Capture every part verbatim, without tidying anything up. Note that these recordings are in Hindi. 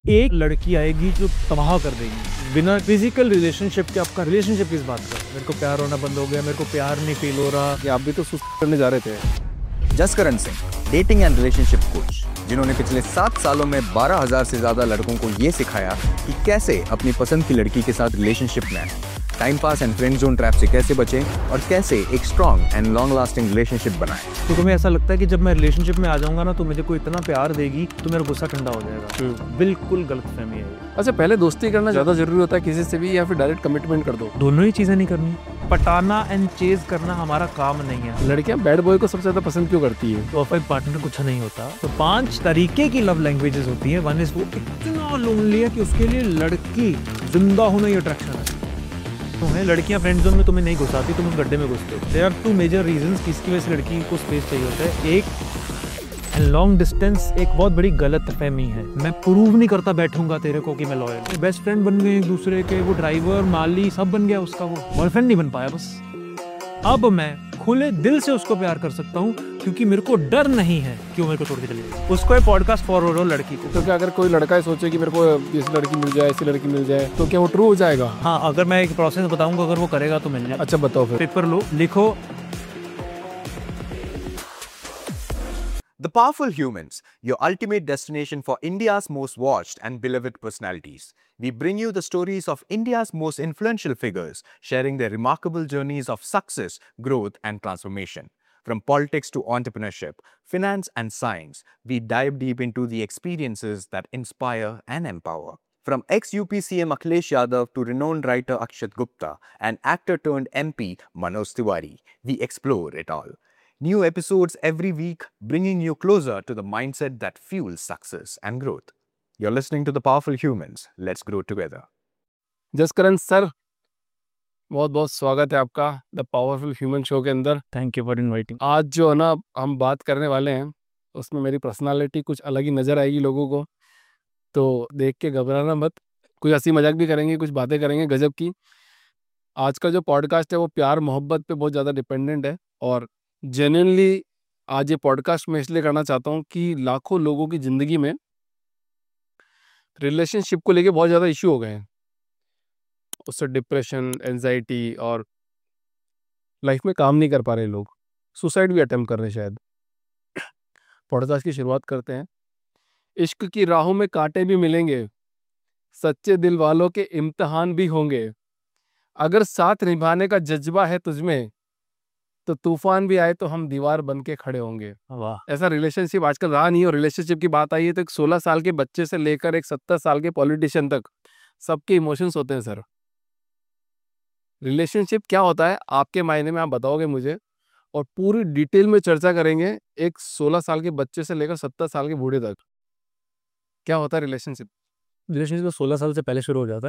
एक लड़की आएगी जो तबाह कर देगी बिना फिजिकल रिलेशनशिप के। आपका रिलेशनशिप किस बात का? मेरे को प्यार होना बंद हो गया, मेरे को प्यार नहीं फील हो रहा। कि आप भी तो सुस्त करने जा रहे थे। Jaskaran Singh, dating and relationship coach, जिन्होंने पिछले सात सालों में बारह हजार से ज्यादा लड़कों को ये सिखाया कि कैसे अपनी पसंद की लड़की के साथ रिलेशनशिप में time pass and friend zone trap से कैसे बचें और कैसे एक strong and long lasting relationship बनाएं। तो तुम्हें ऐसा लगता है कि जब मैं रिलेशनशिप में आ जाऊंगा ना तो मुझे कोई इतना प्यार देगी तो मेरा गुस्सा ठंडा हो जाएगा। बिल्कुल गलत फहमी है। अच्छा, पहले दोस्ती करना ज्यादा जरूरी होता है किसी से भी, या फिर डायरेक्ट कमिटमेंट कर दो? दोनों ही चीजें नहीं करनी। पटाना एंड चेज करना हमारा काम नहीं है। लड़कियां बैड बॉय को सबसे ज्यादा पसंद क्यों करती है? तो फिर पार्टनर कुछ नहीं होता। तो पांच तरीके की लव लैंग्वेजेस होती है। वन इज वो इतना लोनली है कि उसके लिए लड़की जिंदा होना ही अट्रैक्शन है। तुम्हें लड़कियां फ्रेंड जोन में तुम्हें नहीं घुसाती, तुम उस गड्ढे में घुसते हो। There are two major reasons किसकी वजह से लड़की को स्पेस चाहिए होता है। एक लॉन्ग डिस्टेंस एक बहुत बड़ी गलत फहमी है। मैं प्रूव नहीं करता बैठूंगा तेरे को कि मैं लॉयल हूं। बेस्ट फ्रेंड बन गए एक दूसरे के, वो ड्राइवर माली सब बन गया उसका, वो बॉयफ्रेंड नहीं बन पाया बस। अब मैं खुले दिल से उसको प्यार कर सकता हूँ क्योंकि मेरे को डर नहीं है कि वो मेरे को छोड़ के चली जाए। उसको एक पॉडकास्ट फॉरवर्ड हो लड़की को। तो क्या अगर कोई लड़का सोचे कि मेरे को ऐसी लड़की मिल जाए ऐसी लड़की मिल जाए तो क्या वो ट्रू हो जाएगा? हाँ, अगर मैं एक प्रोसेस बताऊंगा, अगर वो करेगा तो मिल जाए। अच्छा बताओ फिर। पेपर लो, लिखो। The Powerful Humans, your ultimate destination for India's most watched and beloved personalities. We bring you the stories of India's most influential figures, sharing their remarkable journeys of success, growth, and transformation. From politics to entrepreneurship, finance, and science, we dive deep into the experiences that inspire and empower. From ex-U P C M Akhilesh Yadav to renowned writer Akshat Gupta and actor turned M P Manoj Tiwari, we explore it all. New episodes every week, bringing you closer to the mindset that fuels success and growth. You're listening to The Powerful Humans. Let's grow together. Jaskaran sir, बहुत बहुत स्वागत है आपका द पावरफुल ह्यूमन शो के अंदर। Thank you for inviting. आज जो है ना हम बात करने वाले हैं उसमें मेरी पर्सनालिटी कुछ अलग ही नज़र आएगी लोगों को, तो देख के घबराना मत। कुछ हंसी मजाक भी करेंगे, कुछ बातें करेंगे गजब की। आज का जो पॉडकास्ट है वो प्यार मोहब्बत पे बहुत ज़्यादा डिपेंडेंट है, और जेन्युइनली आज ये पॉडकास्ट मैं इसलिए करना चाहता हूँ कि लाखों लोगों की ज़िंदगी में रिलेशनशिप को लेके बहुत ज़्यादा इश्यू हो गए हैं। उससे डिप्रेशन, एंजाइटी और लाइफ में काम नहीं कर पा रहे लोग, सुसाइड भी अटेम्प्ट कर रहे हैं शायद। पॉडकास्ट की शुरुआत करते हैं। इश्क की राहों में कांटे भी मिलेंगे, सच्चे दिल वालों के इम्तिहान भी होंगे। अगर साथ निभाने का जज्बा है तुझमें तो तूफान भी आए तो हम दीवार बन के खड़े होंगे। वाह। ऐसा रिलेशनशिप आजकल रहा नहीं। और रिलेशनशिप की बात आई है तो एक सोलह साल के बच्चे से लेकर एक सत्तर साल के पॉलिटिशियन तक सबके इमोशंस होते हैं सर। रिलेशनशिप क्या होता है आपके मायने में, आप बताओगे मुझे, और पूरी डिटेल में चर्चा करेंगे एक सोलह साल के बच्चे से लेकर सत्तर साल के बूढ़े तक। क्या होता है रिलेशनशिप? रिलेशनशिप तो सोलह साल से पहले शुरू हो जाता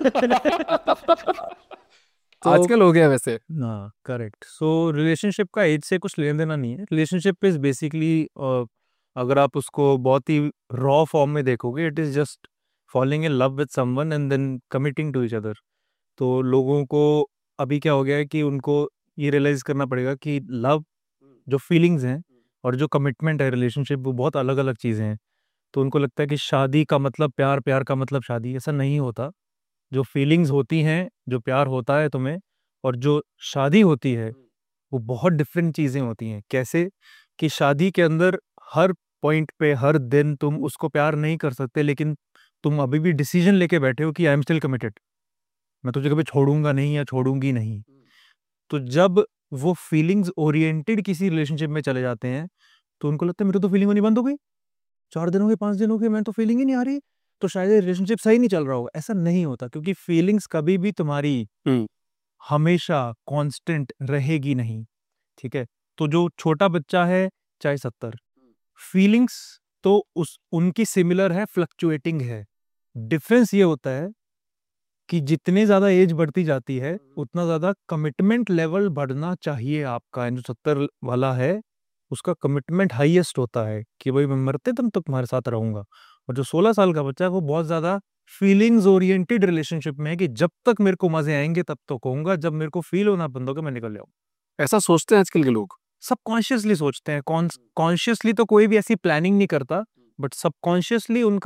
है। तो आजकल हो गया वैसे। हाँ, करेक्ट। सो रिलेशनशिप का एज से कुछ लेना देना नहीं है। रिलेशनशिप इज बेसिकली, अगर आप उसको बहुत ही रॉ फॉर्म में देखोगे, it is just falling in love with someone and then committing to each other. तो लोगों को अभी क्या हो गया है कि उनको ये रियलाइज करना पड़ेगा कि लव, जो फीलिंग्स हैं और जो कमिटमेंट है रिलेशनशिप, वो बहुत अलग अलग चीज़ें हैं। तो उनको लगता है कि शादी का मतलब प्यार, प्यार का मतलब शादी। ऐसा नहीं होता। जो फीलिंग्स होती हैं, जो प्यार होता है तुम्हें, और जो शादी होती है, वो बहुत डिफरेंट चीज़ें होती हैं। कैसे कि शादी के अंदर हर पॉइंट पे हर दिन तुम उसको प्यार नहीं कर सकते, लेकिन तुम अभी भी डिसीजन लेके बैठे हो कि आई एम स्टिल कमिटेड, मैं तुझे कभी छोड़ूंगा नहीं या छोड़ूंगी नहीं। तो जब वो फीलिंग्स ओरिएंटेड किसी रिलेशनशिप में चले जाते हैं तो उनको लगता है मेरे तो फीलिंग होनी बंद हो गई, चार दिन हो गए, पाँच दिन हो गए, मैं तो फीलिंग ही नहीं आ रही, तो शायद रिलेशनशिप सही नहीं चल रहा होगा। ऐसा नहीं होता, क्योंकि फीलिंग्स कभी भी तुम्हारी हमेशा कांस्टेंट रहेगी नहीं। ठीक है। तो जो छोटा बच्चा है चाहे सत्तर, फीलिंग्स तो उस उनकी सिमिलर है, फ्लक्चुएटिंग है। डिफरेंस ये होता है कि जितने ज्यादा एज बढ़ती जाती है उतना ज्यादा कमिटमेंट लेवल बढ़ना चाहिए आपका। जो सत्तर वाला है उसका कमिटमेंट हाईएस्ट होता है कि भाई मैं मरते दम तक तुम्हारे साथ रहूंगा। और जो सोलह साल का बच्चा है वो बहुत ज्यादा फीलिंग्स ओरिएंटेड रिलेशनशिप में है कि जब तक मेरे को मजे आएंगे तब तक कहूंगा, जब मेरे को फील होना बंद होगा मैं निकल जाऊँ। ऐसा सोचते हैं आजकल के लोग। सबकॉन्शियसली सोचते हैं। कॉन्शियसली तो कोई भी ऐसी प्लानिंग नहीं करता, बट सबकॉन्शियसली उनका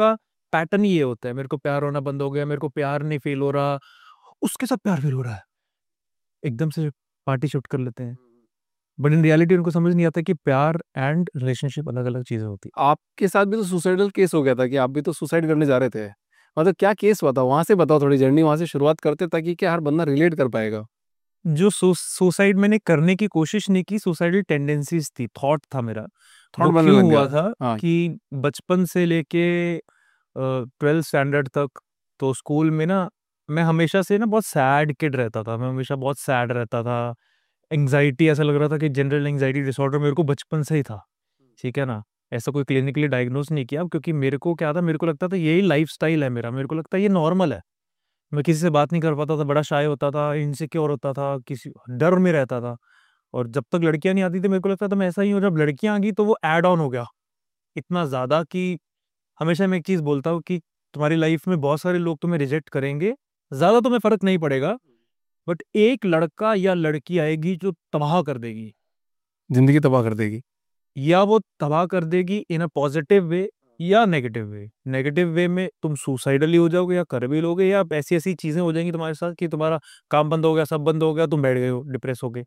पैटर्न ये होता है, मेरे को प्यार होना बंद हो गया, मेरे को प्यार नहीं फील हो रहा, उसके साथ प्यार फील हो रहा है, एकदम से पार्टी शूट कर लेते हैं। बट इन रियलिटी उनको समझ नहीं आता कि प्यार एंड रिलेशनशिप अलग अलग चीजें होती आपके साथ भी तो सुसाइडल केस हो गया था कि आप भी तो सुसाइड करने जा रहे थे, मतलब क्या केस हुआ था वहां से बताओ, थोड़ी जर्नी वहां से शुरुआत करते ताकि क्या हर बंदा रिलेट कर पाएगा। है। जो सुसाइड मैंने करने की कोशिश नहीं की, सुसाइडल टेंडेंसीज थी, थॉट था मेरा। थॉट वो बनने क्यों लग हुआ गया। था हाँ। कि बचपन से लेके ट्वेल्थ स्टैंडर्ड तक तो स्कूल में ना मैं हमेशा से ना बहुत सैड किड रहता था, मैं हमेशा बहुत सैड रहता था। एंग्जाइटी, ऐसा लग रहा था कि जनरल एंग्जाइटी डिसऑर्डर मेरे को बचपन से ही था, ठीक है ना। ऐसा कोई क्लिनिकली डायग्नोस नहीं किया, क्योंकि मेरे को क्या था, मेरे को लगता था यही लाइफ स्टाइल है मेरा, मेरे को लगता है ये नॉर्मल है। मैं किसी से बात नहीं कर पाता था, बड़ा शाय होता था, इनसिक्योर होता था, किसी डर में रहता था। और जब तक लड़कियां नहीं आती थी मेरे को लगता था मैं ऐसा ही हूँ, जब लड़कियां आ गई तो वो एड ऑन हो गया इतना ज्यादा कि हमेशा मैं एक चीज बोलता हूँ कि तुम्हारी लाइफ में बहुत सारे लोग तुम्हें रिजेक्ट करेंगे, ज्यादा तुम्हें फर्क नहीं पड़ेगा, बट एक लड़का या लड़की आएगी जो तबाह कर देगी, जिंदगी तबाह कर देगी। या वो तबाह कर देगी इन अ पॉजिटिव वे या नेगेटिव वे। नेगेटिव वे में तुम सुसाइडली हो जाओगे या कर भी लोगे, या ऐसी ऐसी चीजें हो जाएंगी तुम्हारे साथ कि तुम्हारा काम बंद हो गया, सब बंद हो गया, तुम बैठ गए हो डिप्रेस हो गए।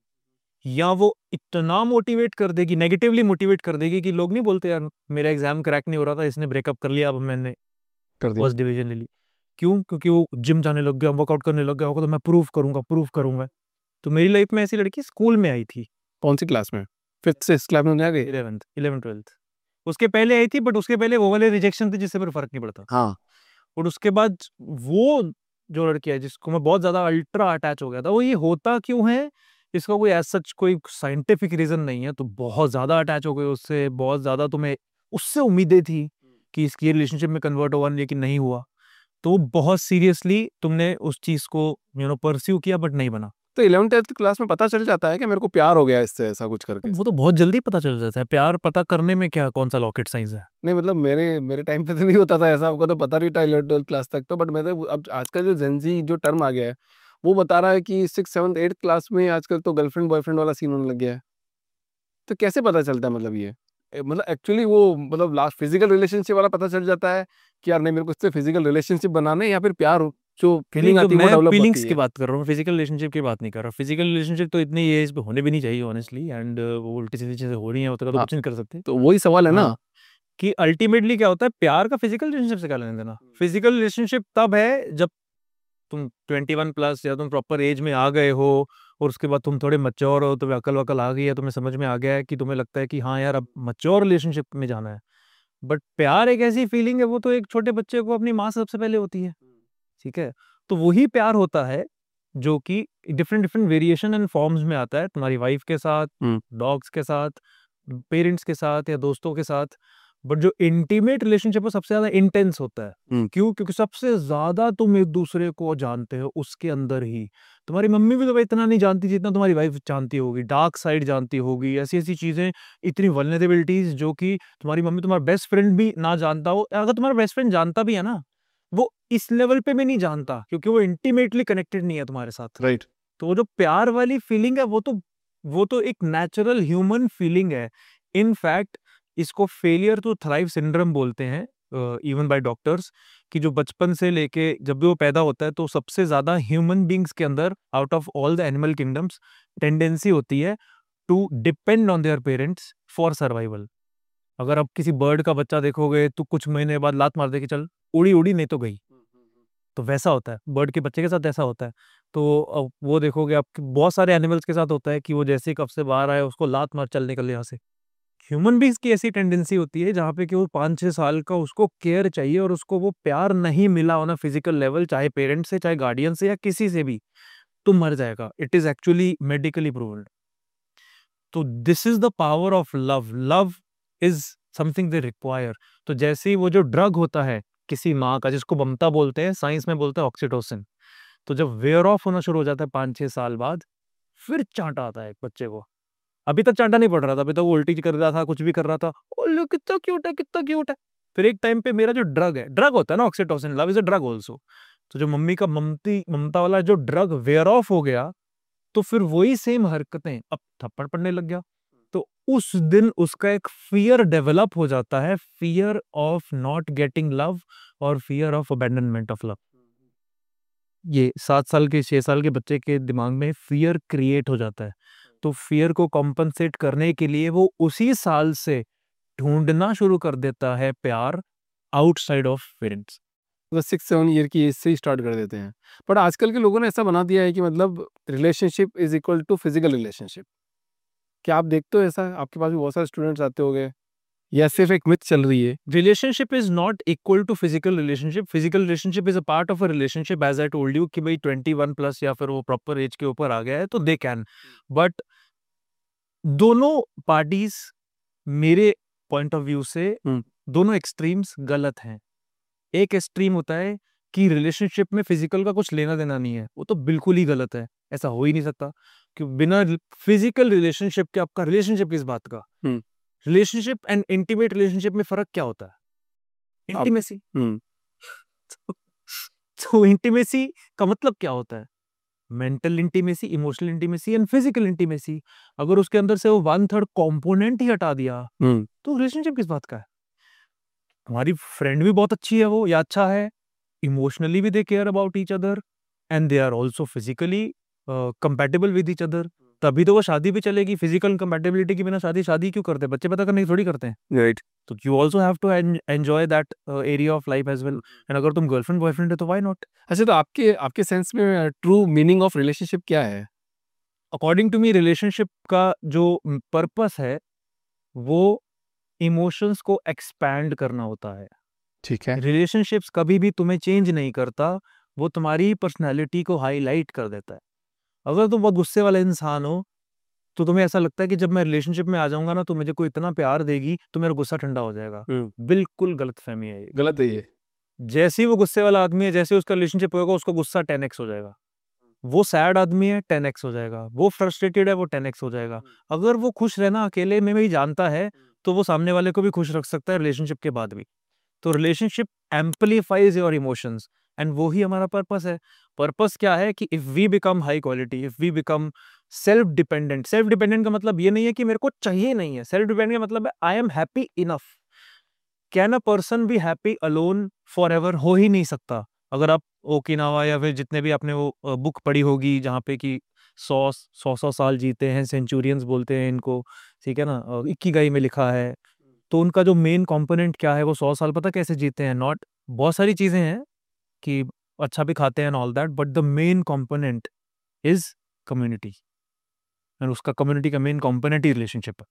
या वो इतना मोटिवेट कर देगी, नेगेटिवली मोटिवेट कर देगी कि लोग नहीं बोलते यार मेरा एग्जाम क्रैक नहीं हो रहा था, इसने ब्रेकअप कर लिया, अब मैंने कर दिया। फर्स्ट डिवीजन ले ली। क्यों? क्योंकि वो जिम जाने लग गया, वर्कआउट करने लग गया होगा, तो मैं प्रूव करूंगा प्रूव करूंगा। तो मेरी लाइफ में ऐसी लड़की स्कूल में आई थी, कौन सी क्लास में? फिफ्थ से क्लास में आ गए? Eleventh eleven twelfth. उसके पहले आई थी, बट उसके पहले वो वाले रिजेक्शन थे जिससे फिर फर्क नहीं पड़ता। हाँ। और उसके बाद वो जो लड़की है जिसको मैं बहुत ज्यादा अल्ट्रा अटैच हो गया था, वो ये होता क्यों है, इसका कोई ऐसा सच कोई साइंटिफिक रीजन नहीं है। तो बहुत ज्यादा अटैच हो गए उससे, बहुत ज्यादा तुम्हें उससे उम्मीदें थी कि इसकी रिलेशनशिप में कन्वर्ट होगा, लेकिन नहीं हुआ। तो बहुत सीरियसली तुमने उस चीज को यू नो परस्यू किया, बट नहीं बना। तो इलेवन ट्वेल्थ क्लास में पता चल जाता है कि मेरे को प्यार हो गया इससे, ऐसा कुछ करके? वो तो बहुत जल्दी पता चल जाता है, प्यार पता करने में क्या कौन सा रॉकेट साइंस है। नहीं मतलब मेरे मेरे टाइम पे तो नहीं होता था ऐसा, आपको तो पता नहीं था इलेवन ट्वेल्थ क्लास तक तो, बट मैं तो अब आजकल जो जेंजी जो टर्म आ गया है वो बता रहा है कि सिक्स सेवन्थ एट्थ क्लास में आजकल तो गर्लफ्रेंड बॉयफ्रेंड वाला सीन होने लग गया है। तो कैसे पता चलता है मतलब ये ए, मतलब एक्चुअली वो मतलब लास्ट फिजिकल रिलेशनशिप वाला पता चल जाता है कि यार नहीं मेरे को इससे फिजिकल रिलेशनशिप बनाना है, या फिर प्यार हो- जो फीलिंग जो आती है वो मैं डेवलप फीलिंग्स होती की है? बात कर रहा हूँ, फिजिकल रिलेशनशिप की बात नहीं कर रहा। फिजिकल रिलेशनशिप तो इतनी एज पे होने भी नहीं चाहिए ऑनेस्टली, एंड वो उल्टी सीधी चीजें हो रही हैं, उसका तो हाँ कुछ नहीं कर सकते। तो वही सवाल है ना। हाँ, कि अल्टीमेटली क्या होता है, प्यार का फिजिकल रिलेशनशिप से क्या लेना देना। फिजिकल रिलेशनशिप तब है जब तुम ट्वेंटी वन प्लस या तुम प्रॉपर एज में आ गए हो, और उसके बाद तुम थोड़े मच्योर हो, तुम्हें अकल वकल आ गई है, तुम्हें समझ में आ गया है कि तुम्हें लगता है कि हाँ यार अब मच्योर रिलेशनशिप में जाना है। बट प्यार एक ऐसी फीलिंग है, वो तो एक छोटे बच्चे को अपनी माँ से सबसे पहले होती है, ठीक है। तो वही प्यार होता है जो कि different different variation and forms में आता है, तुम्हारी वाइफ के साथ, हम्म। डॉग्स के साथ, पेरेंट्स के साथ या दोस्तों के साथ। बट जो इंटीमेट रिलेशनशिप है सबसे ज्यादा इंटेंस होता है। हम्म। क्यों? क्योंकि सबसे ज्यादा तुम एक दूसरे को जानते हो उसके अंदर ही। तुम्हारी मम्मी भी तो भाई इतना नहीं जानती जितना तुम्हारी वाइफ जानती होगी, डार्क साइड जानती होगी, ऐसी ऐसी चीजें, इतनी वल्नरेबिलिटीज जो कि तुम्हारी मम्मी तुम्हारा बेस्ट फ्रेंड भी ना जानता हो। अगर तुम्हारा बेस्ट फ्रेंड जानता भी है ना, वो इस लेवल पे भी नहीं जानता, क्योंकि वो इंटीमेटली कनेक्टेड नहीं है तुम्हारे साथ। राइट। तो वो जो प्यार वाली फीलिंग है, वो तो वो तो एक नेचुरल ह्यूमन फीलिंग है। इनफैक्ट इसको फेलियर टू थ्राइव सिंड्रोम बोलते हैं, इवन बाय डॉक्टर्स, कि जो बचपन से लेके जब भी वो पैदा होता है तो सबसे ज्यादा ह्यूमन बींग्स के अंदर out of all the animal kingdoms tendency होती है to depend on their parents for survival. अगर आप किसी बर्ड का बच्चा देखोगे तो कुछ महीने बाद लात मार दे कि चल उड़ी उड़ी, नहीं तो गई। तो वैसा होता है बर्ड के बच्चे के साथ, ऐसा होता है। तो अब वो देखोगे आप बहुत सारे एनिमल्स के साथ होता है कि वो जैसे ही कब से बाहर आए उसको लात मार चल निकल यहाँ से। ह्यूमन बींग्स की ऐसी टेंडेंसी होती है जहाँ पे कि वो पाँच छह साल का उसको केयर चाहिए, और उसको वो प्यार नहीं मिला ऑन अ फिजिकल लेवल, चाहे पेरेंट्स से, चाहे गार्डियन से, या किसी से भी, तो मर जाएगा। It is actually medically proved. तो this is the power of love. Love is something they require. तो जैसे ही वो जो ड्रग होता है किसी माँ का, जिसको ममता बोलते हैं, साइंस में बोलते हैं ऑक्सीटोसिन, तो जब वेयर ऑफ होना शुरू हो जाता है पाँच छह साल बाद, फिर चांटा आता है एक बच्चे को। अभी तक चांटा नहीं पड़ रहा था, अभी तक वो उल्टी कर रहा था, कुछ भी कर रहा था, ओ लो कितना क्यूट है, कितना क्यूट है। फिर एक टाइम पे मेरा जो ड्रग है, ड्रग होता है ना oxytocin, love is a drug also, तो जो मम्मी का ममती ममता वाला जो ड्रग वेयर ऑफ हो गया, तो फिर वही सेम हरकतें अब थप्पड़ पड़ने लग गया। तो उस दिन उसका एक फियर डेवलप हो जाता है, fear of not getting love और fear of abandonment of love. ये सात साल के छह साल के बच्चे के दिमाग में फियर क्रिएट हो जाता है। तो फियर को कॉम्पनसेट करने के लिए वो उसी साल से ढूंढना शुरू कर देता है प्यार आउटसाइड ऑफ पेरेंट्स। मतलब सिक्स सेवन ईयर की एज से ही स्टार्ट कर देते हैं। बट आजकल के लोगों ने ऐसा बना दिया है कि मतलब relationship is equal to physical relationship. क्या आप देखते हो ऐसा? आपके पास भी बहुत सारे स्टूडेंट्स आते होंगे, या सिर्फ एक मिथ चल रही है? Relationship is not equal to physical relationship. Physical relationship is a part of a relationship, as I told you कि भाई ट्वेंटी वन प्लस या फिर वो प्रॉपर एज के ऊपर आ गया है तो दे कैन, बट दोनों पार्टीज मेरे पॉइंट ऑफ व्यू से हम्म। दोनों एक्सट्रीम्स गलत हैं। एक एक्सट्रीम होता है कि रिलेशनशिप में फिजिकल का कुछ लेना देना नहीं है, वो तो बिल्कुल ही गलत है, ऐसा हो ही नहीं सकता कि बिना फिजिकल रिलेशनशिप के आपका रिलेशनशिप किस बात का। Hmm. Relationship and intimate relationship में फर्क क्या होता है? इंटीमेसी। हम्म। तो इंटीमेसी का मतलब क्या होता है? Mental intimacy, emotional intimacy and physical intimacy. अगर उसके अंदर से वो वन थर्ड कंपोनेंट ही हटा दिया हम्म। तो रिलेशनशिप किस बात का है? हमारी फ्रेंड भी बहुत अच्छी है वो या अच्छा है, इमोशनली भी they care about each other and they are also physically compatible with each other, तभी तो वो शादी भी चलेगी। फिजिकल कंपेटेबिलिटी के बिना शादी शादी क्यों करते हैं? बच्चे पैदा करने की थोड़ी करते हैं। राइट। तो you also have to enjoy that area of life as well, and अगर तुम गर्लफ्रेंड बॉयफ्रेंड है तो व्हाई नॉट। अच्छा, तो आपके आपके सेंस में ट्रू मीनिंग ऑफ रिलेशनशिप क्या है? अकॉर्डिंग टू मी रिलेशनशिप का जो पर्पस है वो इमोशंस को एक्सपैंड करना होता है। ठीक है। रिलेशनशिप्स कभी भी तुम्हें चेंज नहीं करता, वो तुम्हारी पर्सनैलिटी को हाईलाइट कर देता है। अगर तुम बहुत गुस्से वाले इंसान हो तो तुम्हें ऐसा लगता है कि जब मैं रिलेशनशिप में आ जाऊंगा ना तो मुझे कोई इतना प्यार देगी तो मेरा गुस्सा ठंडा हो जाएगा। बिल्कुल गलत फहमी है ये। गलत है ये। जैसे ही वो गुस्से वाला आदमी है, जैसे उसका रिलेशनशिप होगा उसका गुस्सा टेन एक्स हो जाएगा। वो सैड आदमी है, टेन एक्स हो जाएगा। वो फ्रस्ट्रेटेड है, वो टेन एक्स हो जाएगा। अगर वो खुश रहना अकेले में भी जानता है तो वो सामने वाले को भी खुश रख सकता है रिलेशनशिप के बाद भी। तो relationship amplifies your emotions and वो ही हमारा पर्पस है। पर्पस क्या है कि if we become high quality, if we become self dependent. Self dependent का मतलब ये नहीं है कि मेरे को चाहिए नहीं है, सेल्फ डिपेंडेंट का मतलब है I am happy enough. Can a person be happy alone forever? हो ही नहीं सकता। अगर आप ओकिनावा या फिर जितने भी आपने वो बुक पढ़ी होगी जहाँ पे कि सौ सौ सौ साल जीते हैं, सेंचुरियंस बोलते हैं इनको, ठीक है ना, इक्कीगाई में लिखा है। तो उनका जो मेन कंपोनेंट क्या है, वो सौ साल पता कैसे जीते हैं? नॉट, बहुत सारी चीजें हैं कि अच्छा भी खाते हैं all that, but the main component is community, and उसका कम्युनिटी का मेन कंपोनेंट ही रिलेशनशिप है।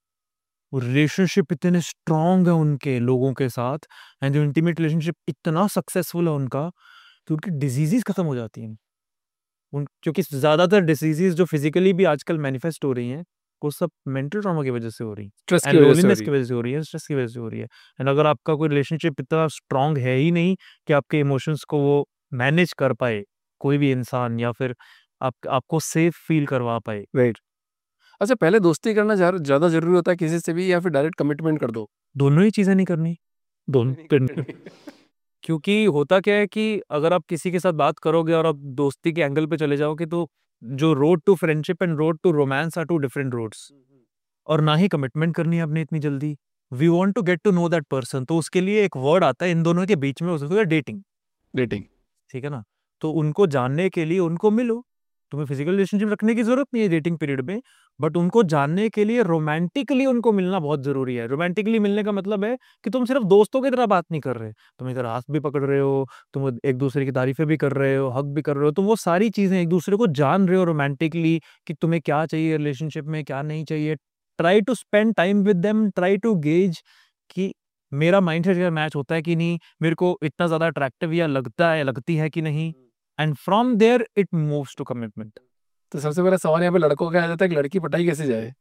वो रिलेशनशिप इतने स्ट्रांग है उनके लोगों के साथ, एंड जो इंटीमेट रिलेशनशिप इतना सक्सेसफुल है उनका कि उनकी डिजीजेस खत्म हो जाती हैं। उन क्योंकि ज्यादातर डिसीजेस जो फिजिकली भी आजकल मैनिफेस्ट हो रही हैं वो सब मेंटल ट्रॉमा की वजह से हो रही है, स्ट्रेस की एंड वजह से हो लोनलीनेस रही की है। वजह से हो रही है, स्ट्रेस की वजह से हो रही है। एंड अगर आपका कोई रिलेशनशिप इतना स्ट्रांग है ही नहीं कि आपके इमोशंस को वो मैनेज कर पाए, कोई भी इंसान, या फिर आप आपको सेफ फील करवा पाए। राइट। अच्छा, पहले दोस्ती करना ज्या- ज्यादा जरूरी होता है किसी से भी, या फिर डायरेक्ट कमिटमेंट कर दो? दोनों ही चीजें नहीं करनी, दोनों करनी। क्योंकि होता क्या है कि अगर आप किसी के साथ बात करोगे और आप दोस्ती के एंगल पे चले जाओगे तो जो road to friendship and road to romance are two different roads. और ना ही कमिटमेंट करनी है आपने इतनी जल्दी। We want to get to know that person, तो उसके लिए एक वर्ड आता है इन दोनों के बीच में, उसको डेटिंग। डेटिंग। ठीक है ना? तो उनको जानने के लिए उनको मिलो। तुम्हें फिजिकल रिलेशनशिप रखने की जरूरत नहीं है डेटिंग पीरियड में, बट उनको जानने के लिए रोमांटिकली उनको मिलना बहुत जरूरी है। रोमांटिकली मिलने का मतलब है कि तुम सिर्फ दोस्तों की तरह बात नहीं कर रहे, तुम इधर हाथ भी पकड़ रहे हो, तुम एक दूसरे की तारीफें भी कर रहे हो, हक भी कर रहे हो, तुम वो सारी चीजें एक दूसरे को जान रहे हो रोमांटिकली कि तुम्हें क्या चाहिए रिलेशनशिप में, क्या नहीं चाहिए। Try to spend time with them, try to gauge कि मेरा माइंड सेट मैच होता है कि नहीं, मेरे को इतना ज्यादा अट्रैक्टिव या लगता है लगती है कि नहीं, and from there it moves to commitment. तो सबसे पहला सवाल यहाँ पे लड़कों का आ जाता है कि लड़की पटाई कैसे जाए?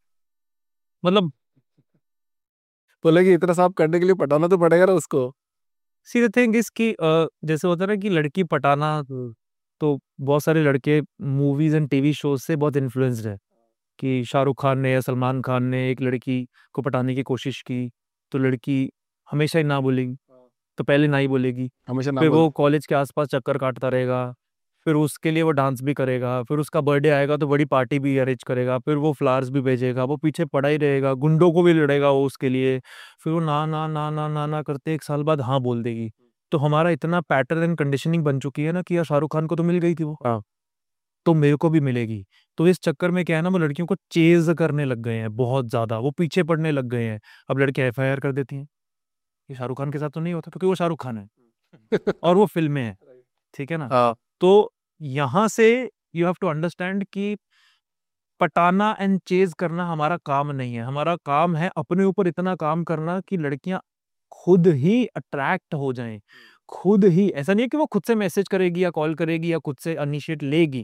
मतलब बोले कि इतना साफ करने के लिए पटाना तो पड़ेगा ना उसको। सी द थिंग इज कि अ, जैसे होता है ना कि लड़की पटाना, तो बहुत सारे लड़के मूवीज एंड टीवी शोज से बहुत इन्फ्लुएंस्ड है कि शाहरुख खान ने या सलमान खान ने एक लड़की को पटाने की कोशिश की तो लड़की हमेशा ही ना बोलेगी, तो पहले ना ही बोलेगी, हमेशा ना फिर बोल। वो कॉलेज के आसपास चक्कर काटता रहेगा, फिर उसके लिए वो डांस भी करेगा, फिर उसका बर्थडे आएगा तो बड़ी पार्टी भी अरेंज करेगा, फिर वो फ्लावर्स भी भेजेगा, वो पीछे पड़ा ही रहेगा, गुंडों को भी लड़ेगा वो उसके लिए, फिर वो ना ना ना ना ना ना करते एक साल बाद हाँ बोल देगी। तो हमारा इतना पैटर्न एंड कंडीशनिंग बन चुकी है ना कि यार शाहरुख खान को तो मिल गई थी वो, हाँ। तो मेरे को भी मिलेगी। तो इस चक्कर में क्या है ना, वो लड़कियों को चेज करने लग गए हैं बहुत ज्यादा, वो पीछे पड़ने लग गए हैं। अब लड़के एफ आई आर कर देती हैं, ये शाहरुख खान के साथ तो नहीं होता क्योंकि वो शाहरुख खान है और वो फिल्में हैं, ठीक है ना। हाँ, तो यहाँ से यू हैव टू अंडरस्टैंड कि पटाना एंड चेज करना हमारा काम नहीं है। हमारा काम है अपने ऊपर इतना काम करना कि लड़कियां खुद ही अट्रैक्ट हो जाएं, खुद ही। ऐसा नहीं है कि वो खुद से मैसेज करेगी या कॉल करेगी या खुद से इनिशिएट लेगी,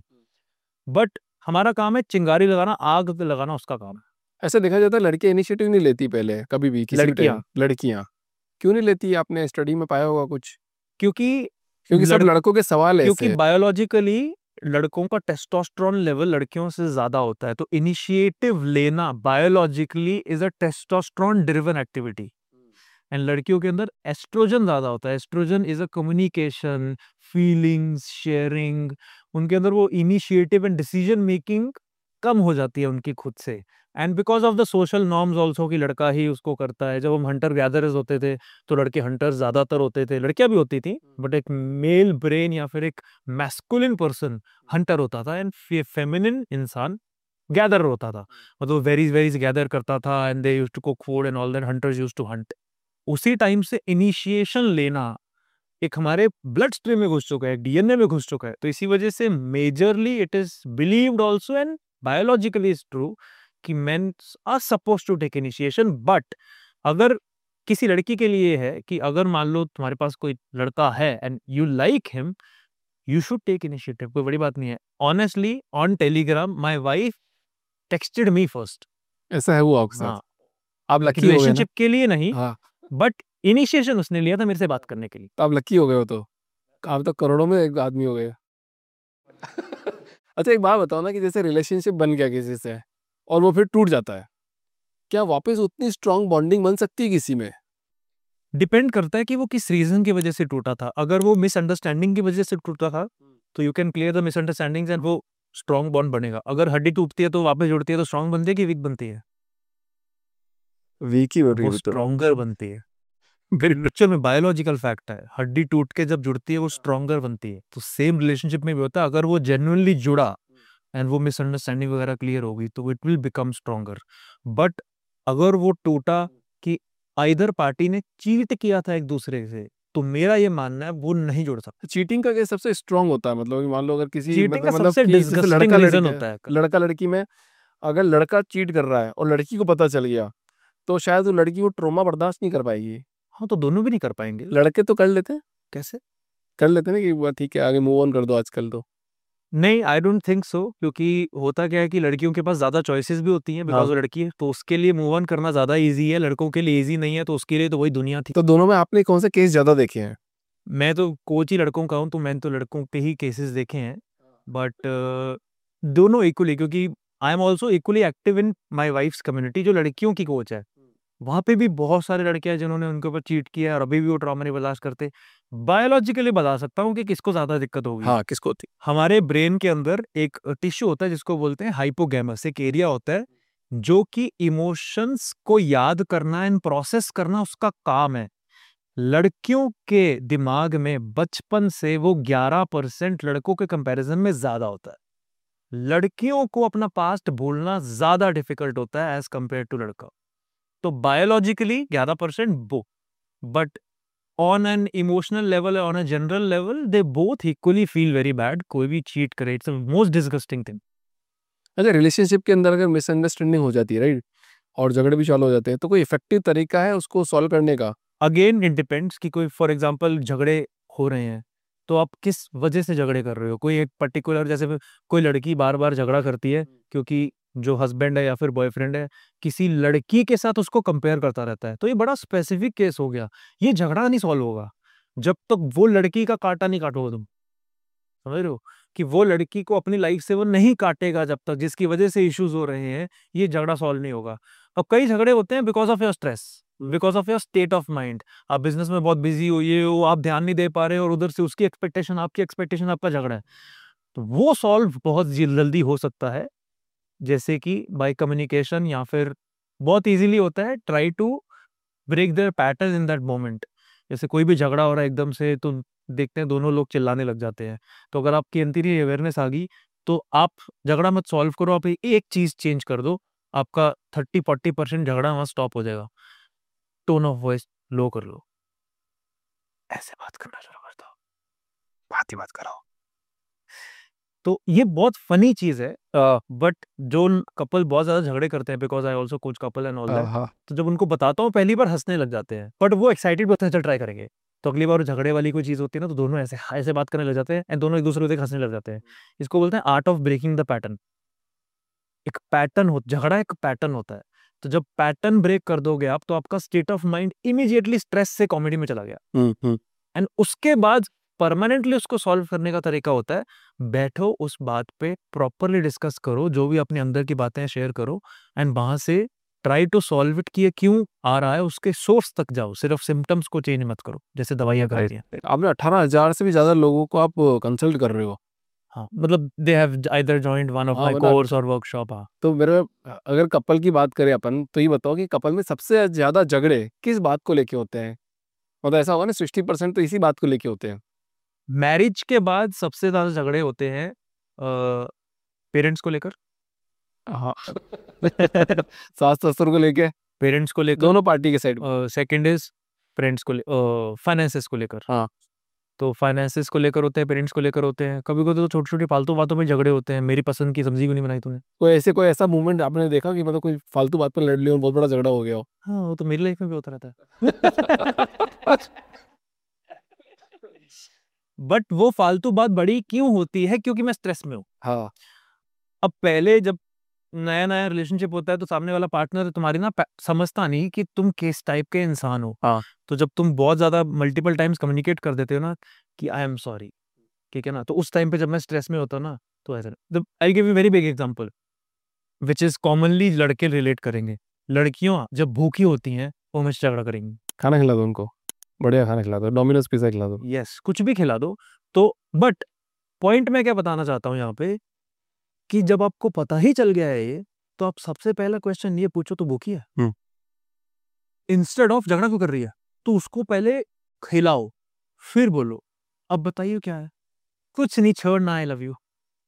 बट हमारा काम है चिंगारी लगाना, आग लगाना उसका काम है। ऐसा देखा जाता है लड़के इनिशिएटिव नहीं लेती पहले कभी भी, किसी भी लड़कियां टाइम। लड़कियां क्यों नहीं लेती? आपने स्टडी में पाया होगा कुछ? क्योंकि क्योंकि सब लड़- लड़कों के सवाल है क्योंकि ऐसे। बायोलॉजिकली लड़कों का टेस्टोस्टेरोन लेवल लड़कियों से ज्यादा होता है, तो इनिशिएटिव लेना biologically is a testosterone driven activity. And लड़कियों के अंदर एस्ट्रोजन ज्यादा होता है। Estrogen is a communication, feelings, sharing. उनके अंदर वो इनिशिएटिव एंड डिसीजन मेकिंग कम हो जाती है उनकी खुद से। And because of the social norms also कि लड़का ही उसको करता है। जब हम हंटर गैदरर्स होते थे तो लड़के हंटर्स ज्यादातर होते थे, लड़कियां भी होती थी, बट एक मेल ब्रेन या फिर एक मैस्कुलिन पर्सन हंटर होता था एंड फेमिनिन इंसान गैदरर होता था। मतलब वेरीज वेरीज गैदर करता था and they used to cook food and all that, hunters used to hunt. उसी टाइम से इनिशिएशन लेना एक हमारे ब्लड स्ट्रीम में घुस चुका है, डी एन ए में घुस चुका है। तो इसी वजह से majorly it is believed also and biologically is true कि men are supposed to take initiation. But अगर किसी लड़की के लिए है कि अगर मान लो तुम्हारे पास कोई लड़का है and you like him, you should take initiative, कोई बड़ी बात नहीं है। Honestly on Telegram my wife texted me first. ऐसा है वो आपके साथ? हाँ, आप लकी हो गए ना? रिलेशनशिप के लिए नहीं, हाँ, बट इनिशिएशन उसने लिया था मेरे से बात करने के लिए। तो आप लकी हो गए हो। तो आप तो करोड़ों में एक आदमी हो गए। अच्छा, एक बात बताओ ना कि जैसे रिलेशनशिप बन गया किसी से और वो फिर टूट जाता है, क्या वापस उतनी स्ट्रांग बॉन्डिंग बन सकती है किसी में? डिपेंड करता है कि वो किस रीजन की वजह से टूटा था। अगर वो मिसअंडरस्टैंडिंग की वजह से टूटा था तो you can clear the misunderstandings and वो स्ट्रॉन्ग बॉन्ड बनेगा। अगर हड्डी टूटती है तो वापस जुड़ती है तो स्ट्रॉन्ग बनती है कि वीक बनती है? वीक ही वो स्ट्रॉन्गर बनती है। वेरी नेचर में बायोलॉजिकल फैक्ट है, हड्डी टूट के जब जुड़ती है वो स्ट्रॉन्गर बनती है। तो सेम रिलेशनशिप में भी होता है, अगर वो जेन्युइनली जुड़ा एंड वो मिसअंडरस्टैंडिंग वगैरह क्लियर हो गई तो it will become stronger. But अगर वो टूटा कि आइदर पार्टी ने चीट किया था एक दूसरे से, तो मेरा ये मानना है वो नहीं जुड़ सकता। चीटिंग का केस सबसे स्ट्रांग होता है, मतलब कि मान लो अगर किसी चीटिंग का मतलब सबसे कि जैसे डिस्गस्टिंग लड़का रीजन लड़की होता है। लड़का लड़की में अगर लड़का चीट कर रहा है और लड़की को पता चल गया तो शायद वो लड़की वो ट्रॉमा बर्दाश्त नहीं कर पाएगी। हाँ, तो दोनों भी नहीं कर पाएंगे। लड़के तो कर लेते हैं, कैसे? कर लेते हैं ना कि वो ठीक है आगे मूव ऑन कर दो आजकल तो। नहीं, आई डोंट थिंक सो, क्योंकि होता क्या है कि लड़कियों के पास ज्यादा चॉइसेस भी होती हैं बिकॉज हाँ। वो लड़की है, तो उसके लिए मूव ऑन करना ज्यादा इजी है। लड़कों के लिए इजी नहीं है, तो उसके लिए तो वही दुनिया थी। तो दोनों में आपने कौन से केस ज्यादा देखे हैं? मैं तो कोच ही लड़कों का हूँ, तो मैंने तो लड़कों के ही केसेस देखे हैं। बट दोनों इक्वली, क्योंकि I am also equally active in my wife's community जो लड़कियों की कोच है। वहां पे भी बहुत सारे लड़के हैं जिन्होंने उनके ऊपर चीट किया है और अभी भी वो ट्रॉमा नहीं बर्दाश्त करते। बायोलॉजिकली बता सकता हूँ कि किसको ज्यादा दिक्कत होगी। हाँ, किसको होती? हमारे ब्रेन के अंदर एक टिश्यू होता है जिसको बोलते हैं हाइपोगैमस, एक एरिया होता है जो कि इमोशंस को याद करना एंड प्रोसेस करना उसका काम है। लड़कियों के दिमाग में बचपन से वो ग्यारह परसेंट लड़कों के कंपैरिजन में ज्यादा होता है। लड़कियों को अपना पास्ट भूलना ज्यादा डिफिकल्ट होता है एज कंपेयर टू लड़का। तो बायोलॉजिकली ग्यारह परसेंट वो, but on an emotional level, on a general level, they both equally feel very bad. कोई भी चीट करे, इट्स मोस्ट डिस्गस्टिंग थिंग। अच्छा, रिलेशनशिप के अंदर अगर मिसअंडरस्टैंडिंग हो जाती है, राइट, और झगड़े भी चालू हो जाते हैं, तो कोई इफेक्टिव तरीका है उसको सॉल्व करने का? अगेन इट डिपेंड्स कि कोई फॉर एग्जांपल झगड़े हो रहे हैं तो आप किस वजह से झगड़े कर रहे हो। कोई एक पर्टिकुलर, जैसे कोई लड़की बार बार झगड़ा करती है क्योंकि जो हस्बैंड है या फिर बॉयफ्रेंड है किसी लड़की के साथ उसको कंपेयर करता रहता है, तो ये बड़ा स्पेसिफिक केस हो गया। ये झगड़ा नहीं सॉल्व होगा जब तक वो लड़की का कांटा नहीं काटोगे तुम। समझ रहे हो कि वो लड़की को अपनी लाइफ से वो नहीं काटेगा जब तक, जिसकी वजह से इश्यूज हो रहे हैं, ये झगड़ा सॉल्व नहीं होगा। अब कई झगड़े होते हैं because of your stress, because of your state of mind. आप बिजनेस में बहुत बिजी हो, ये हो, आप ध्यान नहीं दे पा रहे हो, और उधर से उसकी एक्सपेक्टेशन, आपकी एक्सपेक्टेशन, आपका झगड़ा है। तो वो सॉल्व बहुत जल्दी हो सकता है, जैसे कि बाय कम्युनिकेशन, या फिर बहुत इजीली होता है try to break the pattern in that moment. जैसे कोई भी झगड़ा हो रहा है एकदम से, तो देखते हैं दोनों लोग चिल्लाने लग जाते हैं, तो अगर आपकी अंदर ये अवेयरनेस आ गई तो आप झगड़ा मत सॉल्व करो, आप एक चीज चेंज कर दो, आपका थर्टी फोर्टी परसेंट झगड़ा वहां स्टॉप हो जाएगा। टोन ऑफ वॉइस लो कर लो, ऐसे बात करना शुरू कर दो, बात ही बात कराओ। तो ये बहुत फनी चीज है, बट जो कपल बहुत ज्यादा झगड़े करते हैं, because I also coach couple and all that, हाँ तो जब उनको बताता हूँ पहली बार हंसने लग जाते हैं, बट वो एक्साइटेड होते हैं चल ट्राई करेंगे। तो अगली बार झगड़े वाली कोई चीज होती है ना, तो दोनों ऐसे ऐसे बात करने लग जाते हैं एंड दोनों एक दूसरे को देख हंसने लग जाते हैं। इसको बोलते हैं art of breaking the pattern. एक पैटर्न हो, झगड़ा एक पैटर्न होता है, तो जब पैटर्न ब्रेक कर दोगे आप, तो आपका state of mind immediately stress से कॉमेडी में चला गया, हम्म हम्म एंड उसके बाद परमानेंटली उसको सॉल्व करने का तरीका होता है, बैठो उस बात पे प्रॉपरली डिस्कस करो, जो भी अपने अंदर की बातें शेयर करो, एंड वहां से ट्राई टू सॉल्व इट, कि ये क्यों आ रहा है, उसके सोर्स तक जाओ, सिर्फ सिम्टम्स को चेंज मत करो जैसे दवाइयां करती हैं। आपने अठारह हजार से भी ज्यादा लोगों को आप कंसल्ट कर रहे हो। हाँ, मतलब they have either joined one of हाँ, माय मतलब- कोर्स और वर्कशॉप। हाँ, तो मेरे अगर कपल की बात करें अपन, तो ये बताओ कि कपल में सबसे ज्यादा झगड़े किस बात को लेके होते हैं? मतलब ऐसा होगा ना सिक्सटी परसेंट तो इसी बात को लेके होते हैं। मैरिज के बाद सबसे ज्यादा झगड़े होते हैं पेरेंट्स को लेकर, हाँ सास ससुर को लेके, पेरेंट्स को लेकर, दोनों पार्टी के साइड। सेकंड इज फ्रेंड्स को, फाइनेंसेस को लेकर। हाँ। तो फाइनेंसेस को लेकर होते हैं, पेरेंट्स को लेकर होते हैं, कभी कभी तो छोटी छोटी फालतू बातों में झगड़े होते हैं, मेरी पसंद की सब्जी क्यों नहीं बनाई तूने। कोई ऐसे कोई ऐसा मूवमेंट आपने देखा कि मतलब कोई फालतू बात पर लड़ ली और बहुत बड़ा झगड़ा हो गया हो? हाँ, वो तो मेरी लाइफ में भी होता रहता है। बट वो फालतू बात बड़ी क्यों होती है, क्योंकि मैं स्ट्रेस में हूँ। हाँ। अब पहले जब नया नया रिलेशनशिप होता है, तो सामने वाला पार्टनर तुम्हारी ना पै- समझता नहीं कि तुम किस टाइप के इंसान हो। हाँ। तो जब तुम बहुत ज्यादा मल्टीपल टाइम्स कम्युनिकेट कर देते हो ना कि आई एम सॉरी, ठीक है ना, तो उस टाइम पे जब मैं स्ट्रेस में होता हूँ ना, तो ऐसा I give you very big example which is commonly लड़के रिलेट करेंगे। लड़कियों जब भूखी होती हैं वो हमेशा झगड़ा करेंगी। खाना खिला दो उनको, बढ़िया खाना खिला दो, डोमिनोज पिज्जा खिला दो। यस, कुछ भी खिला दो। तो बट पॉइंट मैं क्या बताना चाहता हूँ यहाँ पे, कि जब आपको पता ही चल गया है ये, तो आप सबसे पहला क्वेश्चन ये पूछो तो भूखी है, हम्म। इंस्टेड ऑफ झगड़ा क्यों कर रही है, तो उसको पहले खिलाओ फिर बोलो अब बताइए क्या है, कुछ नहीं छोड़ना, आई लव यू।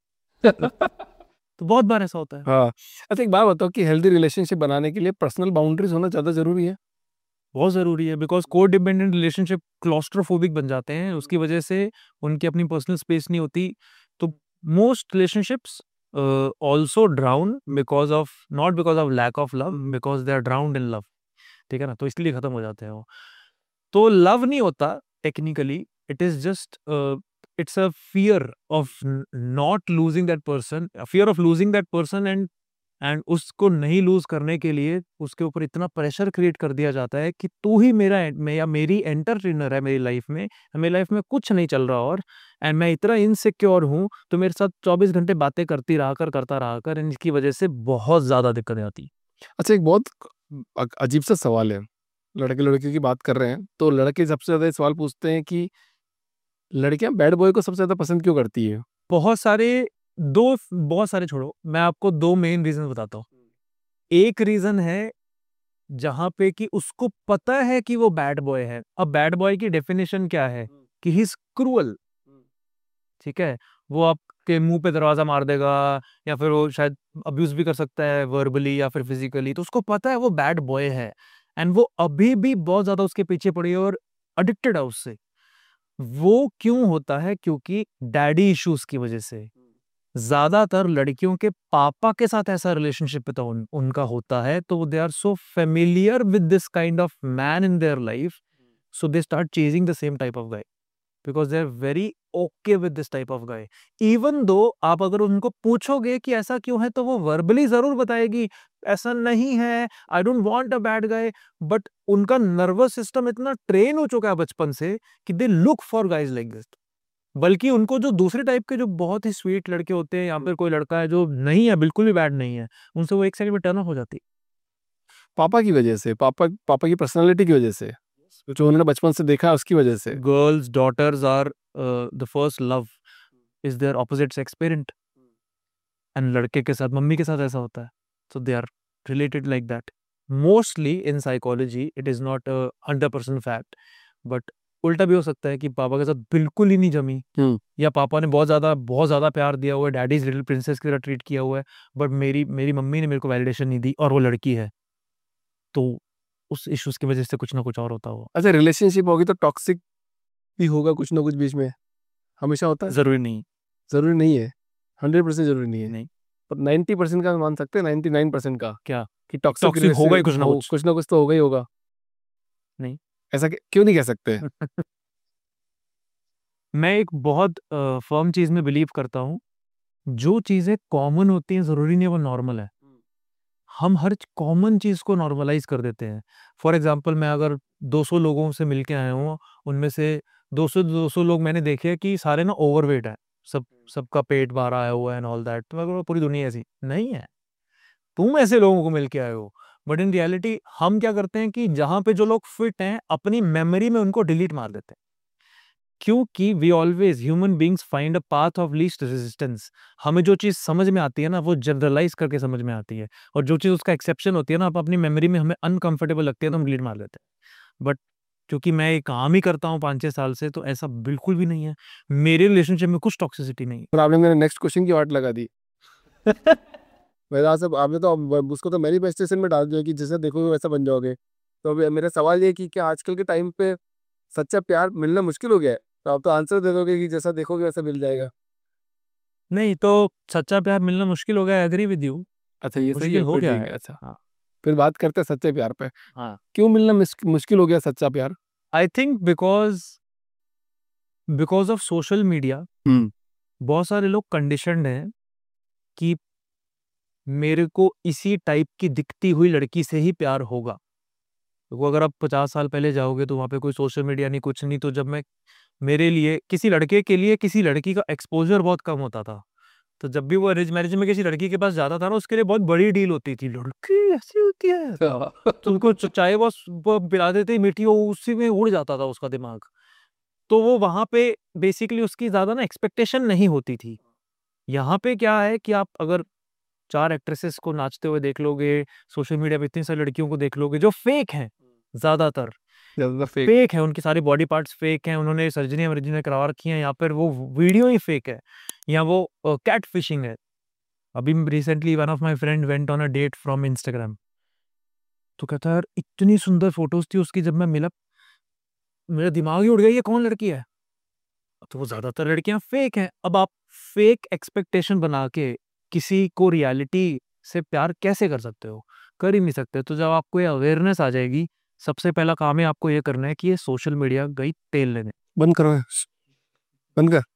तो बहुत बार ऐसा होता है। हाँ। अच्छा एक बात बताओ कि हेल्दी रिलेशनशिप बनाने के लिए पर्सनल बाउंड्रीज होना ज्यादा जरूरी है? बहुत जरूरी है, बिकॉज को डिपेंडेंट रिलेशनशिप क्लॉस्ट्रोफोबिक बन जाते हैं, उसकी वजह से उनकी अपनी पर्सनल स्पेस नहीं होती। तो most relationships also drown because of, not because of lack of love, because they are drowned in love, ठीक है ना, तो इसलिए खत्म हो जाते हैं वो। तो लव नहीं होता technically, it is just it's a fear of not losing that person, fear of losing that person, and and उसको नहीं लूज करने के लिए उसके ऊपर इतना प्रेशर क्रिएट कर दिया जाता है कि तू ही मेरा मैं या मेरी एंटरटेनर है मेरी लाइफ में, मेरी लाइफ में कुछ नहीं चल रहा, और एंड मैं इतना इनसिक्योर हूँ, तो मेरे साथ चौबीस घंटे बातें करती रहा कर करता रहा कर, इनकी वजह से बहुत ज्यादा दिक्कतें आती। अच्छा एक बहुत अ- अजीब सा सवाल है, लड़के लड़कियों की बात कर रहे हैं तो लड़के सबसे ज्यादा ये सवाल पूछते हैं कि लड़कियां बैड बॉय को सबसे ज्यादा पसंद क्यों करती है? बहुत सारे दो बहुत सारे छोड़ो, मैं आपको दो मेन रीजन बताता हूँ। एक रीजन है जहां पे कि उसको पता है कि वो बैड बॉय है। अब बैड बॉय की डेफिनेशन क्या है कि ही इज क्रूअल, ठीक है, वो आपके मुंह पे दरवाजा मार देगा, या फिर वो शायद अब्यूज भी कर सकता है वर्बली या फिर फिजिकली, तो उसको पता है वो बैड बॉय है, एंड वो अभी भी बहुत ज्यादा उसके पीछे पड़ी है और एडिक्टेड है उससे। वो क्यों होता है? क्योंकि डैडी इश्यूज की वजह से। ज्यादातर लड़कियों के पापा के साथ ऐसा रिलेशनशिप तो उन, उनका होता है, तो they are so familiar with this kind of man in their life, so they start chasing the same type of guy, because they are very okay with this type of guy. Even though आप अगर उनको पूछोगे कि ऐसा क्यों है, तो वो वर्बली जरूर बताएगी ऐसा नहीं है, I don't want a bad guy, but उनका नर्वस सिस्टम इतना ट्रेन हो चुका है बचपन से कि they look for guys like this. बल्कि उनको जो दूसरे टाइप के जो बहुत ही स्वीट लड़के होते हैं, या फिर कोई लड़का है जो नहीं है, बिल्कुल भी बैड नहीं है, उनसे वो एक सेकंड में टर्न ऑफ हो जाती। पापा की वजह से, पापा पापा की पर्सनालिटी की वजह से, जो उन्होंने बचपन से देखा है उसकी वजह से। Girls daughters are the first love is their opposite sex parent, and लड़के के साथ मम्मी के साथ ऐसा होता है, so they are related like that. Mostly in psychology it is not a one hundred percent fact, but उल्टा भी हो सकता है कि पापा के साथ बिल्कुल ही नहीं जमी, हम्म या पापा ने बहुत ज़्यादा बहुत ज़्यादा प्यार दिया हुआ है, डैडीज लिटिल प्रिंसेस की तरह ट्रीट किया हुआ है, बट मेरी मेरी मम्मी ने मेरे को वैलिडेशन नहीं दी और वो लड़की है, तो उस इश्यूज की वजह से कुछ ना कुछ और होता हुआ। अच्छा, रिलेशनशिप होगी तो टॉक्सिक भी होगा कुछ ना कुछ बीच में, हमेशा होता है? ज़रूरी नहीं। जरूरी नहीं है, हंड्रेड परसेंट जरूरी नहीं है, नहीं, पर नाइन्टी परसेंट का मान सकते हैं, नाइन्टी नाइन परसेंट का क्या कि टॉक्सिक टॉक्सिक होगा ही कुछ ना कुछ। कुछ ना कुछ तो होगा ही होगा। नहीं। ऐसा कि- क्यों नहीं कह सकते? मैं एक बहुत फर्म चीज़ में बिलीव करता हूँ, जो चीज़ें कॉमन होती हैं ज़रूरी नहीं वो नॉर्मल है। हम हर कॉमन चीज़ को नॉर्मलाइज कर देते हैं। फॉर एग्जांपल मैं अगर दो सौ लोगों से मिल के आया हूँ, उनमें से दो सौ दो सौ लोग मैंने देखे हैं कि सारे ना ओवरवेट है, सब सबका पेट बाहर आया हुआ है एंड ऑल दैट, तो मैं बोलूँ पूरी दुनिया ऐसी नहीं है, तुम ऐसे लोगों को मिल के आए हो। बट इन रियलिटी हम क्या करते हैं कि जहाँ पे जो लोग फिट हैं अपनी मेमोरी में उनको डिलीट मार देते हैं, क्योंकि we always human beings find a path of least resistance. हमें जो चीज़ समझ में आती है ना वो जनरलाइज करके समझ में आती है, और जो चीज़ उसका एक्सेप्शन होती है ना आप अपनी मेमोरी में हमें अनकंफर्टेबल लगती है तो हम डिलीट मार देते हैं। बट क्योंकि मैं ये काम ही करता हूँ पाँच छः साल से, तो ऐसा बिल्कुल भी नहीं है, मेरे रिलेशनशिप में कुछ टॉक्सिसिटी नहीं है। और आपने मेरे नेक्स्ट क्वेश्चन की वाट लगा दी। वैसे आप आपने तो अब उसको तो मैनिफेस्टेशन में डाल दिया कि जैसा देखोगे वैसा बन जाओगे। तो अभी मेरा सवाल ये है कि क्या आजकल के टाइम पे सच्चा प्यार मिलना मुश्किल हो गया है? तो आप तो आंसर दे दोगे कि जैसा देखोगे वैसा मिल जाएगा। नहीं, तो सच्चा प्यार मिलना मुश्किल हो गया, एग्री विद यू, अच्छा, ये सही मुश्किल है, हो फिर गया ठीक है। है। अच्छा, हाँ फिर बात करते हैं सच्चे प्यार पे। हाँ, क्यों मिलना मुश्क- मुश्किल हो गया सच्चा प्यार? I think because because of social media hmm बहुत सारे लोग कंडीशनड हैं कि मेरे को इसी टाइप की दिखती हुई लड़की से ही प्यार होगा। तो अगर आप पचास साल पहले जाओगे तो वहाँ पे कोई सोशल मीडिया नहीं, कुछ नहीं, तो जब मैं मेरे लिए किसी लड़के के लिए किसी लड़की का एक्सपोजर बहुत कम होता था, तो जब भी वो अरेंज मैरिज में किसी लड़की के पास जाता था ना, उसके लिए बहुत बड़ी डील होती थी, लड़की ऐसी होती है, तो उनको च- चाय वो वो पिला देते ही मीठी, वो उसी में उड़ जाता था उसका दिमाग। तो वो वहां पे बेसिकली उसकी ज्यादा ना एक्सपेक्टेशन नहीं होती थी। यहाँ पे क्या है कि आप अगर चार एक्ट्रेसेस को नाचते हुए देख लोगे, सोशल मीडिया पे इतनी सारी लड़कियों को देख लोगे जो फेक हैं, ज्यादातर ज्यादा फेक। फेक है, उनकी सारी बॉडी पार्ट्स फेक हैं, उन्होंने सर्जरी वर्जरी करवा रखी है, या फिर वो वीडियो ही फेक है, या वो कैट फिशिंग है। अभी recently one of my friend went on a date from Instagram, तो कहता है यार इतनी सुंदर फोटोज थी उसकी, जब मैं मिला मेरा दिमाग ही उड़ गया, ये कौन लड़की है। तो वो ज्यादातर लड़कियां फेक हैं। अब आप फेक एक्सपेक्टेशन बना के किसी को रियलिटी से प्यार कैसे कर सकते हो? कर ही नहीं सकते। तो जब आपको ये अवेयरनेस आ जाएगी, सबसे पहला काम है आपको ये करना है कि ये सोशल मीडिया गई तेल लेने। बंद करो, बंद कर।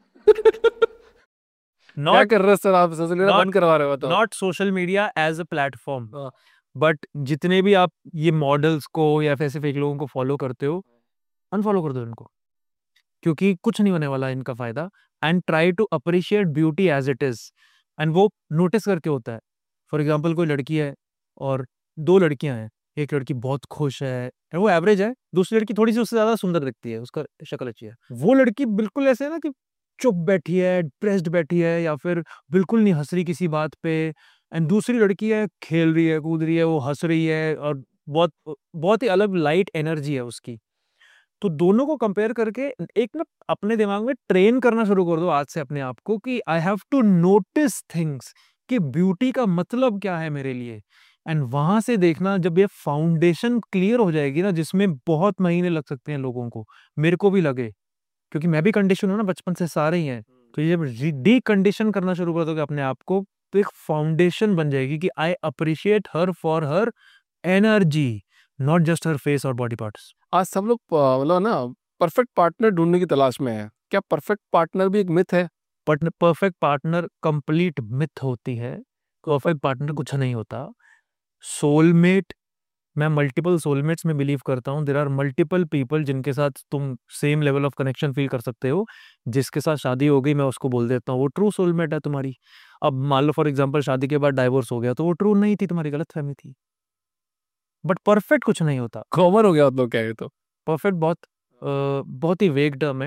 क्या नॉट कर रहे हो सर आप? सोशल मीडिया Not- बंद करवा रहे हो तो? Not social media as a platform, हाँ। बट जितने भी आप ये मॉडल्स को या फिर ऐसे फेक लोगों को फॉलो करते हो, अनफॉलो कर दो इनको, क्योंकि कुछ नहीं होने वाला इनका फायदा। And try to appreciate beauty as it is, and वो नोटिस करके होता है। फॉर एग्जाम्पल कोई लड़की है और दो लड़कियां हैं, एक लड़की बहुत खुश है, वो एवरेज है, दूसरी लड़की थोड़ी सी उससे ज्यादा सुंदर दिखती है, उसका शक्ल अच्छी है, वो लड़की बिल्कुल ऐसे है ना कि चुप बैठी है, डिप्रेस्ड बैठी है, या फिर बिल्कुल नहीं हंस रही किसी बात पे, एंड दूसरी लड़की है खेल रही है, कूद रही है, वो हंस रही है, और बहुत बहुत ही अलग लाइट एनर्जी है उसकी। तो दोनों को कंपेयर करके एक ना अपने दिमाग में ट्रेन करना शुरू कर दो आज से अपने आप को कि I have to notice things, कि ब्यूटी का मतलब क्या है मेरे लिए। एंड वहां से देखना, जब ये फाउंडेशन क्लियर हो जाएगी ना, जिसमें बहुत महीने लग सकते हैं लोगों को, मेरे को भी लगे, क्योंकि मैं भी कंडीशन हूं ना, बचपन से सारे ही हैं। तो ये जब डी कंडीशन करना शुरू कर दोगे अपने आप को, तो एक फाउंडेशन बन जाएगी कि I appreciate her for her energy, not just her face और बॉडी पार्ट्स। आज सब लोग अ, मतलब ना परफेक्ट पार्टनर ढूंढने की तलाश में है। क्या परफेक्ट पार्टनर भी एक मिथ है? But perfect partner complete myth होती है, परफेक्ट पार्टनर कुछ नहीं होता। सोलमेट, मैं मल्टीपल सोलमेट्स में बिलीव करता हूँ। देयर आर मल्टीपल पीपल जिनके साथ तुम same level of connection feel कर सकते हो। जिसके साथ शादी हो गई, मैं उसको बोल देता हूँ वो ट्रू सोलमेट है तुम्हारी। अब मान लो फॉर एग्जांपल शादी के बाद डाइवोर्स हो गया, तो वो ट्रू नहीं थी, तुम्हारी गलत फहमी थी। बट परफेक्ट कुछ नहीं होता। कॉमन हो गया आप लोग कह रहे तो। परफेक्ट बहुत अ, बहुत ही वेग टर्म है।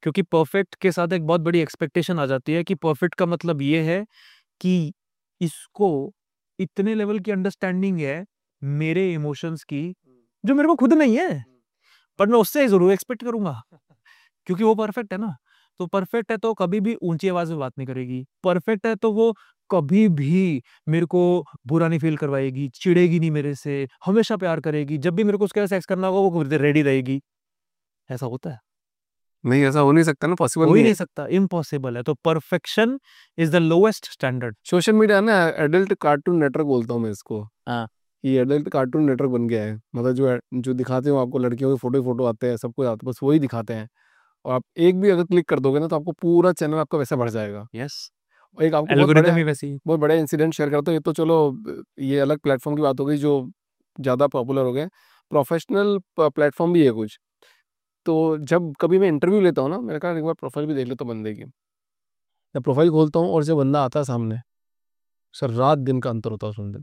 क्योंकि परफेक्ट के साथ एक बहुत बड़ी एक्सपेक्टेशन आ जाती है कि परफेक्ट का मतलब ये है कि इसको इतने लेवल की अंडरस्टैंडिंग है मेरे इमोशंस की जो मेरे को खुद नहीं है, पर मैं उससे जरूर एक्सपेक्ट करूंगा क्योंकि वो परफेक्ट है ना। तो परफेक्ट है तो कभी भी ऊंची आवाज में बात नहीं करेगी, परफेक्ट है तो वो कभी भी मेरे को बुरा नहीं फील करवाएगी, चिढ़ेगी नहीं मेरे से, हमेशा प्यार करेगी, जब भी मेरे को उसके साथ सेक्स करना होगा वो रेडी रहेगी। ऐसा होता है? नहीं, ऐसा हो नहीं सकता ना, पॉसिबल हो ही नहीं नहीं है। सकता, इम्पॉसिबल है। तो perfection is the lowest standard. Social media ना एडल्ट कार्टून नेटवर्क बोलता हूँ मैं इसको। हाँ। ये एडल्ट कार्टून नेटवर्क बन गया है। मतलब जो जो दिखाते हो आपको, लड़कियों के फोटो फोटो आते हैं, सब कुछ आते, बस वही दिखाते हैं। और आप एक भी अगर क्लिक कर दोगे ना तो आपको पूरा चैनल आपका वैसा बढ़ जाएगा। यस, और एक आपको बहुत एल्गोरिदम बड़ा ही वैसी ही। बहुत बड़ा इंसिडेंट शेयर करता हूँ। ये तो चलो अ, ये अलग प्लेटफॉर्म की बात हो गई जो ज़्यादा पॉपुलर हो गए। प्रोफेशनल प्लेटफॉर्म भी है कुछ। तो जब कभी मैं इंटरव्यू लेता हूँ ना, मैंने कहा एक बार प्रोफाइल भी देख लेता हूँ बंदे की। मैं प्रोफाइल खोलता हूँ और जब बंदा आता है सामने, सर रात दिन का अंतर होता है उसमें।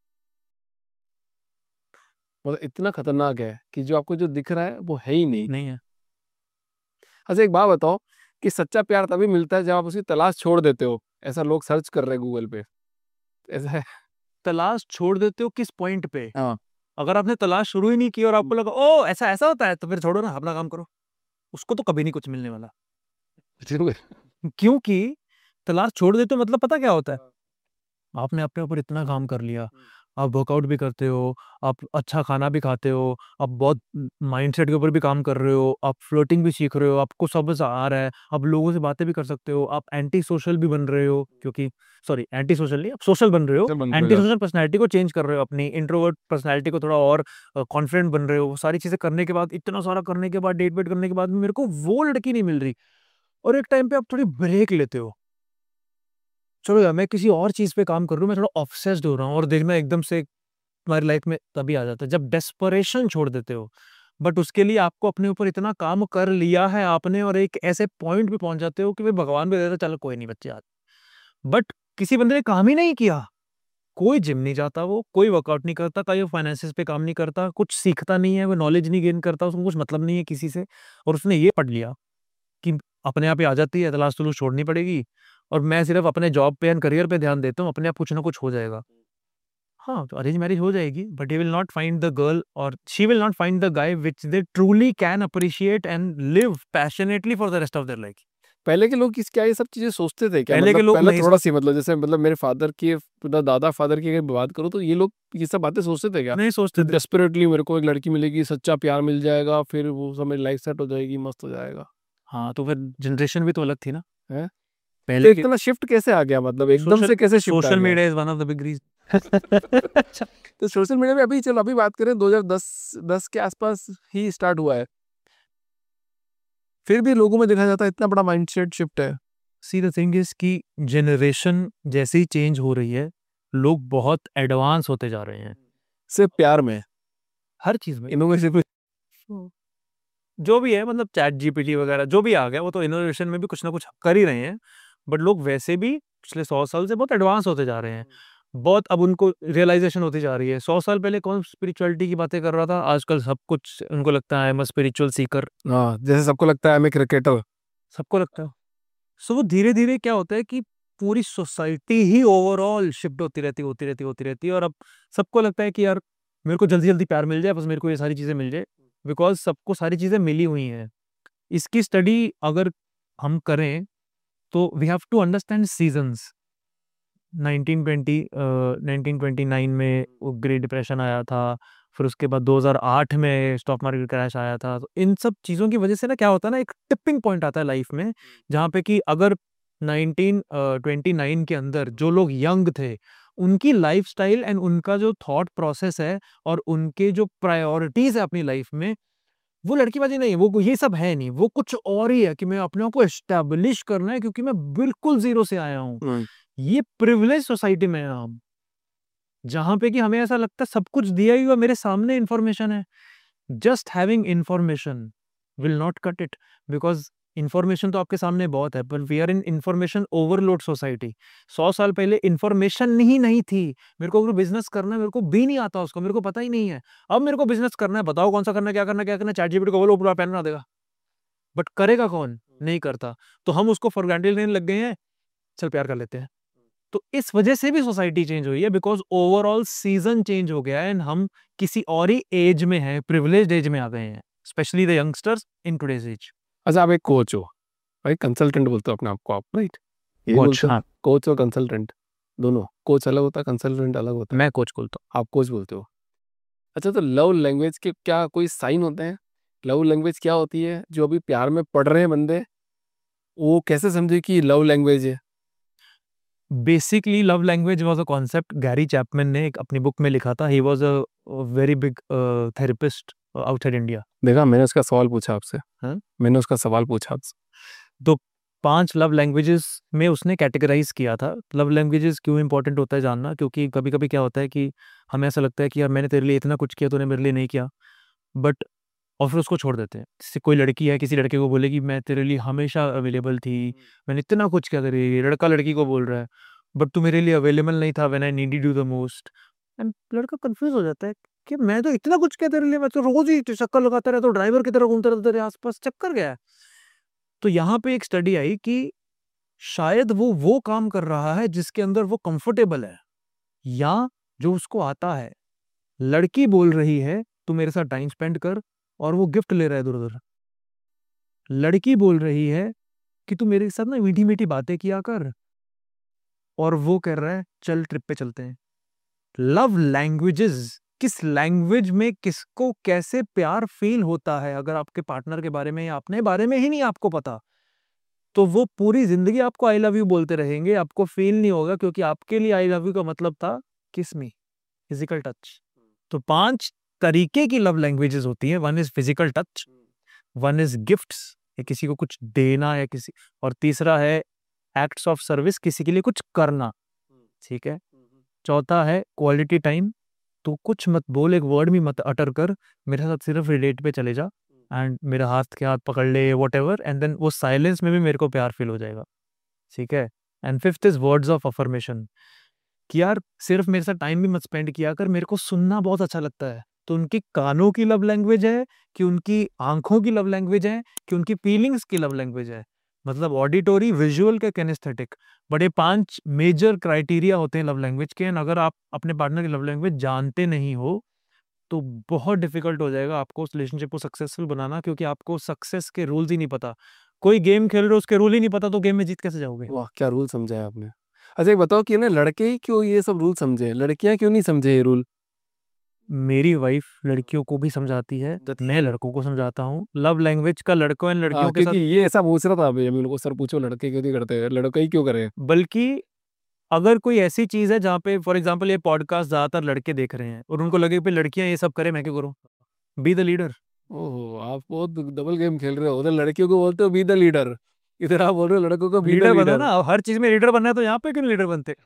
मतलब इतना खतरनाक है कि जो आपको जो दिख रहा है वो है ही नहीं। नहीं है। अच्छा एक बात बताओ कि सच्चा प्यार तभी मिलता है जब आप उसकी तलाश छोड़ देते हो। ऐसा लोग सर्च कर रहे हैं गूगल पे, ऐसा है। तलाश छोड़ देते हो किस पॉइंट पे? हाँ। अगर आपने तलाश शुरू ही नहीं की और आपको लगा ओ ऐसा ऐसा होता है, तो फिर छोड़ो ना, अपना काम करो। उसको तो कभी नहीं कुछ मिलने वाला, क्योंकि तलाश छोड़ देते हो मतलब पता क्या होता है? आपने अपने ऊपर इतना काम कर लिया, आप वर्कआउट भी करते हो, आप अच्छा खाना भी खाते हो, आप बहुत माइंडसेट के ऊपर भी काम कर रहे हो, आप फ्लर्टिंग भी सीख रहे हो, आपको सब कुछ आ रहा है, आप लोगों से बातें भी कर सकते हो, आप एंटी सोशल भी बन रहे हो, क्योंकि सॉरी एंटी सोशल नहीं, आप सोशल बन रहे हो, सब बंद हो एंटी जाता सोशल पर्सनैलिटी को चेंज कर रहे हो, अपनी इंट्रोवर्ट पर्सनैलिटी को थोड़ा और कॉन्फिडेंट बन रहे हो। वो सारी चीजें करने के बाद, इतना सारा करने के बाद, डेट वेट करने के बाद भी मेरे को वो लड़की नहीं मिल रही, और एक टाइम पे आप थोड़ी ब्रेक लेते हो, चलो यार मैं किसी और चीज पे काम कर रहा हूँ, मैं थोड़ा ऑब्सेस्ड हो रहा हूँ, और देखना एकदम से तुम्हारी लाइफ में तभी आ जाता है जब डेस्परेशन छोड़ देते हो। बट उसके लिए आपको अपने ऊपर इतना काम कर लिया है आपने, और एक ऐसे पॉइंट पे पहुंच जाते हो कि भाई भगवान भी देता चलो कोई नहीं बच्चे आज। बट किसी बंदे ने काम ही नहीं किया, कोई जिम नहीं जाता, वो कोई वर्कआउट नहीं करता, कहीं फाइनेंसिस पे काम नहीं करता, कुछ सीखता नहीं है, वो नॉलेज नहीं गेन करता, उसको कुछ मतलब नहीं है किसी से, और उसने ये पढ़ लिया कि अपने आप ही आ जाती है, तलाश तलाश छोड़नी पड़ेगी, और मैं सिर्फ अपने जॉब पे एंड करियर पे ध्यान देता हूँ, अपने आप कुछ ना कुछ हो जाएगा। हाँ, तो अरेंज मैरिज हो जाएगी, but he will not find the girl और she will not find the guy which they truly can appreciate and live passionately for the rest of their life. पहले के लोग किस क्या ये सब चीजें सोचते थे क्या? पहले के मतलब लोग पहले नहीं थोड़ा सोच सी मतलब जैसे मतलब मेरे फादर की मतलब दादा फादर की अगर बात करूँ तो ये लोग ये सब बातें सोचते थे क्या? नहीं सोचते थे। डेस्परेटली मेरे को एक लड़की मिलेगी, सच्चा प्यार मिल जाएगा, फिर वो सब मेरी लाइफ सेट हो जाएगी, मस्त हो जाएगा। हाँ, तो फिर जनरेशन भी तो अलग थी ना। है? तो पहले के इतना शिफ्ट कैसे आ गया? मतलब एकदम सोशल से कैसे शिफ्ट आ सोशल गया? Media is one of the big reason. तो सोशल मीडिया पे अभी चलो अभी बात करें दो हज़ार दस दस के आसपास ही स्टार्ट हुआ है, फिर भी लोगों में देखा जाता है इतना बड़ा माइंडसेट शिफ्ट है। सी द थिंग इज कि जनरेशन जैसे ही चेंज हो रही है, लोग बहुत एडवांस होते जा रहे हैं सिर्फ प्यार में, हर चीज में। इनोवेशन सिर्फ जो भी है, मतलब चैट जीपीटी वगैरह जो भी आ गया, वो तो इनोवेशन में भी कुछ ना कुछ कर ही रहे हैं, बट लोग वैसे भी पिछले सौ साल से बहुत एडवांस होते जा रहे हैं। बहुत अब उनको रियलाइजेशन होती जा रही है। सौ साल पहले कौन स्पिरिचुअलिटी की बातें कर रहा था, आजकल सब कुछ उनको लगता है मैं स्पिरिचुअल सीकर, हाँ, जैसे सबको लगता है मैं क्रिकेटर। सबको लगता है। सो वो धीरे धीरे क्या होता है कि पूरी सोसाइटी ही ओवरऑल शिफ्ट होती रहती होती रहती होती रहती है, और अब सबको लगता है कि यार मेरे को जल्दी जल्दी प्यार मिल जाए, बस मेरे को ये सारी चीजें मिल जाए, बिकॉज सबको सारी चीजें मिली हुई हैं। इसकी स्टडी अगर हम करें तो we have to understand seasons. Nineteen twenty nineteen twenty nine में वो ग्रेट डिप्रेशन आया था, फिर उसके बाद दो हज़ार आठ में स्टॉक मार्केट क्रैश आया था। तो इन सब चीज़ों की वजह से ना क्या होता है ना, एक टिपिंग पॉइंट आता है लाइफ में, जहाँ पे कि अगर नाइनटीन ट्वेंटी नाइन के अंदर जो लोग यंग थे, उनकी लाइफस्टाइल एंड उनका जो थॉट प्रोसेस है और उनके जो प्रायोरिटीज है अपनी लाइफ में, वो लड़कीबाजी नहीं है, वो ये सब है नहीं, वो कुछ और ही है कि मैं अपने आप को एस्टेब्लिश करना है क्योंकि मैं बिल्कुल जीरो से आया हूँ। ये प्रिविलेज सोसाइटी में है हम, जहां पे कि हमें ऐसा लगता है सब कुछ दिया ही हुआ मेरे सामने इंफॉर्मेशन है। Just having information will not cut it, because information तो आपके सामने बहुत है, पर we are in information overload society. सौ साल पहले इंफॉर्मेशन ही नहीं थी। मेरे को अगर बिजनेस करना है, मेरे को भी नहीं आता उसको, मेरे को पता ही नहीं है। अब मेरे को बिजनेस करना है, बताओ कौन सा करना है, क्या करना है, क्या करना है, चैट जीपीटी को बोलो पूरा प्लान बना देगा, बट करेगा कौन? नहीं करता, तो हम उसको फॉर ग्रांटेड लेने लग गए हैं, चल प्यार कर लेते हैं। तो इस वजह से भी सोसाइटी चेंज हुई है, बिकॉज ओवरऑल सीजन चेंज हो गया है एंड हम किसी और ही एज में हैं, प्रिविलेज्ड एज में आ गए हैं, specially the youngsters in today's age. अच्छा, आप एक कोच हो भाई, कंसल्टेंट बोलते हो अपने आप को आप, राइट? ये कोच, बोलते हो हाँ। कोच और कंसल्टेंट दोनों, कोच अलग होता है, कंसल्टेंट अलग होता है, मैं कोच बोलता आप कोच बोलते हो। अच्छा, तो लव लैंग्वेज के क्या कोई साइन होते हैं? लव लैंग्वेज क्या होती है? जो अभी प्यार में पड़ रहे हैं बंदे, वो कैसे समझे कि लव लैंग्वेज है? हूँ। Basically love language was a concept Gary Chapman ने एक अपनी बुक में लिखा था। He was a very big therapist outside India. देखा, मैंने उसका सवाल पूछा आपसे, हाँ? मैंने उसका सवाल पूछा आपसे। तो पांच लव लैंग्वेजेस में उसने कैटेगराइज किया था। लव लैंग्वेजेस क्यों इंपॉर्टेंट होता है जानना, क्योंकि कभी कभी क्या होता है कि हमें ऐसा लगता है कि यार मैंने तेरे लिए इतना कुछ किया, तूने मेरे लिए नहीं किया, बट और फिर उसको छोड़ देते हैं। जैसे कोई लड़की है, किसी लड़के को बोलेगी मैं तेरे लिए हमेशा अवेलेबल थी, मैंने इतना कुछ किया तेरे लिए, लड़का लड़की को बोल रहा है, बट तू मेरे लिए अवेलेबल नहीं था when I needed you the most. And लड़का कंफ्यूज हो जाता है कि मैं तो इतना कुछ किया तेरे लिए, मैं तो रोज ही चक्कर लगाता रहता हूँ, ड्राइवर की तरह घूमता रहता तेरे आसपास, चक्कर गया है। तो यहाँ पे एक स्टडी आई कि शायद वो वो काम कर रहा है जिसके अंदर वो कंफर्टेबल है, या जो उसको आता है। लड़की बोल रही है तू मेरे साथ टाइम स्पेंड कर, और वो गिफ्ट ले रहा है इधर उधर। लड़की बोल रही है कि तू मेरे साथ ना मीठी मीठी बातें किया कर, और वो कह रहा है चल ट्रिप पे चलते हैं। लव लैंग्वेजेस, किस लैंग्वेज में किसको कैसे प्यार फील होता है, अगर आपके पार्टनर के बारे में या अपने बारे में ही नहीं आपको पता, तो वो पूरी जिंदगी आपको आई लव यू बोलते रहेंगे, आपको फील नहीं होगा, क्योंकि आपके लिए आई लव यू का मतलब था किस मी, फिजिकल टच। तो पांच तरीके की लव लैंग्वेजेस होती है। One is physical touch, one is gifts, या किसी को कुछ देना, या किसी, और तीसरा है एक्ट्स ऑफ सर्विस, किसी के लिए कुछ करना, ठीक है। चौथा है क्वालिटी टाइम, तू कुछ मत बोल, एक वर्ड भी मत अटर कर, मेरे साथ सिर्फ रिलेट पे चले जा, एंड मेरा हाथ के हाथ पकड़ ले, वॉट एवर, एंड देन वो साइलेंस में भी मेरे को प्यार फील हो जाएगा, ठीक है। And fifth is words of affirmation, कि यार सिर्फ मेरे साथ टाइम भी मत स्पेंड किया कर, मेरे को सुनना बहुत अच्छा लगता है। तो उनकी कानों की लव लैंग्वेज है, कि उनकी आंखों की लव लैंग्वेज है, कि उनकी फीलिंग्स की लव लैंग्वेज है, मतलब ऑडिटोरी, विजुअल के किनेस्थेटिक। बड़े पांच मेजर क्राइटेरिया होते हैं लव लैंग्वेज के, एंड अगर आप अपने पार्टनर की लव लैंग्वेज जानते नहीं हो तो बहुत डिफिकल्ट हो जाएगा आपको उस रिलेशनशिप को सक्सेसफुल बनाना, क्योंकि आपको सक्सेस के रूल्स ही नहीं पता। कोई गेम खेल रहे हो, उसके रूल ही नहीं पता, तो गेम में जीत कैसे जाओगे? वाह, क्या रूल समझा है आपने। अच्छा, एक बताओ कि ना लड़के ही क्यों ये सब रूल समझे, लड़कियां क्यों नहीं समझे ये रूल? मेरी वाइफ लड़कियों को भी समझाती है, मैं लड़कों को समझाता हूँ। लव लैंग्वेज का लड़कों एंड लड़कियों हाँ, के क्योंकि साथ, ये ऐसा पूछ रहा था अभी अभी उनको, सर पूछो लड़के क्यों नहीं करते, लड़के ही क्यों करें? बल्कि अगर कोई ऐसी चीज है जहाँ पे फॉर एग्जांपल ये पॉडकास्ट ज्यादातर लड़के देख रहे हैं, और उनको लगे कि लड़कियां ये सब करें, मैं क्यों करूँ? Be the leader. ओहो, आप बहुत डबल गेम खेल रहे हो, उधर लड़कियों को बोलते हो बी द लीडर, इधर आप बोल रहे हो लड़कों को बी द लीडर बनो लीडर। ना, हर चीज में लीडर बनना है, तो यहाँ पे क्यों लीडर बनते?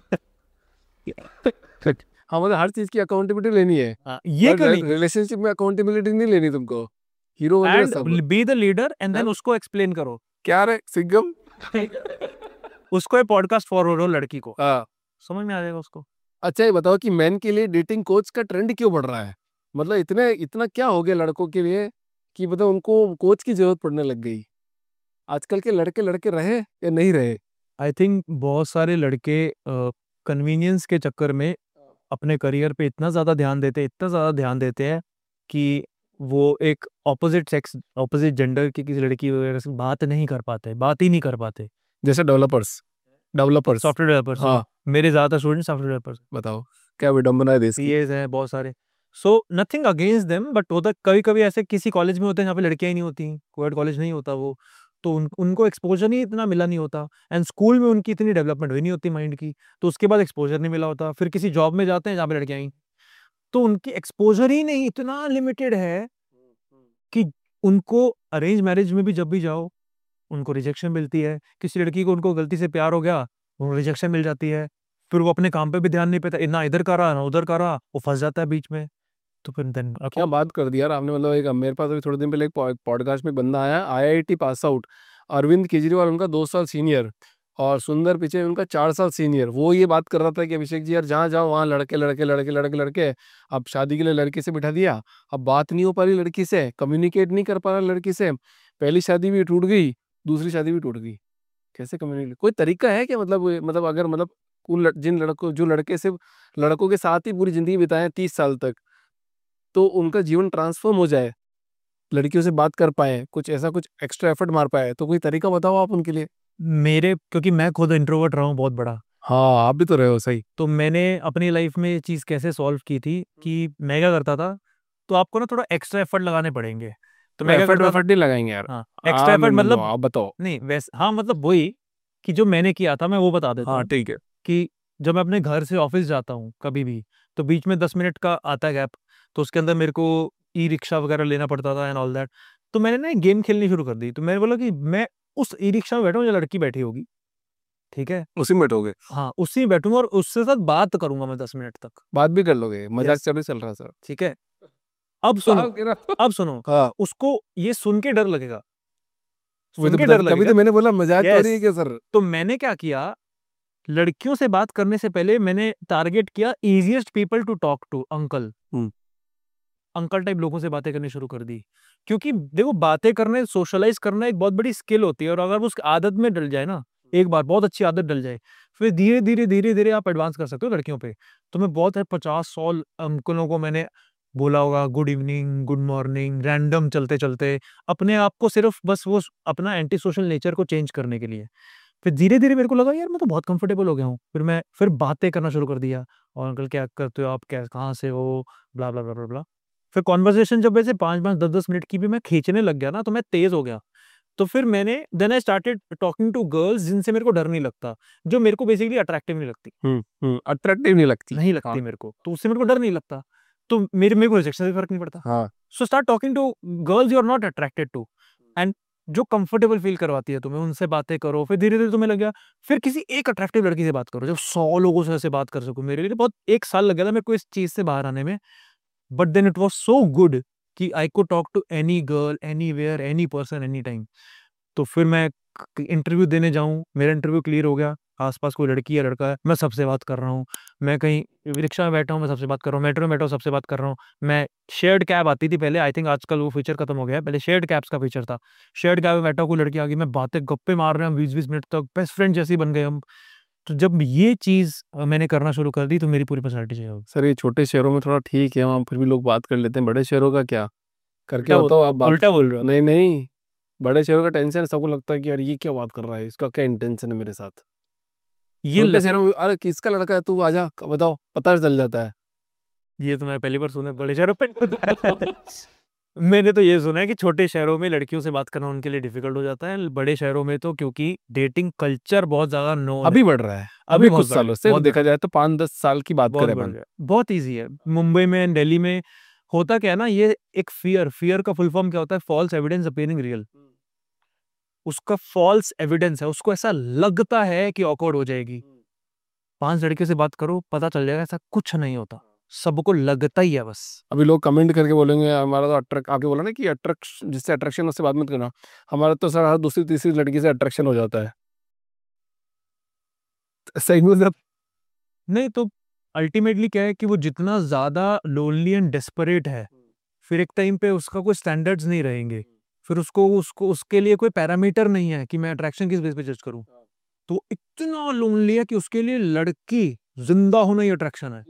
हाँ, मतलब हर चीज की अकाउंटेबिलिटी लेनी है, हाँ, ये क्यों नहीं? रिलेशनशिप में अकाउंटेबिलिटी नहीं लेनी तुमको, हीरो बन रहे सब। And be the leader, and then हाँ? उसको एक्सप्लेन करो, क्या रे सिंगम? उसको ये पॉडकास्ट फॉरवर्ड हो लड़की को, हाँ। समझ में आ जाएगा उसको। अच्छा, ये बताओ कि मैन के लिए डेटिंग कोच का ट्रेंड क्यों बढ़ रहा है? मतलब इतने इतना क्या हो गया लड़कों के लिए कि मतलब उनको कोच की जरूरत पड़ने लग गई? आजकल के लड़के लड़के रहे या नहीं रहे? आई थिंक बहुत सारे लड़के कन्वीनियंस के चक्कर में अपने करियर पे इतना ज़्यादा ध्यान देते हैं, इतना ज़्यादा ध्यान देते हैं कि वो एक ऑपोजिट सेक्स, ऑपोजिट जेंडर की किसी लड़की वगैरह से बात नहीं कर पाते, बात ही नहीं कर पाते। जैसे डेवलपर्स डेवलपर्स सॉफ्टवेयर डेवलपर्स, हाँ, मेरे ज़्यादातर स्टूडेंट सॉफ्टवेयर डेवलपर्स, बताओ क्या विडंबना है देश की। सीएस हैं बहुत सारे। So nothing against them, but होता कभी कभी ऐसे किसी कॉलेज में होते हैं जहाँ पे लड़कियां ही नहीं होती, कोएड कॉलेज नहीं होता वो, तो उन, उनको एक्सपोजर ही इतना मिला नहीं होता, एंड स्कूल में उनकी इतनी डेवलपमेंट हुई नहीं होती माइंड की, तो उसके बाद एक्सपोजर नहीं मिला होता, फिर किसी जॉब में जाते हैं जहाँ पे लड़कियां ही, तो उनकी एक्सपोजर ही नहीं, इतना लिमिटेड है कि उनको अरेंज मैरिज में भी जब भी जाओ उनको रिजेक्शन मिलती है। किसी लड़की को उनको गलती से प्यार हो गया, उनको रिजेक्शन मिल जाती है, फिर वो अपने काम पे भी ध्यान नहीं पाता, ना इधर कर रहा ना उधर कर रहा, वो फंस जाता है बीच में। तो फिर देन क्या बात कर दी यार आपने, मतलब एक मेरे पास अभी थोड़े दिन पहले एक पॉडकास्ट में बंदा आया, IIT pass out, Arvind Kejriwal उनका दो साल सीनियर और सुंदर पिचाई उनका चार साल सीनियर। वो ये बात कर रहा था कि अभिषेक जी यार जहाँ जाओ वहाँ लड़के लड़के लड़के लड़के लड़के, अब शादी के लिए लड़की से बिठा दिया, अब बात नहीं हो पा रही लड़की से, कम्युनिकेट नहीं कर पा रहा लड़की से, पहली शादी भी टूट गई, दूसरी शादी भी टूट गई। कैसे कम्युनिकेट, कोई तरीका है क्या? मतलब मतलब अगर मतलब उन लड़, जिन लड़कों जो लड़के सिर्फ लड़कों के साथ ही पूरी जिंदगी बिताए तीस साल तक, तो उनका जीवन ट्रांसफॉर्म हो जाए, लड़कियों से बात कर पाए, कुछ ऐसा कुछ एक्स्ट्रा एफर्ट मार पाए, तो कोई तरीका बताओ आप उनके लिए। मेरे क्योंकि मैं खुद इंट्रोवर्ट रहा हूँ बहुत बड़ा, हाँ, आप भी तो रहे हो, सही। तो मैंने अपनी लाइफ में ये चीज़ कैसे सॉल्व की थी कि मैं क्या करता था, तो आपको ना थोड़ा एक्स्ट्रा एफर्ट लगाने पड़ेंगे। तो मैं क्या एफर्ट करता था, वेफर्ट नहीं लगाएंगे यार। हाँ एक्स्ट्रा आप एफर्ट लो, मतलब आप बताओ। नहीं वैसे, हाँ मतलब वही कि जो मैंने किया था मैं वो बता देता हाँ हूँ ठीक है। कि जब मैं अपने घर से ऑफिस जाता हूँ कभी भी, तो बीच में दस मिनट का आता है गैप, तो उसके अंदर मेरे को ई रिक्शा वगैरह लेना पड़ता था एंड ऑल दैट। तो मैंने ना एक गेम खेलनी शुरू कर दी। तो मैंने बोला कि मैं उस ई रिक्शा में बैठा हूँ जो लड़की बैठी होगी, ठीक है, उसी में बैठोगे, हाँ उसी में बैठूंगा और उससे साथ बात करूंगा मैं दस मिनट तक, बात भी कर लोगे, मजाक यस चल चल रहा सर। ठीक है। अब सुनो, साहब कह रहा- अब सुनो, हाँ, उसको ये सुन के डर लगेगा, वही सुन तो के बता, डर तभी लगेगा, तो मैंने बोला मजाक तो हो रही है यस। क्या सर। तो मैंने क्या किया, लड़कियों से बात करने से पहले मैंने टारगेट किया easiest people to talk to, uncle hmm. Uncle type लोगों से बातें करनी शुरू कर दी। क्योंकि देखो बातें करने, सोशलाइज करना एक बहुत बड़ी स्किल होती है, और अगर वो उस आदत में डल जाए ना, एक बार बहुत अच्छी आदत डल जाए, फिर धीरे धीरे धीरे धीरे आप एडवांस कर सकते हो लड़कियों पे। तो मैं बहुत है पचास सौ अंकलों को मैंने बोला होगा good evening, good morning, random चलते चलते, अपने आप को सिर्फ बस वो अपना एंटी सोशल नेचर को चेंज करने के लिए। फिर धीरे धीरे मेरे को लगा यार मैं तो बहुत कंफर्टेबल हो गया हूँ। फिर मैं फिर बातें करना शुरू कर दिया, और अंकल क्या करते हो आप, क्या कहाँ से हो, ब्ला ब्ला ब्ला ब्ला ब्ला। फिर कॉन्वर्सेशन जब वैसे पाँच पाँच दस दस मिनट की भी मैं खींचने लग गया ना, तो मैं तेज हो गया। तो फिर मैंने then I started talking to girls जिनसे मेरे को डर नहीं लगता, जो मेरे को बेसिकली अट्रैक्टिव नहीं लगती, हम्म हम्म अट्रैक्टिव नहीं लगती। नहीं हाँ लगती मेरे को, तो उससे मेरे को डर नहीं लगता, तो मेरे मेरे को रिजेक्शन से फर्क नहीं पड़ता। हाँ। So start talking to girls you are not attracted to, and जो कंफर्टेबल फील करवाती है तुम्हें, उनसे बातें करो। फिर धीरे धीरे तुम्हें लग गया, फिर किसी एक अट्रैक्टिव लड़की से बात करो, जब सौ लोगों से ऐसे बात कर सकूं। मेरे लिए बहुत एक साल लग गया था मेरे को इस चीज से बाहर आने में, but then it was so good कि I could talk to any girl, anywhere, any person, any time. तो फिर मैं इंटरव्यू देने जाऊं, मेरा इंटरव्यू क्लियर हो गया, आसपास कोई लड़की या लड़का है, मैं सबसे बात कर रहा हूँ। मैं कहीं रिक्शा में बैठा हूँ, मैं सबसे बात कर रहा हूँ, मेट्रो में बैठा हूँ, सबसे बात कर रहा हूँ। मैं शेयर्ड कैब आती थी पहले, आई थिंक आजकल वो फीचर खत्म हो गया है, पहले शेयर्ड कैब्स का फीचर था। शेयर्ड कैब में बैठा हूँ, कोई लड़की आ गई, मैं बातें गप्पे मार रहे हैं बीस बीस मिनट तक, बेस्ट फ्रेंड जैसी बन गए हम। तो जब ये चीज मैंने करना शुरू कर दी, तो मेरी पूरी पर्सनैलिटी चेंज हो गई। सर, ये छोटे शहरों में थोड़ा ठीक है, वहाँ फिर भी लोग बात कर लेते हैं, बड़े शहरों का क्या करके उल्टा बोल बताओ आप बात। उल्टा बोल रहे हो। नहीं नहीं, बड़े शहरों का टेंशन है, सबको लगता है कि यार ये क्या बात कर रहा है, इसका क्या इंटेंशन है मेरे साथ। ये छोटे ल... शहरों में अरे किसका लड़का है तू, आजा बताओ, पता चल जाता है। ये तो मैं पहली बार सुना है बड़े शहरों पे। मैंने तो ये सुना है कि छोटे शहरों में लड़कियों से बात करना उनके लिए डिफिकल्ट हो जाता है, बड़े शहरों में तो क्योंकि डेटिंग कल्चर बहुत ज्यादा नोन है। अभी बढ़ रहा है, अभी अभी बहुत कुछ बढ़ सालों गया, से बहुत देखा जाए तो पाँच दस साल की बात बहुत करें बढ़ अपन। गया, बहुत इजी है। मुंबई में, दिल्ली में होता क्या है ना, ये एक फियर, फियर का फुल फॉर्म क्या होता है, फॉल्स एविडेंस अपीयरिंग रियल। उसका फॉल्स एविडेंस है, उसको ऐसा लगता है कि ऑकवर्ड हो जाएगी। पांच लड़के से बात करो, पता चल जाएगा ऐसा कुछ नहीं होता, सबको लगता ही है बस। अभी लोग कमेंट करके बोलेंगे हमारा तो अट्रैक्ट, आपके बोला ना कि अट्रैक्शन, जिससे अट्रैक्शन उससे बात मत करना, हमारा तो सर हर दूसरी तीसरी लड़की से अट्रैक्शन हो जाता है। सही में सब। नहीं तो अल्टीमेटली क्या है कि वो जितना ज्यादा लोनली एंड डेस्परेट है, फिर एक टाइम पे उसका कोई स्टैंडर्ड्स नहीं रहेंगे, फिर उसको उसको उसके लिए कोई पैरामीटर नहीं है कि मैं अट्रैक्शन किस बेस पे जज करूं। तो इतना लोनली है कि उसके लिए लड़की जिंदा होना ही अट्रैक्शन है।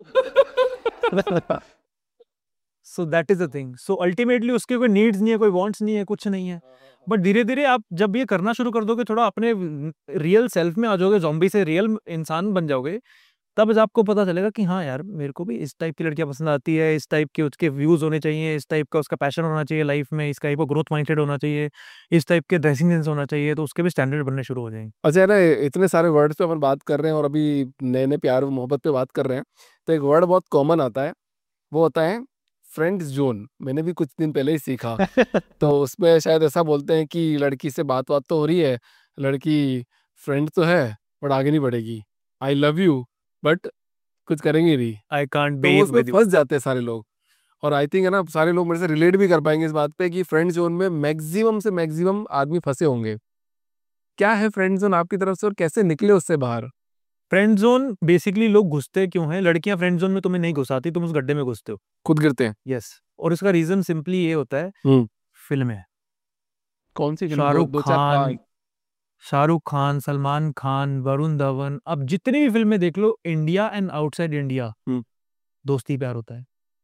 So that is the thing. So ultimately उसके कोई नीड्स नहीं है, कोई वांट्स नहीं है, कुछ नहीं है। बट धीरे धीरे आप जब ये करना शुरू कर दोगे, थोड़ा अपने रियल सेल्फ में आ जाओगे, ज़ॉम्बी से रियल इंसान बन जाओगे, तब जब आपको पता चलेगा कि हाँ यार मेरे को भी इस टाइप की लड़कियां पसंद आती है, इस टाइप के उसके व्यूज होने चाहिए, इस टाइप का उसका पैशन होना चाहिए लाइफ में, इस टाइप का ग्रोथ माइंडेड होना चाहिए, इस टाइप के ड्रेसिंग सेंस होना चाहिए, तो उसके भी स्टैंडर्ड बनने शुरू हो जाएंगे। अच्छा है ना, इतने सारे वर्ड्स पे अपन बात कर रहे हैं और अभी नए नए प्यार मोहब्बत पे बात कर रहे हैं, तो एक वर्ड बहुत कॉमन आता है, वो होता है फ्रेंड्स जोन। मैंने भी कुछ दिन पहले ही सीखा। तो उसमें शायद ऐसा बोलते हैं कि लड़की से बात बात तो हो रही है, लड़की फ्रेंड तो है बट आगे नहीं बढ़ेगी, आई लव यू बट कुछ करेंगे नहीं। आई कांट तो बी वो उसमें विद यू। फंस जाते हैं सारे लोग। और आई थिंक है ना, सारे लोग मेरे से रिलेट भी कर पाएंगे इस बात पे कि फ्रेंड जोन में मैक्सिमम से मैक्सिमम आदमी फंसे होंगे। क्या है फ्रेंड जोन आपकी तरफ से और कैसे निकले उससे बाहर? फ्रेंड जोन बेसिकली लोग घुसते क्यों हैं, लड़कियां फ्रेंड जोन में तुम्हें नहीं घुसाती, तुम उस गड्ढे में घुसते हो। खुद गिरते हैं। यस, और इसका रीजन सिंपली ये होता है, हम्म फिल्म है। कौन सी फिल्म? शाहरुख दो, दो चार खान पाँच शाहरुख खान, सलमान खान, वरुण धवन, अब जितनी भी फिल्में देख लो, India and outside India hmm. दोस्ती प्यार होता है।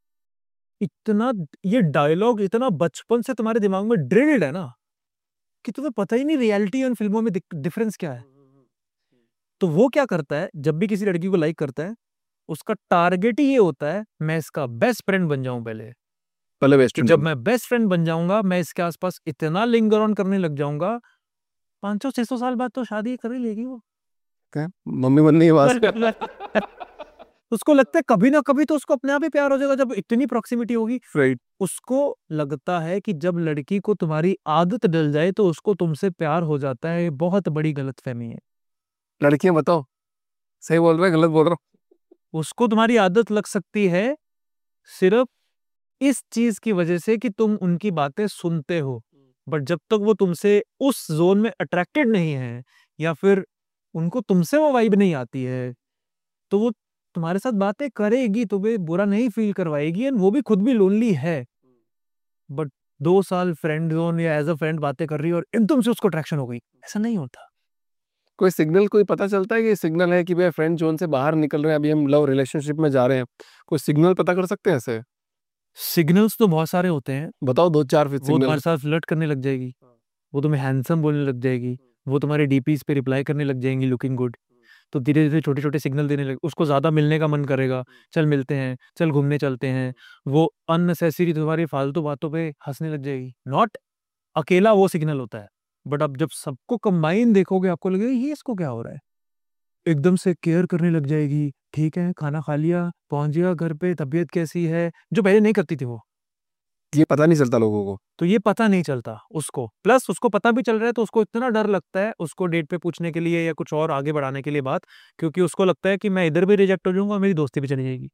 इतना ये डायलॉग इतना बचपन से तुम्हारे दिमाग में ड्रिल्ड है ना कि तुम्हें पता ही नहीं रियलिटी और फिल्मों में डिफरेंस क्या है। तो वो क्या करता है, जब भी किसी लड़की को लाइक करता है, उसका टारगेट ही ये होता है मैं इसका बेस्ट फ्रेंड बन जाऊं पहले। पहले बेस्ट कि जब मैं बेस्ट फ्रेंड बन जाऊंगा, मैं इसके आसपास इतना लिंगर ऑन करने लग जाऊंगा, पाँच सौ छह सौ साल बाद तो शादी कर ही लेगी वो। मम्मी बनने के बाद उसको लगता है कभी ना कभी तो उसको अपने आप ही प्यार हो जाएगा, जब इतनी प्रॉक्सिमिटी होगी। राइट। उसको लगता है कि जब लड़की को तुम्हारी आदत डल जाए तो उसको तुमसे प्यार हो जाता है। ये बहुत बड़ी गलतफहमी है। लड़कियां बताओ, सही बोल रहे हैं गलत बोल रहा हूँ? उसको तुम्हारी आदत लग सकती है सिर्फ इस चीज की वजह से कि तुम उनकी बातें सुनते हो, बट जब तक वो तुमसे उस जोन में अट्रैक्टेड नहीं है या फिर उनको तुमसे वो वाइब नहीं आती है, तो वो तुम्हारे साथ बातें करेगी, तुम्हें बुरा नहीं फील करवाएगी, एंड वो भी खुद भी लोनली है। बट दो साल फ्रेंड जोन या एज अ फ्रेंड बातें कर रही है और एकदम से उसको अट्रैक्शन हो गई, ऐसा नहीं होता। कोई सिग्नल कोई पता चलता है कि सिग्नल है कि भाई फ्रेंड जोन से बाहर निकल रहे हैं, अभी हम लव रिलेशनशिप में जा रहे हैं? कोई सिग्नल पता कर सकते हैं ऐसे? सिग्नल्स तो बहुत सारे होते हैं। बताओ दो चार फिर वो सिग्नल। तुम्हारे साथ फ्लर्ट करने लग जाएगी, वो तुम्हें हैंडसम बोलने लग जाएगी, वो तुम्हारे डीपीज पे रिप्लाई करने लग जाएंगी लुकिंग गुड। तो धीरे धीरे छोटे छोटे सिग्नल देने लगे, उसको ज्यादा मिलने का मन करेगा, चल मिलते हैं, चल घूमने चलते हैं। वो अननेसेसरी तुम्हारी फालतू बातों पे हंसने लग जाएगी। नॉट अकेला वो सिग्नल होता है, बट अब जब सबको कंबाइन देखोगे आपको लगेगा ये इसको क्या हो रहा है। एकदम से केयर करने लग जाएगी, ठीक है खाना खा लिया, पहुंच गया घर पे, तबीयत कैसी है, जो पहले नहीं करती थी वो। ये पता नहीं चलता लोगों को। तो ये पता नहीं चलता उसको, प्लस उसको पता भी चल रहा है तो उसको इतना डर लगता है उसको डेट पे पूछने के लिए या कुछ और आगे बढ़ाने के लिए बात, क्योंकि उसको लगता है कि मैं इधर भी रिजेक्ट हो जाऊंगा, मेरी दोस्ती भी चली जाएगी,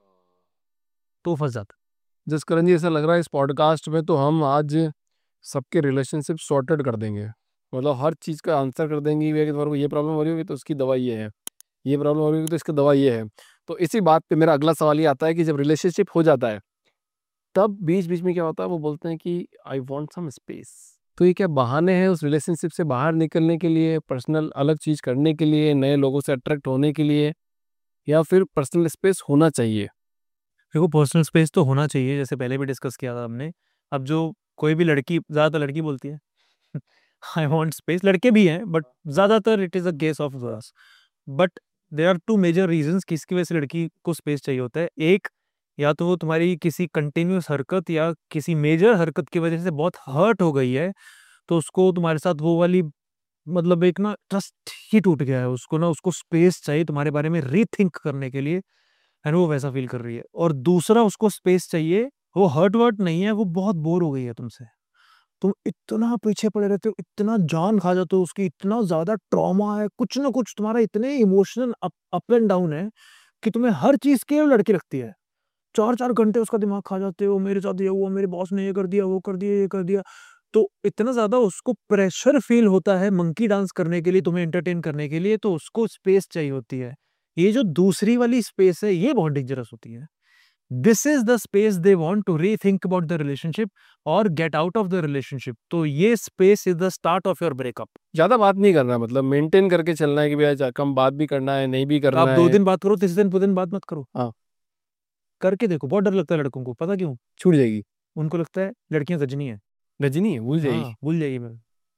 तो फंस जाता। जसकरण जी, ऐसा लग रहा है इस पॉडकास्ट में तो हम आज सबके रिलेशनशिप सॉर्टेड कर देंगे, मतलब हर चीज़ का आंसर कर देंगे कि तुम्हारे को ये प्रॉब्लम हो रही होगी तो उसकी दवा ये है, ये प्रॉब्लम हो रही होगी तो इसकी दवा ये है। तो इसी बात पे मेरा अगला सवाल ये आता है कि जब रिलेशनशिप हो जाता है तब बीच बीच में क्या होता है, वो बोलते हैं कि आई वॉन्ट सम स्पेस। तो ये क्या बहाने हैं उस रिलेशनशिप से बाहर निकलने के लिए, पर्सनल अलग चीज़ करने के लिए, नए लोगों से अट्रैक्ट होने के लिए, या फिर पर्सनल स्पेस होना चाहिए? देखो पर्सनल स्पेस तो होना चाहिए, जैसे पहले भी डिस्कस किया था हमने। अब जो कोई भी लड़की, ज्यादातर लड़की बोलती है आई वांट स्पेस, लड़के भी हैं बट ज्यादातर it is a case of girls. But there are two major reasons किसकी वजह से लड़की को स्पेस चाहिए होता है। एक, या तो वो तुम्हारी किसी कंटिन्यूस हरकत या किसी मेजर हरकत की वजह से बहुत हर्ट हो गई है, तो उसको तुम्हारे साथ वो वाली, मतलब एक ना ट्रस्ट ही टूट गया है, उसको ना उसको स्पेस चाहिए तुम्हारे बारे में रीथिंक करने के लिए, एंड वो वैसा फील कर रही है। और दूसरा, उसको स्पेस चाहिए, वो हर्ट वर्ट नहीं है, वो बहुत बोर हो गई है तुमसे। तुम इतना पीछे पड़े रहते हो, इतना जान खा जाते हो उसकी, इतना ज्यादा ट्रॉमा है, कुछ ना कुछ तुम्हारा इतने इमोशनल अप एंड डाउन है कि तुम्हें हर चीज के लड़की रखती है। चार चार घंटे उसका दिमाग खा जाते हो, मेरे साथ ये हुआ, मेरे बॉस ने ये कर दिया, वो कर दिया, ये कर दिया। तो इतना ज्यादा उसको प्रेशर फील होता है मंकी डांस करने के लिए, तुम्हें एंटरटेन करने के लिए, तो उसको स्पेस चाहिए होती है। ये जो दूसरी वाली स्पेस है ये बहुत डेंजरस होती है। This is the space they want to rethink about the relationship और get out of the relationship. तो ये space is the start of your breakup. ज़्यादा बात नहीं करना, मतलब मेंटेन करके चलना है कि भैया कम बात भी करना है, नहीं भी करना आप है। दो दिन बात करो, तीसरे दिन पूरे दिन बात मत करो। हाँ। करके देखो, बहुत डर लगता है लड़कों को, पता क्यों? छूट जाएगी। उनको लगता है लड़कियां गजनी है। रजनी भूल जाएगी। हाँ, भूल जाएगी मैं।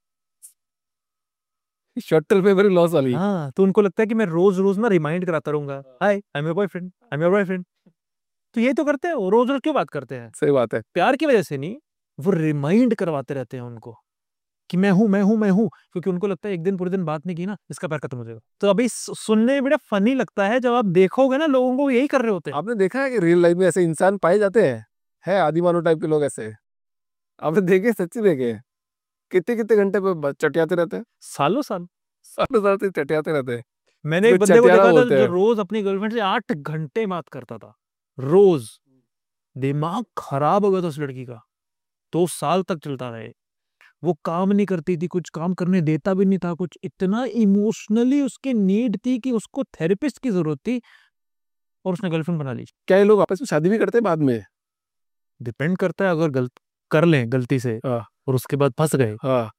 शॉर्ट पे बड़ी लॉस वाली। हाँ, तो उनको लगता है कि मैं रोज रोज ना रिमाइंड कराता रहूंगा, hi I am your boyfriend, I am your boyfriend. तो ये तो करते हैं, वो रोज रोज क्यों बात करते हैं? सही बात है। प्यार की वजह से नहीं, वो रिमाइंड करवाते रहते हैं उनको कि मैं हूं मैं हूं मैं हूं, क्योंकि उनको लगता है एक दिन पूरे दिन बात नहीं की ना, इसका प्यार खत्म हो जाएगा। तो अभी सु- सुनने में बड़ा फनी लगता है, जब आप देखोगे ना लोगों को यही कर रहे होते हैं। आपने देखा है कि रियल लाइफ में ऐसे इंसान पाए जाते हैं? है आदि मानव टाइप के लोग ऐसे? आपने देखे, सच्ची देखे? कितने कितने घंटे पे ब- चटियाते रहते हैं, सालों साल। सालों साल से चटियाते रहते हैं। मैंने एक इसको बंदे को चटियारा देखा था बोलते जो हैं। रोज अपनी गर्लफ्रेंड से आठ घंटे बात करता था रोज। दिमाग खराब हो गया था उस लड़की का। दो साल तक चलता रहे। वो काम नहीं करती थी, कुछ काम करने देता भी नहीं था, कुछ इतना इमोशनली उसकी नीड थी कि उसको थेरेपिस्ट की जरूरत थी, और उसने गर्लफ्रेंड बना ली। क्या ये लोग आपस में शादी भी करते हैं बाद में? डिपेंड करता है, अगर गलत कर लें गलती से हाँ। और उसके बाद फंस गए, हाँ।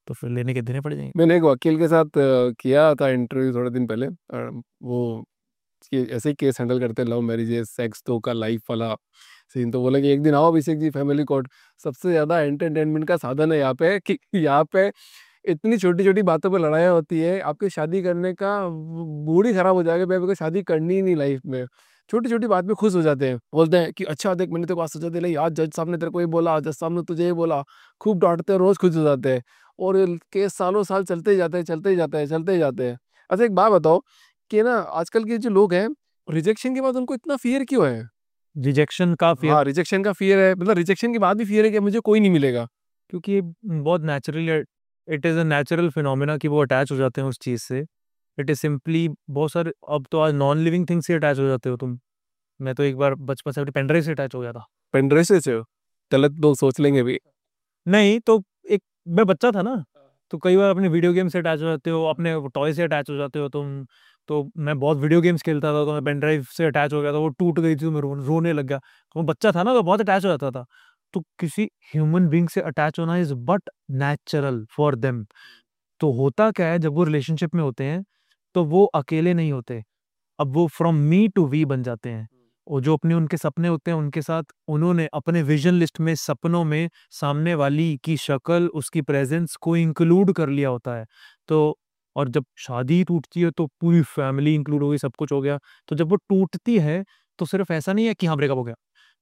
तो फिर लेने के देने पड़ जाएंगे। मैंने एक वकील के साथ अ, किया था इंटरव्यू थोड़े दिन पहले, और वो ये ऐसे ही केस हैंडल करते हैं, लव मैरिजेस, सेक्स तो का लाइफ वाला सीन। तो बोला कि एक दिन आओ अभिषेक जी फैमिली कोर्ट, सबसे ज़्यादा एंटरटेनमेंट का साधन है यहाँ पे कि यहाँ पे इतनी छोटी छोटी बातों पर लड़ाइयाँ होती है, आपके शादी करने का मूड ही खराब हो जाएगा, भाई को शादी करनी ही नहीं लाइफ में। छोटी छोटी बात पे खुश हो जाते हैं, बोलते हैं कि अच्छा देख मैंने तेरे को आज सोचा दिलाई, आज जज साहब ने तेरे को ये बोला, जज साहब ने तुझे ये बोला, खूब डांटते हैं, रोज खुश हो जाते हैं, और ये केस सालों साल चलते ही जाते हैं चलते ही जाते हैं चलते ही जाते हैं। अच्छा एक बात बताओ कि ना आजकल के जो लोग हैं, रिजेक्शन के बाद उनको इतना फियर क्यों है? रिजेक्शन का फियर, हाँ रिजेक्शन का फियर है, मतलब रिजेक्शन के बाद भी फियर है कि मुझे कोई नहीं मिलेगा। क्योंकि ये बहुत naturally, it is a natural phenomena कि वो अटैच हो जाते हैं उस चीज़ से। इट इज़ सिंपली बहुत सारे, अब तो आज नॉन लिविंग थिंग से अटैच हो जाते हो तुम। मैं तो एक बार बचपन से अपनी पेनड्राइव से अटैच हो गया था। पेनड्राइव से हो? गलत लोग सोच लेंगे भी। नहीं तो एक, मैं बच्चा था ना, तो कई बार अपने वीडियो गेम से अटैच हो जाते हो, अपने टॉय से अटैच हो जाते हो तुम। तो मैं बहुत वीडियो गेम्स खेलता था, तो मैं पेन ड्राइव से अटैच हो गया था, वो टूट गई थी तो मैं रो, रोने लग गया। तो मैं बच्चा था ना, तो बहुत अटैच हो जाता था। तो किसी ह्यूमन बीइंग से अटैच होना is but natural for them. तो होता क्या है, जब वो रिलेशनशिप में होते हैं तो वो अकेले नहीं होते, अब वो फ्रॉम मी टू वी बन जाते हैं। और जो अपने उनके सपने होते हैं, उनके साथ उन्होंने अपने विजन लिस्ट में सपनों में सामने वाली की शक्ल, उसकी प्रेजेंस को इंक्लूड कर लिया होता है। तो और जब शादी टूटती है तो पूरी फैमिली इंक्लूड हो गई, सब कुछ हो गया। तो जब वो टूटती है तो सिर्फ ऐसा नहीं है कि हाँ ब्रेकअप हो गया,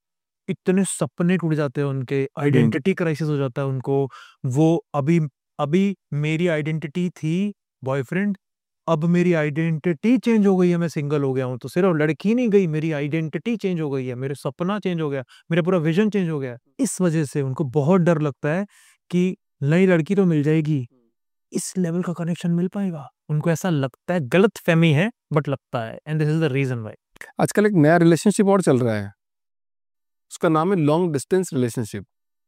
इतने सपने टूट जाते हैं उनके, आइडेंटिटी क्राइसिस हो जाता है उनको। वो अभी अभी मेरी आइडेंटिटी थी बॉयफ्रेंड, अब मेरी आइडेंटिटी चेंज हो गई है, मैं सिंगल हो गया हूँ। तो सिर्फ लड़की नहीं गई, मेरी आइडेंटिटी चेंज हो गई है, मेरे सपना चेंज हो गया, मेरा पूरा विजन चेंज हो गया है। इस वजह से उनको बहुत डर लगता है कि नई लड़की तो मिल जाएगी, इस लेवल का कनेक्शन मिल पाएगा। उनको ऐसा लगता है, गलत फहमी है बट लगता है, and this is the reason why. आजकल एक नया रिलेशनशिप और चल रहा है, उसका नाम है लॉन्ग डिस्टेंस रिलेशनशिप।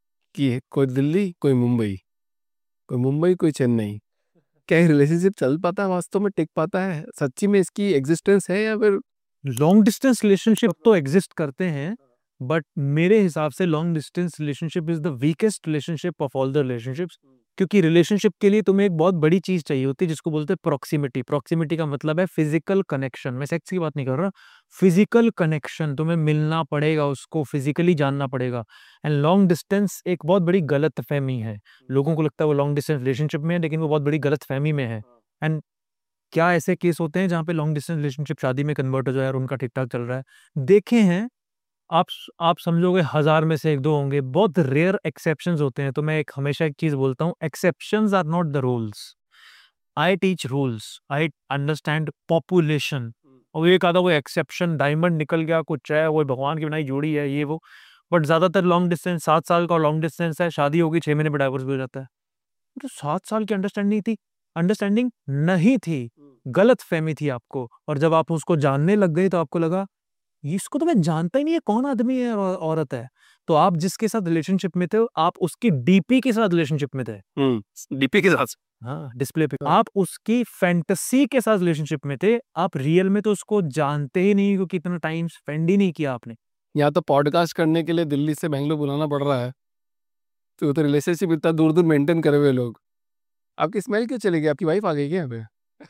कि कोई दिल्ली कोई मुंबई, कोई मुंबई कोई चेन्नई। क्या ये रिलेशनशिप चल पाता है, वास्तव में टिक पाता है, सच्ची में इसकी एग्जिस्टेंस है, या फिर लॉन्ग डिस्टेंस रिलेशनशिप तो एग्जिस्ट करते हैं, बट मेरे हिसाब से long distance relationship is the weakest relationship of all the relationships. क्योंकि रिलेशनशिप के लिए तुम्हें एक बहुत बड़ी चीज चाहिए होती है जिसको बोलते हैं प्रॉक्सिमिटी। प्रॉक्सिमिटी का मतलब है फिजिकल कनेक्शन। मैं सेक्स की बात नहीं कर रहा, फिजिकल कनेक्शन। तुम्हें मिलना पड़ेगा, उसको फिजिकली जानना पड़ेगा। एंड लॉन्ग डिस्टेंस एक बहुत बड़ी गलत फहमी है। लोगों को लगता है वो लॉन्ग डिस्टेंस रिलेशनशिप में है, लेकिन वो बहुत बड़ी गलत फहमी में है। एंड क्या ऐसे केस होते हैं जहाँ पे लॉन्ग डिस्टेंस रिलेशनशिप शादी में कन्वर्ट हो जाए और उनका ठीक ठाक चल रहा है? देखे हैं आप। आप समझोगे हजार में से एक दो होंगे, बहुत रेयर एक्सेप्शंस होते हैं। तो मैं एक हमेशा एक चीज बोलता हूँ, exceptions are not the rules. I teach rules, I understand population. और एक आधा वो एक्सेप्शन डायमंड निकल गया, कुछ है वो भगवान की बनाई जोड़ी है ये वो। बट ज्यादातर लॉन्ग डिस्टेंस सात साल का लॉन्ग डिस्टेंस है, शादी होगी छह महीने में डाइवोर्स भी हो जाता है। तो सात साल की अंडरस्टैंडिंग थी, अंडरस्टैंडिंग नहीं थी, गलत फहमी थी आपको। और जब आप उसको जानने लग गए तो आपको लगा इसको तो मैं जानता ही नहीं है, कौन आदमी है और औरत है। तो आप जिसके साथ रिलेशनशिप में थे, आप उसकी डीपी के साथ रिलेशनशिप में थे। डीपी के साथ? हाँ, डिस्प्ले पे हाँ। आप उसकी फैंटेसी के साथ रिलेशनशिप में थे, आप रियल में तो उसको जानते ही नहीं, क्योंकि इतना टाइम स्पेंड ही नहीं किया आपने। यहाँ तो पॉडकास्ट करने के लिए दिल्ली से बेंगलोर बुलाना पड़ रहा है, तो तो रिलेशनशिप इतना दूर दूर मेंटेन करे हुए लोग। आपकी स्मेल क्यों चली गई? आपकी वाइफ आ गई क्या यहाँ पे?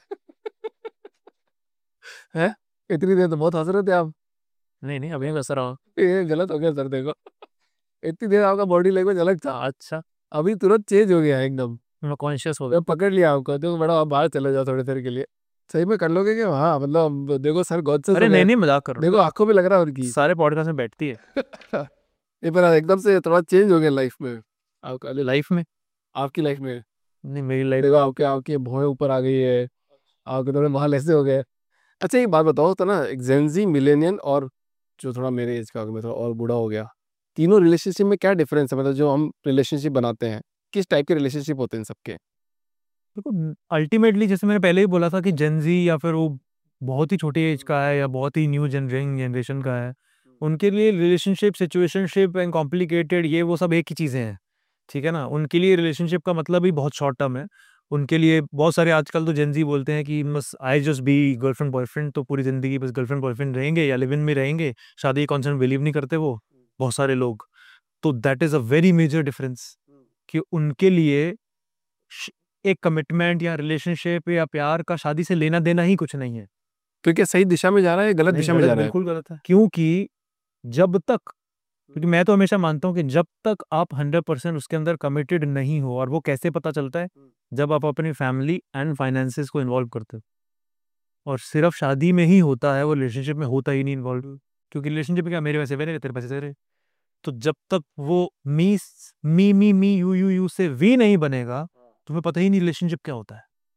है? इतनी देर तो बहुत हंस रहे थे आप। नहीं नहीं, अभी बस रहा हूँ। ये गलत हो गया सर, देखो इतनी देर आपका बॉडी लैंग्वेज अलग था, अच्छा, अभी तुरंत चेंज हो गया एकदम। मैं कॉन्शियस हो गया। मैं पकड़ लिया आपको, देखो बड़ा आप बाहर चले जाओ थोड़ी देर के लिए। सही में कर लोगे क्या? हाँ मतलब देखो सर गॉड से अरे नहीं नहीं, मजाक कर रहा देखो आंखों में लग रहा है उनकी। हूँ, सारे पॉडकास्ट में बैठती है। ये पर एकदम से थोड़ा चेंज हो गया लाइफ में, आपका लाइफ में आपकी लाइफ में। नहीं, मेरी लाइफ देखो आपके आपकी भौएं ऊपर आ गई है, आपके थोड़े महल ऐसे हो गए। अच्छा एक बात बताओ तो ना, एक जेनजी, मिलेनियन और जो थोड़ा मेरे एज का, मैं थोड़ा और बूढ़ा हो गया, तीनों रिलेशनशिप में क्या डिफरेंस है? मतलब जो हम रिलेशनशिप बनाते हैं, किस टाइप के रिलेशनशिप होते हैं इन सबके? देखो, अल्टीमेटली जैसे मैंने पहले ही बोला था कि जेनजी या फिर वो बहुत ही छोटी एज का है या बहुत ही न्यू जनरेशन जनरेशन का है, उनके लिए रिलेशनशिप, सिचुएशनशिप एंड कॉम्प्लिकेटेड, ये वो सब एक ही चीज़ें हैं। ठीक है ना? उनके लिए रिलेशनशिप का मतलब ही बहुत शॉर्ट टर्म है। उनके लिए बहुत सारे आजकल तो जेनजी बोलते हैं कि बस I just be girlfriend boyfriend, तो पूरी जिंदगी बस गर्लफ्रेंड बॉयफ्रेंड रहेंगे या लिव इन में रहेंगे। शादी कॉन्सेप्ट बिलीव नहीं करते वो बहुत सारे लोग। तो that is a very major difference कि उनके लिए श- एक कमिटमेंट या रिलेशनशिप या प्यार का शादी से लेना देना ही कुछ नहीं है। तो क्या सही दिशा में जा रहा है या गलत नहीं, दिशा में गलत, जा रहा है? बिल्कुल गलत है। क्योंकि जब तक, क्योंकि मैं तो हमेशा मानता हूँ कि जब तक आप हंड्रेड परसेंट उसके अंदर कमिटेड नहीं हो, और वो कैसे पता चलता है, जब आप अपनी फैमिली एंड फाइनेंसेस को इन्वॉल्व करते हो। और सिर्फ शादी में ही होता है वो, रिलेशनशिप में होता ही नहीं इन्वॉल्व। क्योंकि रिलेशनशिप में क्या, मेरे पैसे मेरे, तेरे पैसे तेरे। तो जब तक वो me me me me you you you से वी नहीं बनेगा, तुम्हें पता ही नहीं रिलेशनशिप क्या होता है।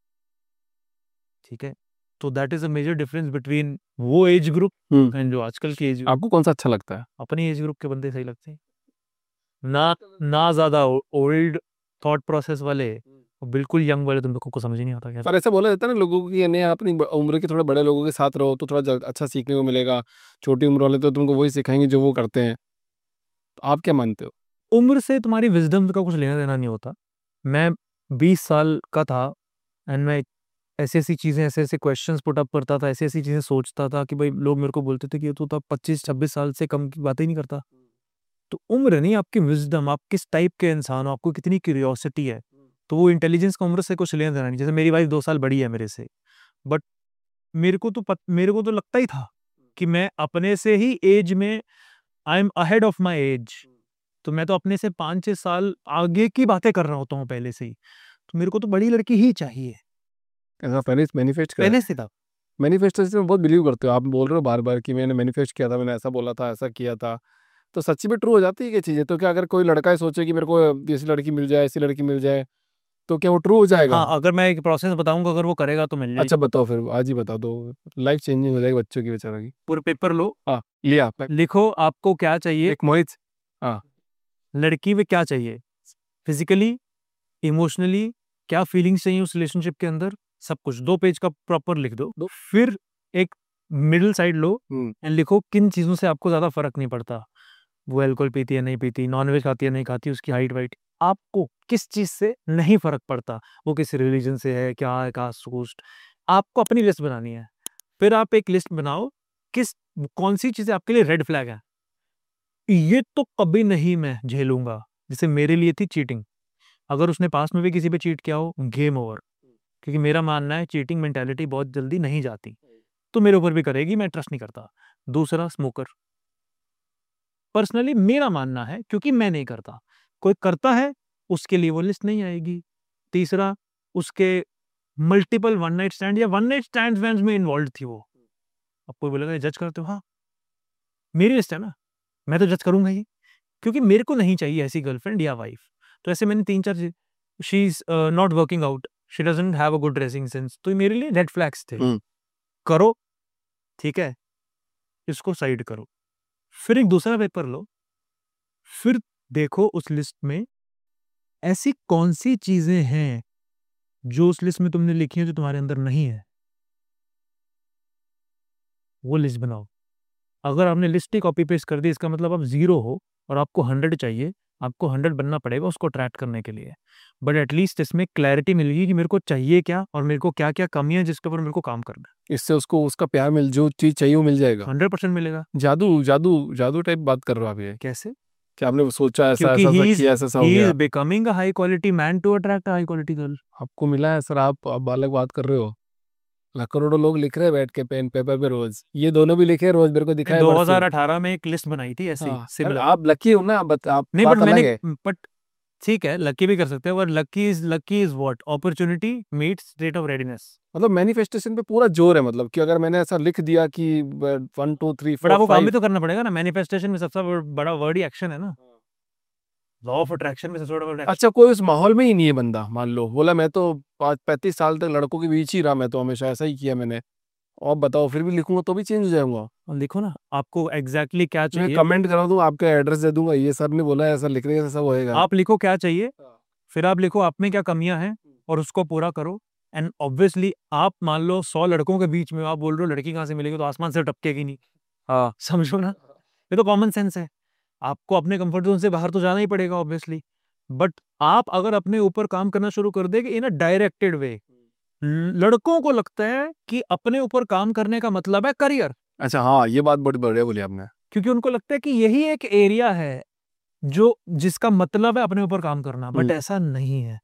ठीक है, तो that is a major difference between वो एज ग्रुप हम्म। एंड जो आजकल की एज ग्रुप। आपको कौन सा अच्छा लगता है? अपनी एज ग्रुप के बंदे सही लगते हैं, ना ना ज्यादा ओल्ड थॉट प्रोसेस वाले, और बिल्कुल यंग वाले, तुम लोगों को समझ ही नहीं आता क्या। पर ऐसा बोला जाता है ना लोगों को कि यानी आप अपनी ब- उम्र के थोड़े बड़े लोगों के साथ रहो तो थोड़ा जल- अच्छा सीखने को मिलेगा, छोटी उम्र वाले तो तुमको वही सिखाएंगे जो वो करते हैं। तो आप क्या मानते हो? उम्र से तुम्हारी विजडम का कुछ लेना देना नहीं होता। मैं बीस साल का था एंड मैं ऐसी ऐसी चीजें, ऐसे ऐसे क्वेश्चंस पुट अप करता था, ऐसी ऐसी चीजें सोचता था कि भाई लोग मेरे को बोलते थे कि तू तो पच्चीस छब्बीस साल से कम की बातें ही नहीं करता। तो उम्र नहीं, आपकी विजडम, आप किस टाइप के इंसान हो, आपको कितनी क्यूरियोसिटी है, तो वो इंटेलिजेंस का उम्र से कुछ लेना देना नहीं। जैसे मेरी वाइफ दो साल बड़ी है मेरे से, बट मेरे को तो पत, मेरे को तो लगता ही था कि मैं अपने से ही एज में I am ahead of my age. तो मैं तो अपने से पाँच छह साल आगे की बातें कर रहा होता हूँ पहले से ही। तो मेरे को तो बड़ी लड़की ही चाहिए, ऐसा पहले मैनिफेस्ट कर पहले से था। मैनिफेस्टेशन में बहुत बिलीव करते हो आप, बोल रहे हो बार बार कि मैंने मैनिफेस्ट किया था, मैंने ऐसा बोला था, ऐसा किया था। तो सच्ची में ट्रू हो जाती है ये चीज़ें? तो क्या अगर कोई लड़का ही सोचे कि मेरे को ऐसी लड़की मिल जाए, ऐसी लड़की मिल जाए, तो क्या वो ट्रू हो जाएगा? हाँ, अगर मैं एक प्रोसेस बताऊंगा, अगर वो करेगा तो मिल जाएगी। अच्छा बताओ, फिर आज ही बता दो, लाइफ चेंजिंग हो जाएगी बच्चों की बेचारा की। पूरे पेपर लो, हाँ लिया पे- लिखो आपको क्या चाहिए, एक मोहित। हाँ लड़की में क्या चाहिए, फिजिकली, इमोशनली, क्या फीलिंग्स चाहिए उस रिलेशनशिप के अंदर, सब कुछ दो पेज का प्रॉपर लिख दो। दो। फिर एक मिडिल साइड लो हम्म। एंड लिखो किन चीजों से आपको ज्यादा फर्क नहीं पड़ता। वो अल्कोहल पीती है नहीं पीती, नॉनवेज खाती है नहीं खाती, उसकी हाइट वाइट, आपको किस चीज से नहीं फर्क पड़ता, वो किस रिलीजन से है, क्या है, कास्ट कोस्ट, आपको अपनी लिस्ट बनानी है। फिर आप एक लिस्ट बनाओ किस कौन सी चीजें आपके लिए रेड फ्लैग है, ये तो कभी नहीं मैं झेलूंगा। जैसे मेरे लिए थी चीटिंग, अगर उसने पास में भी किसी पे चीट किया हो, गेम ओवर। क्योंकि मेरा मानना है चीटिंग मेंटालिटी बहुत जल्दी नहीं जाती, तो मेरे ऊपर भी करेगी, मैं ट्रस्ट नहीं करता। दूसरा, स्मोकर, पर्सनली मेरा मानना है, क्योंकि मैं नहीं करता, कोई करता है उसके लिए वो लिस्ट नहीं आएगी। तीसरा, उसके मल्टीपल वन नाइट स्टैंड या वन नाइट स्टैंड में इन्वॉल्व थी वो। अब कोई बोलेगा जज करते हो, हाँ मेरी लिस्ट है ना, मैं तो जज करूंगा ही, क्योंकि मेरे को नहीं चाहिए ऐसी गर्लफ्रेंड या वाइफ। तो ऐसे मैंने तीन चार, she is not working out, she doesn't have a good dressing sense, तो ये मेरे लिए रेड फ्लैग्स थे। हम्म। करो, ठीक है, इसको साइड करो, फिर एक दूसरा पेपर लो, फिर देखो उस लिस्ट में ऐसी कौन सी चीजें हैं जो उस लिस्ट में तुमने लिखी है जो तुम्हारे अंदर नहीं है, वो लिस्ट बनाओ। अगर आपने लिस्ट ही कॉपी पेस्ट कर दी, इसका मतलब आप जीरो हो और आपको हंड्रेड चाहिए, आपको हंड्रेड बनना पड़ेगा उसको ट्रैक करने के लिए। बट एटलीस्ट इसमें क्लैरिटी मिलेगी कि मेरे को चाहिए क्या और मेरे को क्या क्या कमियां हैं जिसके ऊपर मेरे को काम करना है। इससे उसको उसका प्यार मिल, जो चीज़ चाहिए वो मिल जाएगा। हंड्रेड परसेंट मिलेगा। जादू जादू जादू टाइप बात कर रहे हो आप ये? कैसे? कि आपने सोचा ऐसा क्योंकि ऐसा ऐसा ही इज किया, ऐसा ऐसा हो ही गया, is becoming a high quality man to attract a high quality girl. आपको मिला है सर? आप आप अलग बात कर रहे हो। लाख करोड़ों लोग लिख रहे हैं बैठ के पेन पेपर पे रोज, ये दोनों भी लिखे हैं रोज, मेरे को दिखाए दो परसों। हज़ार अठारह में एक लिस्ट बनाई थी ऐसी हाँ यार, सिमिलर। आप लकी हो ना, बट आप नहीं, बट बात अलग मैंने, है। बट ठीक है, लकी भी कर सकते हैं, और lucky is lucky is what, opportunity meets state of readiness. मतलब मैनिफेस्टेशन पे पूरा जोर है, मतलब कि अगर मैंने ऐसा लिख दिया कि one two three but four आपको काम भी फाइव। तो करना पड़ेगा ना। मैनिफेस्टेशन में सबसे बड़ा वर्ड ही एक्शन है ना। लॉ ऑफ अट्रैक्शन में सबसे बड़ा वर्ड एक्शन। अच्छा, कोई उस माहौल में ही नहीं है बंदा, मान लो बोला मैं तो पाँच पैंतीस साल तक लड़कों के बीच ही रहा, मैं तो हमेशा ऐसा ही किया मैंने, और बताओ फिर भी लिखूंगा तो भी चेंज हो जाऊंगा? और लिखो ना आपको एग्जैक्टली exactly क्या मैं चाहिए। कमेंट करा दूं, आपका एड्रेस दे दूंगा, ये सर ने बोला है ऐसा लिखने से सब होएगा। आप लिखो क्या चाहिए, फिर आप लिखो आप में क्या कमियां हैं और उसको पूरा करो। एंड ऑब्वियसली आप मान लो सौ लड़कों के बीच में आप बोल रहे हो लड़की कहाँ से मिलेगी, तो आसमान से टपकेगी नहीं। हाँ, समझो ना, ये तो कॉमन सेंस है। आपको अपने कंफर्ट जोन से बाहर तो जाना ही पड़ेगा ऑब्वियसली। बट आप अगर अपने ऊपर काम करना शुरू कर देंगे इन अ डायरेक्टेड वे, लड़कों को लगता है कि अपने ऊपर काम करने का मतलब है करियर, अच्छा हाँ, ये बात बड़ी बढ़िया बोली आपने। क्योंकि उनको लगता है कि यही एक एरिया है जो जिसका मतलब है अपने ऊपर काम करना। But hmm. ऐसा नहीं है।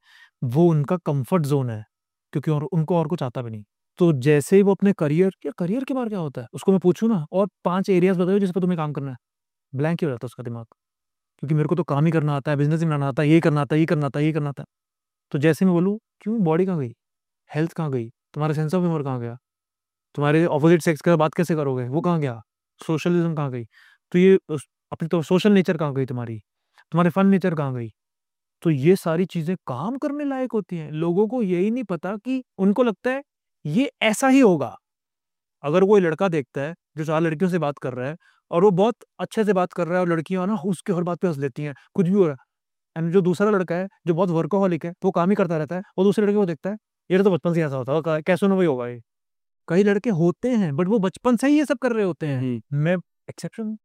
वो उनका कंफर्ट जोन है, क्योंकि और उनको और कुछ आता भी नहीं। तो जैसे ही वो अपने करियर या करियर के बारे क्या होता है, उसको मैं पूछूं ना और पांच एरियाज बताओ जिस पर तुम्हें काम करना है, ब्लैंक ही हो जाता है उसका दिमाग, क्योंकि मेरे को तो काम ही करना आता है, बिजनेस ही बनाना आता है, ये करना आता है, ये करना आता है, ये करना आता है। तो जैसे मैं बोलूँ क्यों, बॉडी कहाँ गई, हेल्थ कहाँ गई, तुम्हारा सेंस ऑफ ह्यूमर कहाँ गया, तुम्हारे ऑपोजिट सेक्स के साथ बात कैसे करोगे, वो कहाँ गया, सोशलिज्म कहाँ गई, तो ये उस- अपनी तो सोशल नेचर कहाँ गई तुम्हारी, तुम्हारे फन नेचर कहाँ गई। तो ये सारी चीजें काम करने लायक होती हैं। लोगों को यही नहीं पता कि उनको लगता है ये ऐसा ही होगा। अगर कोई लड़का देखता है जो चार लड़कियों से बात कर रहा है और वो बहुत अच्छे से बात कर रहा है और लड़कियां ना उसके हर बात पे हंस लेती हैं, कुछ भी हो रहा है, एंड जो दूसरा लड़का है जो बहुत वर्कोहॉलिक है, वो काम ही करता रहता है, वो दूसरे लड़के को देखता है ये तो बचपन से ऐसा होता होगा, कैसे ना वही होगा ये। कई लड़के होते हैं बट वो बचपन से ही ये सब कर रहे होते हैं। मैं एक्सेप्शन,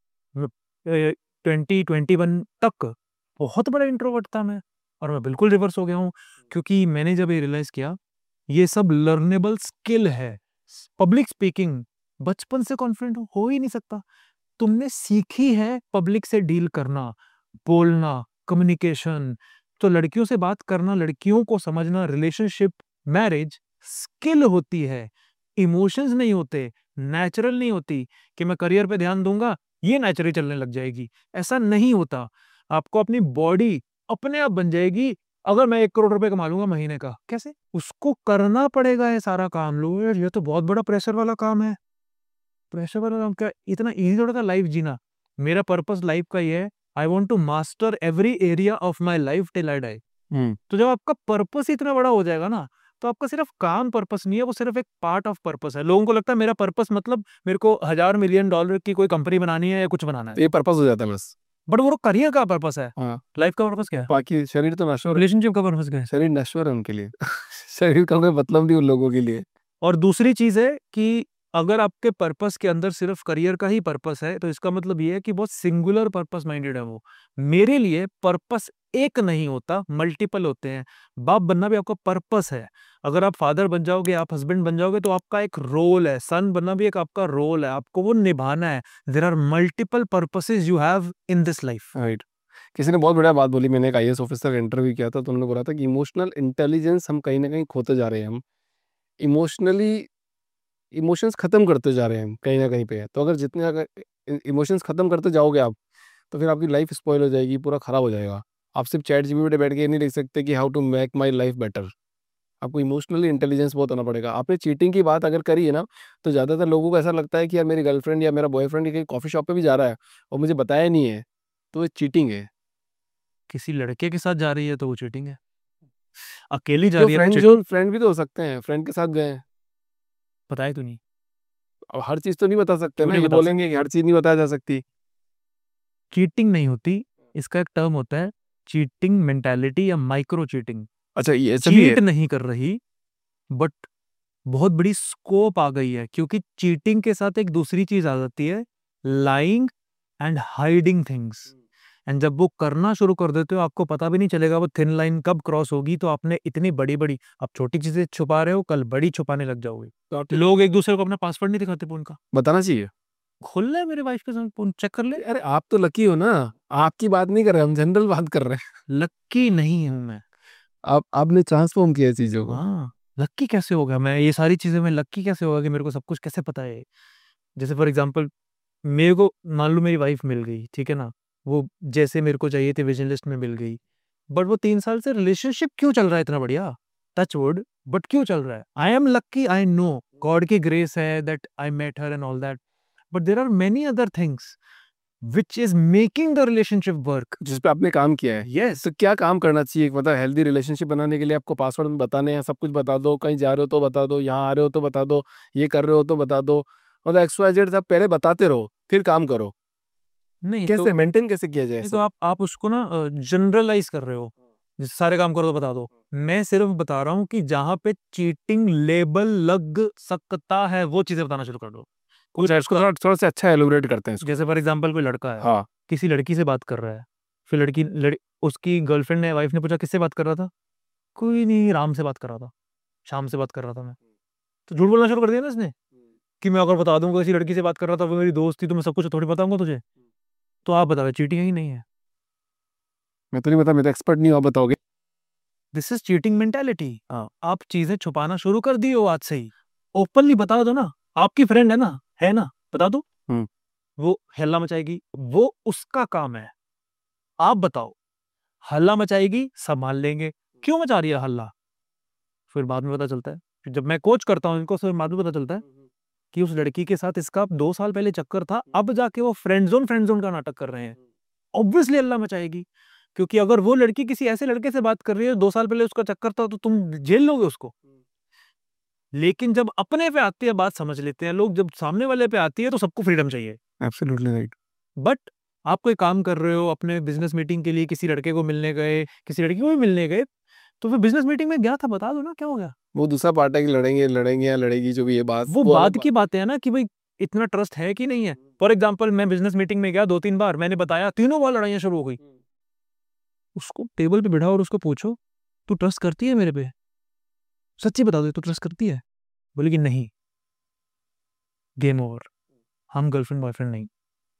ट्वेंटी ट्वेंटी वन तक बहुत बड़ा इंट्रोवर्ट था मैं, और मैं बिल्कुल रिवर्स हो गया हूँ, क्योंकि मैंने जब ये रियलाइज किया ये सब लर्नेबल स्किल है। पब्लिक स्पीकिंग बचपन से कॉन्फिडेंट हो ही नहीं सकता, तुमने सीखी है पब्लिक से डील करना, बोलना, कम्युनिकेशन। तो लड़कियों से बात करना, लड़कियों को समझना, रिलेशनशिप, मैरिज स्किल होती है, इमोशंस नहीं होते, नेचुरल नहीं होती कि मैं करियर पे ध्यान दूंगा ये नेचुरली चलने लग जाएगी, ऐसा नहीं होता। आपको अपनी बॉडी अपने आप बन जाएगी। अगर मैं एक करोड़ रुपए कमा लूंगा महीने का, कैसे, उसको करना पड़ेगा ये सारा काम। लो यार ये तो बहुत बड़ा प्रेशर वाला काम है। प्रेशर वाला काम क्या, इतना इजी थोड़ा था लाइफ जीना। मेरा पर्पस लाइफ का ये है, I want to master every area of my life till I die. तो जब आपका पर्पस इतना बड़ा हो जाएगा ना, तो आपका सिर्फ काम पर्पस नहीं है, वो सिर्फ एक पार्ट ऑफ पर्पस है। लोगों को लगता है मेरा पर्पस मतलब मेरे को हजार मिलियन डॉलर की कोई कंपनी बनानी है या कुछ बनाना है, ये पर्पस हो जाता है बस। बट वो करियर का पर्पस है। हाँ, लाइफ का पर्पस क्या है, बाकी शरीर तो नश्वर है, रिलेशनशिप का पर्पस क्या है। शरीर नश्वर है उनके लिए शरीर का कोई मतलब नहीं उन लोगों के लिए। और दूसरी चीज है कि अगर आपके पर्पस के अंदर सिर्फ करियर का ही पर्पस है, तो इसका मतलब ये है कि बहुत सिंगुलर पर्पस माइंडेड है वो। मेरे लिए पर्पस एक नहीं होता, मल्टीपल होते हैं। बाप बनना भी आपका पर्पस है। अगर आप फादर बन जाओगे, आप हस्बैंड बन जाओगे, तो आपका एक रोल है। सन बनना भी एक आपका रोल है, आपको वो निभाना है। There are multiple purposes you have in this life. Right. किसी ने बहुत बढ़िया बात बोली, मैंने एक आई ए एस ऑफिसर का इंटरव्यू किया था, तो उन्होंने बोला था कि इमोशनल इंटेलिजेंस हम कहीं ना कहीं खोते जा रहे हैं। हम इमोशनली इमोशंस खत्म करते जा रहे हैं हम कहीं ना कहीं पे। तो अगर जितने अगर इमोशंस खत्म करते जाओगे आप, तो फिर आपकी लाइफ स्पॉइल हो जाएगी, पूरा खराब हो जाएगा। आप सिर्फ चैट जीपीटी पे बैठ के ये नहीं लिख सकते कि how to make my life better. आपको इमोशनली इंटेलिजेंस बहुत होना पड़ेगा। आपने चीटिंग की बात अगर करी है ना, तो ज़्यादातर लोगों को ऐसा लगता है कि यार मेरी गर्लफ्रेंड या मेरा बॉयफ्रेंड कहीं कॉफ़ी शॉप पे भी जा रहा है और मुझे बताया नहीं है, तो ये चीटिंग है। किसी लड़के के साथ जा रही है तो वो चीटिंग है, अकेली जा जो रही है फ्रेंड तो जो फ्रेंड भी तो हो सकते हैं, फ्रेंड के साथ गए हैं। बताए तो नहीं, अब हर चीज़ तो नहीं बता सकते क्यों ना, नहीं ये बता बोलेंगे कि हर चीज़ नहीं बताया जा सकती। चीटिंग नहीं होती, इसका एक टर्म होता है चीटिंग मेंटालिटी या माइक्रो चीटिंग। अच्छा, ये चलिए चीट नहीं कर रही, बट बहुत बड़ी स्कोप आ गई है, क्योंकि चीटिंग के साथ एक दूसरी चीज आ जाती है, lying and hiding things. And जब वो करना शुरू कर देते हो, आपको पता भी नहीं चलेगा वो थिन लाइन कब क्रॉस होगी। तो आपने इतनी बड़ी बड़ी, आप छोटी चीजें छुपा रहे हो, कल बड़ी छुपाने लग जाओगे। तो आप लोग एक दूसरे को अपना पासवर्ड नहीं दिखाते फोन का। बताना चाहिए। खुल है मेरे वाइफ के साथ फोन, चेक कर ले। अरे आप तो लकी हो ना, आपकी बात नहीं कर रहे हम, जनरल बात कर रहे हैं। लक्की नहीं हूं मैं। आप आपने ट्रांसफॉर्म किया चीज़ों को। हाँ, लक्की कैसे होगा मैं, ये सारी चीजें में लक्की कैसे होगा कि मेरे को सब कुछ कैसे पता है। जैसे फॉर एग्जांपल, मेरे को मान लो मेरी वाइफ मिल गई, ठीक है ना, वो जैसे मेरे को चाहिए थी विजन लिस्ट में मिल गई, बट वो तीन साल से रिलेशनशिप क्यों चल रहा है इतना बढ़िया, टच वुड, बट क्यों चल रहा है। I am lucky, I know God की ग्रेस है that I met her and all that, but there are many other things which is making the relationship work. जिस पे आपने काम किया है, यस, तो क्या काम करना चाहिए? मतलब हेल्दी रिलेशनशिप बनाने के लिए आपको पासवर्ड बताने हैं, सब कुछ बता दो, कहीं जा रहे हो तो बता दो, यहाँ आ रहे हो तो बता दो, ये कर रहे हो तो बता दो, मतलब एक्स वाई जेड सब पहले बताते रहो, फिर काम करो। नहीं कैसे तो, मेंटेन कैसे किया जाए नहीं सब? तो आप आप उसको ना जनरलाइज कर रहे हो, जैसे सारे काम करो तो बता दो। मैं सिर्फ बता रहा हूँ कि जहां पे चीटिंग लेबल लग सकता है वो चीजें बताना शुरू कर दो। कुछ है, इसको थोड़ा थोड़ा सा अच्छा एलोबरेट करते हैं इसको। जैसे फॉर एग्जांपल कोई लड़का है, हाँ, किसी लड़की से बात कर रहा है, फिर लड़की लड़, उसकी गर्लफ्रेंड ने, वाइफ ने पूछा किससे बात कर रहा था, कोई नहीं, राम से बात कर रहा था, शाम से बात कर रहा था मैं। तो झूठ बोलना शुरू कर दिया ना इसने, कि मैं अगर बता दूंगा किसी लड़की से बात कर रहा था, वो मेरी दोस्त थी, तो मैं सब कुछ थोड़ी बताऊंगा तुझे। तो आप बताओ चीटिंग है ही नहीं है। मैं तो नहीं बता, मैं तो एक्सपर्ट नहीं हूँ, आप बताओगे। This is cheating mentality. हाँ। आप चीजें छुपाना शुरू कर दिए हो आज से ही। ओपनली बता दो ना, आपकी फ्रेंड है ना, है ना, बता दो। हम्म। वो हल्ला मचाएगी, वो उसका काम है। आप बताओ, हल्ला मचाएगी, संभाल लेंगे। क्यों मचा रही है हल्ला? फिर बाद में पता चलता है, फिर जब मैं कोच करता हूँ इनको, फिर बाद में पता चलता है कि उस लड़की के साथ इसका दो साल पहले चक्कर था, अब जाके वो फ्रेंड जोन फ्रेंड जोन का नाटक कर रहे हैं। ऑब्वियसली हल्ला मचाएगी, क्योंकि अगर वो लड़की किसी ऐसे लड़के से बात कर रही है, दो साल पहले उसका चक्कर था, तो तुम जेल लोगे उसको। लेकिन जब अपने पे आती है बात, समझ लेते हैं लोग। जब सामने वाले पे आती है तो सबको फ्रीडम चाहिए। Absolutely right. बट आप कोई काम कर रहे हो, अपने बिजनेस मीटिंग के लिए किसी लड़के को मिलने गए, किसी लड़की को भी मिलने गए, तो फिर बिजनेस मीटिंग में गया था, बता दो ना क्या हो गया। वो दूसरा पार्ट है कि लड़ेंगे लड़ेंगे या लड़ेगी, जो भी ये बात, वो वो अलग बाद बात। की बातें हैं ना कि भाई इतना ट्रस्ट है कि नहीं है। फॉर एग्जाम्पल, मैं बिजनेस मीटिंग में गया दो तीन बार, मैंने बताया, तीनों बार लड़ाइयां शुरू हो गई। उसको टेबल पे बिठाओ और उसको पूछो, तू ट्रस्ट करती है मेरे पे? सच्ची बता दो, तू ट्रस्ट करती है? बोलेगी नहीं, गेम ओवर, हम गर्लफ्रेंड बॉयफ्रेंड नहीं।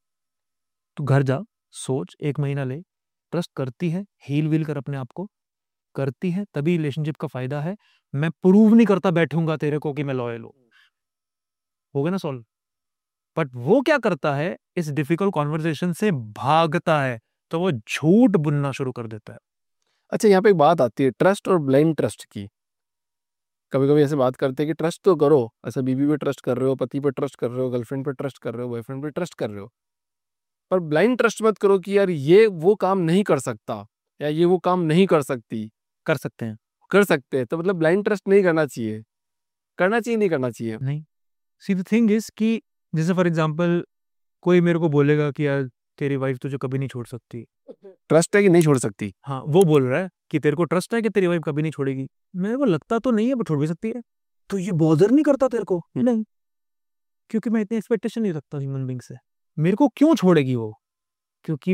तू घर जा, सोच, एक महीना ले, ट्रस्ट करती है, हील वील कर अपने आप को, करती है तभी रिलेशनशिप का फायदा है। मैं प्रूव नहीं करता बैठूंगा तेरे को कि मैं लॉयल हूं। हो गया ना सॉल्व। बट वो क्या करता है, इस डिफिकल्ट कॉन्वर्सेशन से भागता है, तो वो झूठ बुनना शुरू कर देता है। अच्छा, यहाँ पे एक बात आती है ट्रस्ट और ब्लाइंड ट्रस्ट की। कभी कभी ऐसे बात करते हैं कि ट्रस्ट तो करो, ऐसा बीवी पे ट्रस्ट कर रहे हो, पति पे ट्रस्ट कर रहे हो, गर्लफ्रेंड पे ट्रस्ट कर रहे हो, बॉयफ्रेंड पे ट्रस्ट कर रहे हो, पर ब्लाइंड ट्रस्ट मत करो कि यार ये वो काम नहीं कर सकता या ये वो काम नहीं कर सकती। कर सकते हैं, कर सकते हैं, तो मतलब ब्लाइंड ट्रस्ट नहीं करना चाहिए। करना चाहिए नहीं करना चाहिए? नहीं। सी द थिंग इज कि जैसे फॉर एग्जांपल कोई मेरे को बोलेगा कि यार तेरी वाइफ तुझे कभी नहीं छोड़ सकती। ट्रस्ट है कि नहीं छोड़ सकती? हाँ, वो बोल रहा है कि तेरे को ट्रस्ट है कि तेरी वाइफ कभी नहीं छोड़ेगी। मेरे को लगता तो नहीं है, बट छोड़ भी सकती है। तो ये बॉदर नहीं करता तेरे को? नहीं, क्योंकि मैं इतनी एक्सपेक्टेशन नहीं रखता ह्यूमन बीइंग से। मेरे को क्यों छोड़ेगी वो? क्योंकि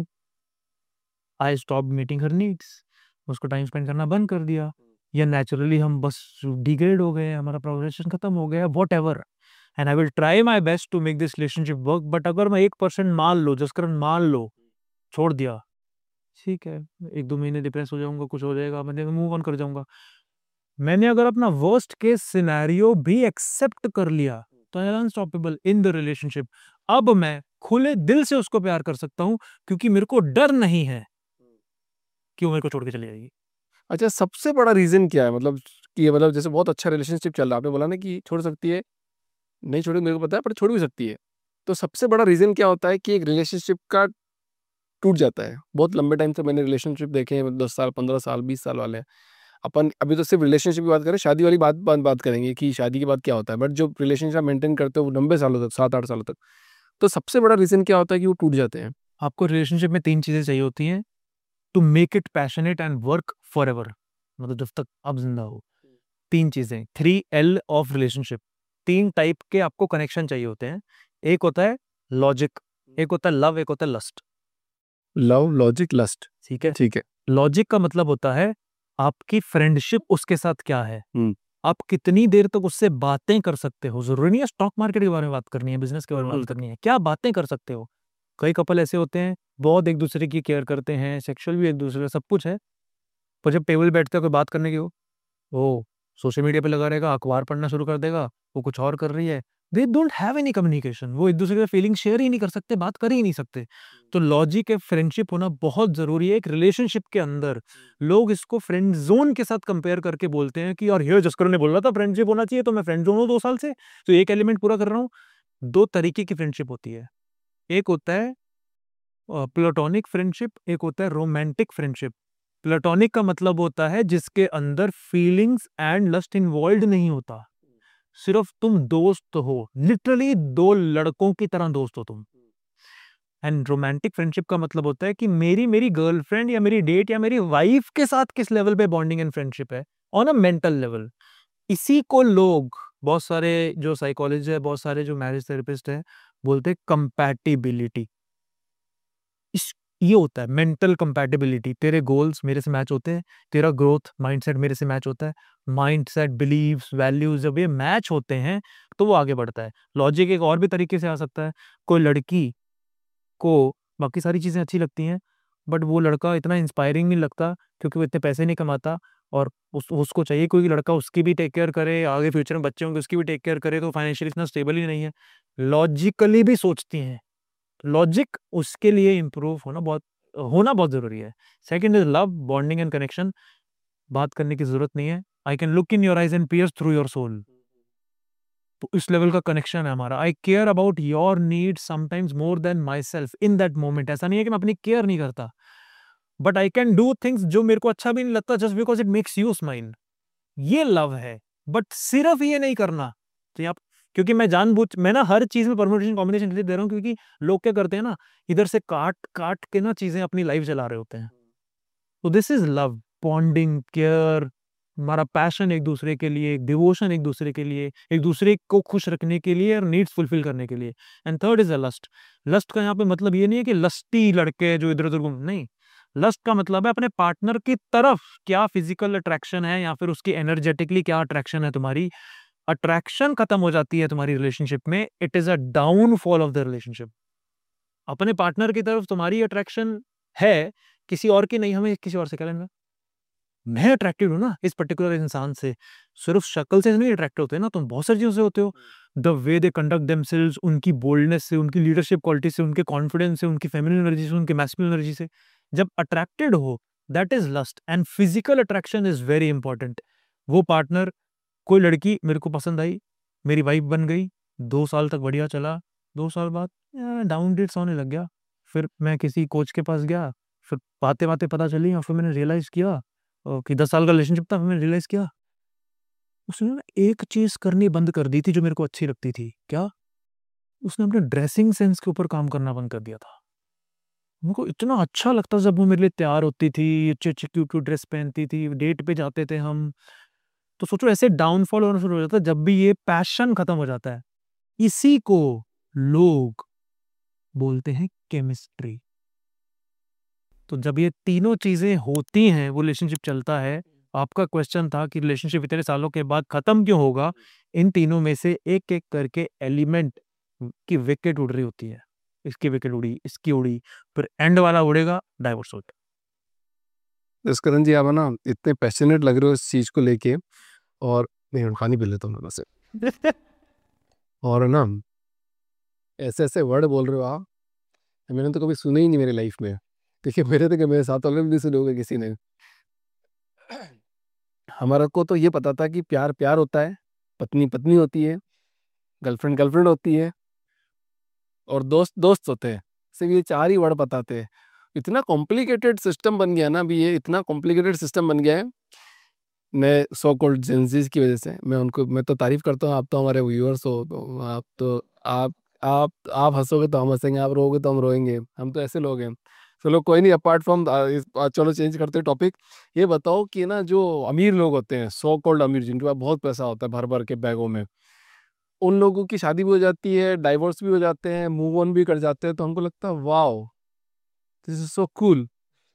I stop meeting her needs, उसको टाइम स्पेंड करना बंद कर दिया, या नेचुरली हम बस डिग्रेड हो गए, हमारा प्रोग्रेशन खत्म हो गया, whatever. And I will try my best to make this relationship work. But अगर मैं एक परसेंट मान लो, जसकरण मान लो, छोड़ दिया, ठीक है, एक दो महीने डिप्रेस हो जाऊंगा, कुछ हो जाएगा, मैं मूव ऑन कर जाऊंगा। मैंने अगर अपना वर्स्ट केस सिनेरियो भी एक्सेप्ट कर लिया, तो I am unstoppable in the relationship. अब मैं खुले दिल से उसको प्यार कर सकता हूं, क्योंकि मेरे को डर नहीं है कि वो मेरे को छोड़ के चली जाएगी। अच्छा, सबसे बड़ा रीजन क्या है? मतलब कि मतलब जैसे बहुत अच्छा रिलेशनशिप चल रहा है, आपने बोला ना कि छोड़ सकती है, नहीं छोड़ी मेरे को पता है, पर छोड़ भी सकती है। तो सबसे बड़ा रीजन क्या होता है कि एक रिलेशनशिप का टूट जाता है? बहुत लंबे टाइम से मैंने रिलेशनशिप देखे हैं, दस साल, पंद्रह साल, बीस साल वाले। अपन अभी तो सिर्फ रिलेशनशिप की बात करें, शादी वाली बात बात बात करेंगे कि शादी के बाद क्या होता है, बट जो रिलेशनशिप मेंटेन करते हो वो लंबे सालों तक, सात आठ सालों तक, तो सबसे बड़ा रीजन क्या होता है कि वो टूट जाते हैं? आपको रिलेशनशिप में तीन चीजें चाहिए होती हैं to make it passionate and work forever, मतलब जब तक आप जिंदा हो। तीन चीजें, थ्री एल ऑफ रिलेशनशिप। तीन टाइप के आपको कनेक्शन चाहिए होते हैं। एक होता है लॉजिक, एक होता है लव, एक होता है लस्ट। Love, logic, lust. ठीक है। ठीक है। लॉजिक का मतलब होता है आपकी फ्रेंडशिप उसके साथ क्या है, हम्म। आप कितनी देर तक उससे बातें कर सकते हो। जरूरी नहीं है स्टॉक मार्केट के बारे में बात करनी है, बिजनेस के बारे में हम्म। बात करनी है, क्या बातें कर सकते हो। कई कपल ऐसे होते हैं, बहुत एक दूसरे की केयर करते हैं, सेक्सुअल भी एक दूसरे, सब कुछ है, पर जब टेबल बैठते हो कोई बात करने की हो, वो सोशल मीडिया पे लगा रहेगा, अखबार पढ़ना शुरू कर देगा, वो कुछ और कर रही है। They don't have any communication, वो एक दूसरे के फीलिंग शेयर ही नहीं कर सकते, बात कर ही नहीं सकते। तो लॉजिक है, फ्रेंडशिप होना बहुत जरूरी है एक रिलेशनशिप के अंदर। लोग इसको फ्रेंड जोन के साथ कंपेयर करके बोलते हैं कि यार ये जस्कर ने बोला था फ्रेंडशिप होना चाहिए, तो मैं फ्रेंड जोन हूँ दो साल से, तो एक एलिमेंट पूरा कर रहा हूँ। दो तरीके की फ्रेंडशिप होती है, एक होता है प्लेटोनिक फ्रेंडशिप, एक होता है रोमांटिक फ्रेंडशिप। प्लेटोनिक का मतलब होता है जिसके अंदर फीलिंग्स एंड लस्ट इन्वॉल्व नहीं होता, सिर्फ तुम दोस्त हो, लिटरली दो लड़कों की तरह दोस्त हो तुम। एंड रोमांटिक फ्रेंडशिप का मतलब होता है कि मेरी मेरी गर्लफ्रेंड या मेरी डेट या मेरी वाइफ के साथ किस लेवल पे बॉन्डिंग एंड फ्रेंडशिप है, ऑन अ मेंटल लेवल। इसी को लोग, बहुत सारे जो साइकोलॉजिस्ट है, बहुत सारे जो मैरिज थेरेपिस्ट है, बोलते हैं कंपैटिबिलिटी। इस ये होता है मेंटल कंपैटिबिलिटी। तेरे गोल्स मेरे से मैच होते हैं, तेरा ग्रोथ माइंडसेट मेरे से मैच होता है, माइंडसेट, बिलीव्स, वैल्यूज जब ये मैच होते हैं तो वो आगे बढ़ता है। लॉजिक एक और भी तरीके से आ सकता है। कोई लड़की को बाकी सारी चीजें अच्छी लगती हैं, बट वो लड़का इतना इंस्पायरिंग नहीं लगता क्योंकि वो इतने पैसे नहीं कमाता, और उस उसको चाहिए कोई लड़का उसकी भी टेक केयर करे, आगे फ्यूचर में बच्चे होंगे उसकी भी टेक केयर करे, तो फाइनेंशियली इतना स्टेबल ही नहीं है। लॉजिकली भी सोचती हैं, लॉजिक उसके लिए इम्प्रूव होना बहुत होना बहुत ज़रूरी है। Second is love, bonding and connection. बात करने की ज़रूरत नहीं है, I can look in your eyes and pierce through your soul. तो इस लेवल का कनेक्शन है हमारा। I care about your need sometimes more than myself in that moment. ऐसा नहीं है कि मैं अपनी केयर नहीं करता, but I can do things जो मेरे को अच्छा भी नहीं लगता just because it makes you smile. ये लव है। बट सिर्फ ये नहीं करना तो आप, क्योंकि मैं जानबूझ मैं ना हर चीज में परमुटेशन कॉम्बिनेशन इसलिए दे रहा हूँ क्योंकि लोग क्या करते हैं ना, इधर से काट काट के ना चीजें अपनी लाइफ चला रहे होते हैं। तो this is love, bonding, care, हमारा पैशन एक दूसरे के लिए, एक डिवोशन एक दूसरे के लिए, एक दूसरे को खुश रखने के लिए और नीड्स फुलफिल करने के लिए। And third is a lust. Lust का यहाँ पे मतलब ये नहीं है कि लस्टी लड़के जो इधर उधर घूम, नहीं। लस्ट का मतलब है अपने पार्टनर की तरफ क्या फिजिकल अट्रैक्शन है या फिर उसकी एनर्जेटिकली क्या अट्रैक्शन है तुम्हारी। अट्रैक्शन खत्म हो जाती है तुम्हारी रिलेशनशिप में, it is a downfall of the relationship. अपने पार्टनर की तरफ तुम्हारी अट्रैक्शन है, किसी और की नहीं। हमें किसी और से क्या लेना, मैं अट्रैक्टेड हूं ना इस पर्टिकुलर इंसान से, सिर्फ शक्ल से नहीं अट्रैक्ट होते ना, तुम बहुत सारी चीजों से होते हो। The way they conduct themselves, उनकी बोल्डनेस से, उनकी लीडरशिप क्वालिटी से, उनके कॉन्फिडेंस से, उनकी फेमिनिन एनर्जी से, उनके मैस्कुलिन एनर्जी से जब अट्रैक्टेड हो, that is lust. And physical attraction is very important. वो पार्टनर, कोई लड़की मेरे को पसंद आई, मेरी वाइफ बन गई, दो साल तक बढ़िया चला, दो साल बाद डाउन डेट्स होने लग गया। फिर मैं किसी कोच के पास गया, फिर बातें बातें पता चली और फिर मैंने रियलाइज किया अ, कि दस साल का रिलेशनशिप था। फिर मैंने रियलाइज किया उसने ना एक चीज करनी बंद कर दी थी जो मेरे को अच्छी लगती थी। क्या? उसने अपने ड्रेसिंग सेंस के ऊपर काम करना बंद कर दिया था। मेरे को इतना अच्छा लगता जब वो मेरे लिए तैयार होती थी, अच्छे अच्छे क्यूट क्यूट ड्रेस पहनती थी, डेट पे जाते थे हम। तो सोचो ऐसे डाउनफॉल होना शुरू हो जाता है जब भी ये पैशन खत्म हो जाता है। इसी को लोग बोलते हैं केमिस्ट्री। तो जब ये तीनों चीजें होती हैं वो रिलेशनशिप चलता है। आपका क्वेश्चन था कि रिलेशनशिप इतने सालों के बाद खत्म क्यों होगा, इन तीनों में से एक एक करके एलिमेंट की विकेट उड़ रही होती है। इसकी विकेट उड़ी, इसकी उड़ी, फिर एंड वाला उड़ेगा, डाइवोर्स होता है। जसकरण जी, आप है ना इतने पैशनेट लग रहे हो इस चीज़ को लेके, और नहीं पानी पी लेता हूँ मैं से और ना ऐसे ऐसे वर्ड बोल रहे हो आप, मैंने तो कभी सुने ही नहीं मेरी लाइफ में। देखिए मेरे तो मेरे साथ वाले भी नहीं सुने होंगे किसी ने। हमारा को तो ये पता था कि प्यार प्यार होता है, पत्नी पत्नी होती है, गर्लफ्रेंड गर्लफ्रेंड होती है, और दोस्त दोस्त होते हैं। सिर्फ ये चार ही वर्ड बताते हैं। इतना कॉम्प्लिकेटेड सिस्टम बन गया ना अभी, ये इतना कॉम्प्लिकेटेड सिस्टम बन गया है। मैं सो कॉल्ड जेंजीज की वजह से मैं उनको मैं तो तारीफ करता हूँ। आप तो हमारे व्यूअर्स हो, तो आप तो आप आप आप हंसोगे तो हम हंसेंगे, आप रोओगे तो हम रोएंगे, हम तो ऐसे लोग हैं। चलो कोई नहीं, अपार्ट फ्रॉम, चलो चेंज करते हैं टॉपिक। ये बताओ कि ना जो अमीर लोग होते हैं, सो कॉल्ड अमीर, जिनके पास बहुत पैसा होता है भर भर के बैगों में, उन लोगों की शादी भी हो जाती है, डाइवोर्स भी हो जाते हैं, मूव ऑन भी कर जाते हैं। तो हमको लगता है wow, this is so cool,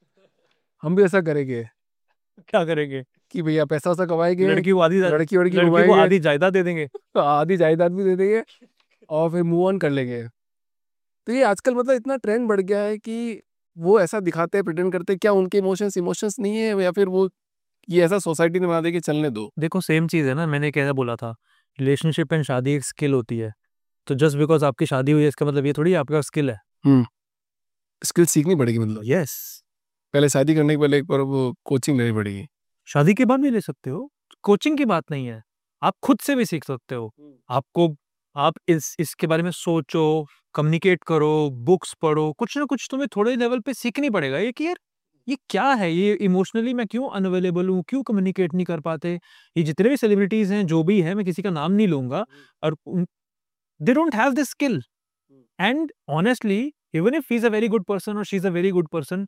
हम भी ऐसा करेंगे क्या करेंगे? कि भैया पैसा वैसा कमाएंगे, लड़की को आधी लड़की वड़की लड़की को घुमाएंगे, आधी जायदाद दे देंगे। आधी जायदाद भी दे देंगे, और फिर मूव ऑन कर लेंगे। तो ये आजकल मतलब इतना ट्रेंड बढ़ गया है कि वो ऐसा दिखाते हैं, प्रिटेंड करते हैं। क्या उनके इमोशंस इमोशंस नहीं है, या फिर वो ये ऐसा सोसाइटी ने बना दे कि चलने दो। देखो सेम चीज है ना, मैंने कैसा बोला था, रिलेशनशिप एंड शादी एक स्किल होती है। तो जस्ट बिकॉज आपकी शादी हुई है इसका मतलब ये थोड़ी आपका स्किल है। हम्म स्किल सीखनी पड़ेगी, मतलब यस। पहले शादी करने के पहले एक बार वो कोचिंग लेनी पड़ेगी। शादी के बाद भी ले सकते हो, कोचिंग की बात नहीं है, आप खुद से भी सीख सकते हो। आपको आप इस इसके बारे में सोचो, कम्युनिकेट करो, बुक्स पढ़ो, कुछ ना कुछ तुम्हें थोड़े लेवल पे सीखनी पड़ेगा। ये कि यार ये क्या है, ये इमोशनली मैं क्यों अनअवेलेबल हूँ, क्यों कम्युनिकेट नहीं कर पाते। ये जितने भी सेलिब्रिटीज हैं, जो भी है, मैं किसी का नाम नहीं लूंगा, और they don't have this skill. And honestly even if he is a very good person और she is a very good person,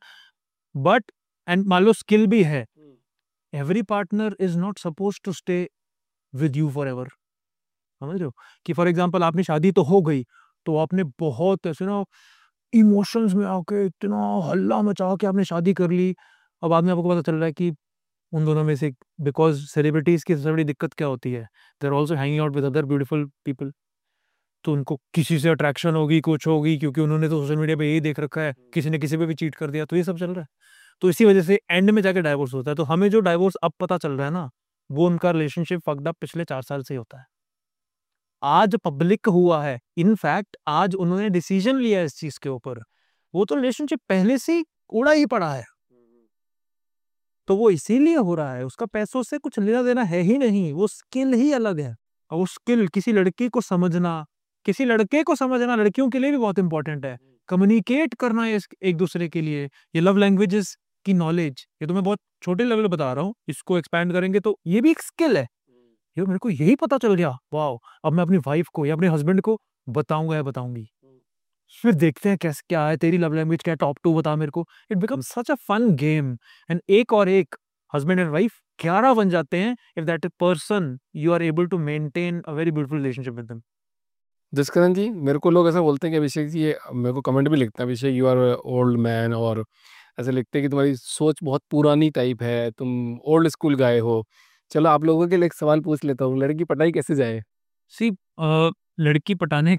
but and मान लो स्किल भी है, every partner is not suppose to stay with you forever. समझ रहे हो कि फॉर एग्जाम्पल आपने शादी तो हो गई, तो आपने बहुत ऐसे ना इमोशंस में आके इतना हल्ला मचा के आपने शादी कर ली। अब बाद में आपको पता चल रहा है कि उन दोनों में से, बिकॉज सेलिब्रिटीज की सबसे बड़ी दिक्कत क्या होती है, they are also hanging out with other beautiful people. तो उनको किसी से अट्रैक्शन होगी, कुछ होगी, क्योंकि उन्होंने तो सोशल मीडिया पे यही देख रखा है, किसी ने किसी पे भी चीट कर दिया, तो ये सब चल रहा है। तो इसी वजह से एंड में जाके डाइवोर्स होता है। तो हमें जो डाइवोर्स अब पता चल रहा है ना, वो उनका रिलेशनशिप फक्ड अप पिछले चार साल से होता है। आज पब्लिक हुआ है, इनफैक्ट आज उन्होंने डिसीजन लिया इस चीज के ऊपर। वो तो रिलेशनशिप पहले से ही उड़ा ही पड़ा है, तो वो इसीलिए हो रहा है, उसका पैसों से कुछ लेना देना है ही नहीं, वो स्किल ही अलग है। और वो स्किल किसी लड़की को समझना, किसी लड़के को समझना लड़कियों के लिए भी बहुत इंपॉर्टेंट है। कम्युनिकेट करना है इस- एक दूसरे के लिए, ये लव लैंग्वेजेस की नॉलेज, ये तो मैं बहुत छोटे लेवल पे बता रहा हूँ, इसको एक्सपैंड करेंगे तो ये भी एक स्किल है। ये मेरे को यही पता चल गया, वाओ, अब मैं अपनी वाइफ को या अपने हस्बैंड को बताऊंगा या बताऊंगी, फिर देखते हैं कैसे क्या है, तेरी लव लैंग्वेज क्या है, टॉप टू बता मेरे को। It becomes such a fun game, and एक और एक हस्बैंड एंड वाइफ ग्यारह बन जाते हैं if that person you are able to maintain a very beautiful relationship with them. Jaskaran ji, मेरे को लोग ऐसा बोलते हैं कि अभिषेक जी, ये मेरे को कमेंट भी लिखते हैं, Abhishek you are old man, और ऐसे लिखते हैं कि तुम्हारी सोच बहुत पुरानी टाइप है, तुम ओल्ड स्कूल गए हो। चलो आप लोगों के लिए एक सवाल पूछ लेता हूँ, लड़की पटाई कैसे जाए? सी लड़की पटाने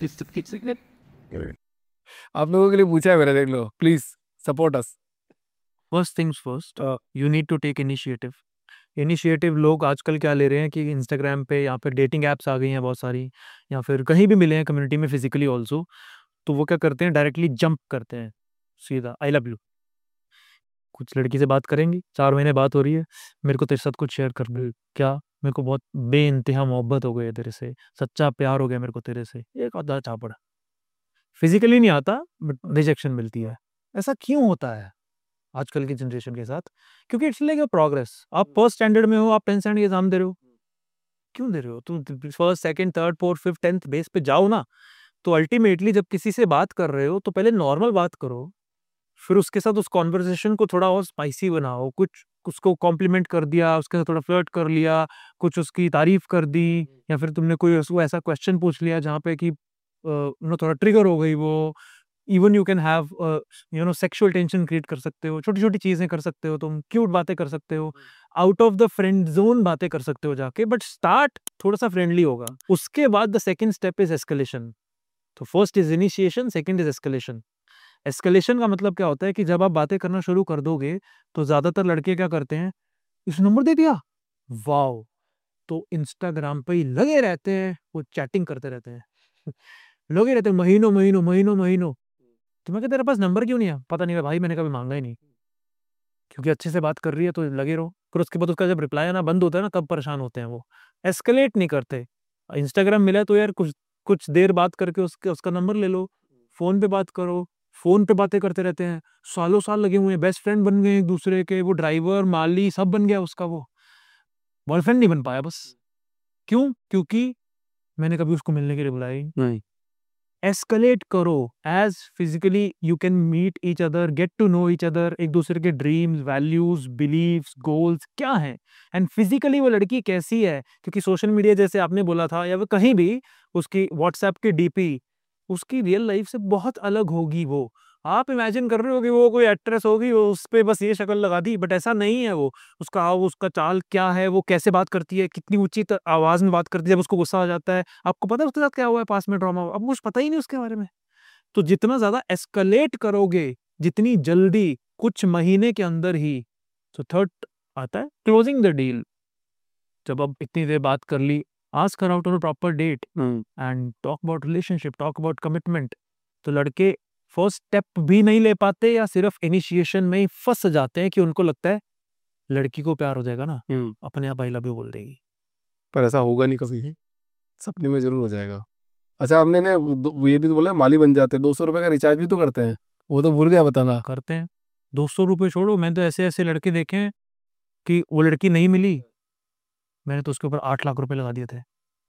आप लोगों के लिए पूछा है मैंने, देख लो, please support us. First things first, you need to take initiative. Initiative लोग आजकल क्या ले रहे हैं कि इंस्टाग्राम पे या फिर डेटिंग एप्स आ गई हैं बहुत सारी, या फिर कहीं भी मिले हैं कम्युनिटी में फिजिकली ऑल्सो, तो वो क्या करते हैं, डायरेक्टली जंप करते हैं सीधा आई लव यू। कुछ लड़की से बात करेंगी, चार महीने बात हो रही है, मेरे को तेरे साथ कुछ शेयर कर दे क्या, मेरे को बहुत बेइंतहा मोहब्बत हो गई है तेरे से, सच्चा प्यार हो गया मेरे को तेरे से, एक आधा चापड़, फिजिकली नहीं आता बट रिजेक्शन मिलती है। ऐसा क्यों होता है आजकल की जनरेशन के साथ? क्योंकि इट्स लाइक अ प्रोग्रेस। आप फर्स्ट स्टैंडर्ड में हो, आप टेंथ स्टैंडर्ड के एग्जाम दे रहे हो, क्यों दे रहे हो? तुम first second third fourth fifth tenth base पे जाओ ना। तो अल्टीमेटली जब किसी से बात कर रहे हो तो पहले नॉर्मल बात करो, फिर उसके साथ उस कॉन्वर्सेशन को थोड़ा और स्पाइसी बनाओ, कुछ उसको कॉम्प्लीमेंट कर दिया, उसके साथ थोड़ा फ्लर्ट कर लिया, कुछ उसकी तारीफ कर दी, या फिर तुमने कोई उसको ऐसा क्वेश्चन पूछ लिया जहाँ पे कि नो थोड़ा ट्रिगर हो गई वो। Even you can have you know sexual tension create कर सकते हो, छोटी छोटी चीजें कर सकते हो, तुम क्यूट बातें कर सकते हो, out of the friend zone बातें कर सकते हो जाके, बट स्टार्ट थोड़ा सा फ्रेंडली होगा। उसके बाद the second step is escalation. तो first is initiation, second is escalation. Escalation का मतलब क्या होता है कि जब आप बातें करना शुरू कर दोगे तो ज्यादातर लड़के क्या करते हैं, इस नंबर दे दिया, वाओ, तो इंस्टाग्राम पे ही लगे रहते हैं, वो चैटिंग करते रहते हैं लगे रहते हैं महीनों महीनों महीनों महीनों। तो मैं कहता तेरे पास नंबर क्यों नहीं है? पता नहीं भाई, मैंने कभी मांगा ही नहीं, क्योंकि अच्छे से बात कर रही है तो लगे रहो। फिर उसके बाद उसका जब रिप्लाई आना बंद होता है ना, तब परेशान होते हैं वो, एस्केलेट नहीं करते। इंस्टाग्राम मिला तो यार कुछ कुछ देर बात करके उसके उसका नंबर ले लो, फोन पे बात करो, फोन पे बातें करते रहते हैं, सालों साल लगे हुए हैं, बेस्ट फ्रेंड बन गए एक दूसरे के, वो ड्राइवर माली सब बन गया उसका, वो बॉयफ्रेंड नहीं बन पाया बस। क्यों? क्योंकि मैंने कभी उसको मिलने के लिए बुलाया ही नहीं। एस्केलेट करो, as physically you can meet each other, get to know each other, एक दूसरे के ड्रीम्स, वैल्यूज, बिलीव्स, गोल्स क्या हैं, एंड फिजिकली वो लड़की कैसी है। क्योंकि सोशल मीडिया जैसे आपने बोला था, या वो कहीं भी उसकी व्हाट्सएप की डीपी उसकी रियल लाइफ से बहुत अलग होगी। वो आप इमेजिन कर रहे हो कि वो कोई एक्ट्रेस होगी, वो उस पे बस ये शक्ल लगा दी, बट ऐसा नहीं है। वो उसका वो उसका चाल क्या है, वो कैसे बात करती है, कितनी ऊंची त- आवाज में बात करती है जब उसको गुस्सा आ जाता है, आपको पता है उसके साथ क्या हुआ है पास में ड्रामा, अब कुछ पता ही नहीं उसके बारे में। तो जितना ज्यादा एस्केलेट करोगे, जितनी जल्दी, कुछ महीने के अंदर ही, तो थर्ड आता है क्लोजिंग द डील। जब अब इतनी देर बात कर ली, आस्क कर out on a proper date and talk about relationship, talk about commitment. तो लड़के फर्स्ट स्टेप भी नहीं ले पाते, या सिर्फ इनिशिएशन में ही फंस जाते हैं कि उनको लगता है लड़की को प्यार हो जाएगा ना, अपने आप आई लव यू बोल देगी। पर ऐसा होगा नहीं कभी, सपने में जरूर हो जाएगा। अच्छा, हमने ने दो- ये भी तो बोला माली बन जाते हैं, दो सौ रुपए का रिचार्ज भी तो करते हैं, वो तो भूल गया बताना। करते हैं, दो सौ रुपये छोड़ो, मैंने तो ऐसे ऐसे लड़के देखे हैं कि वो लड़की नहीं मिली, मैंने तो उसके ऊपर आठ लाख रुपए लगा दिए थे।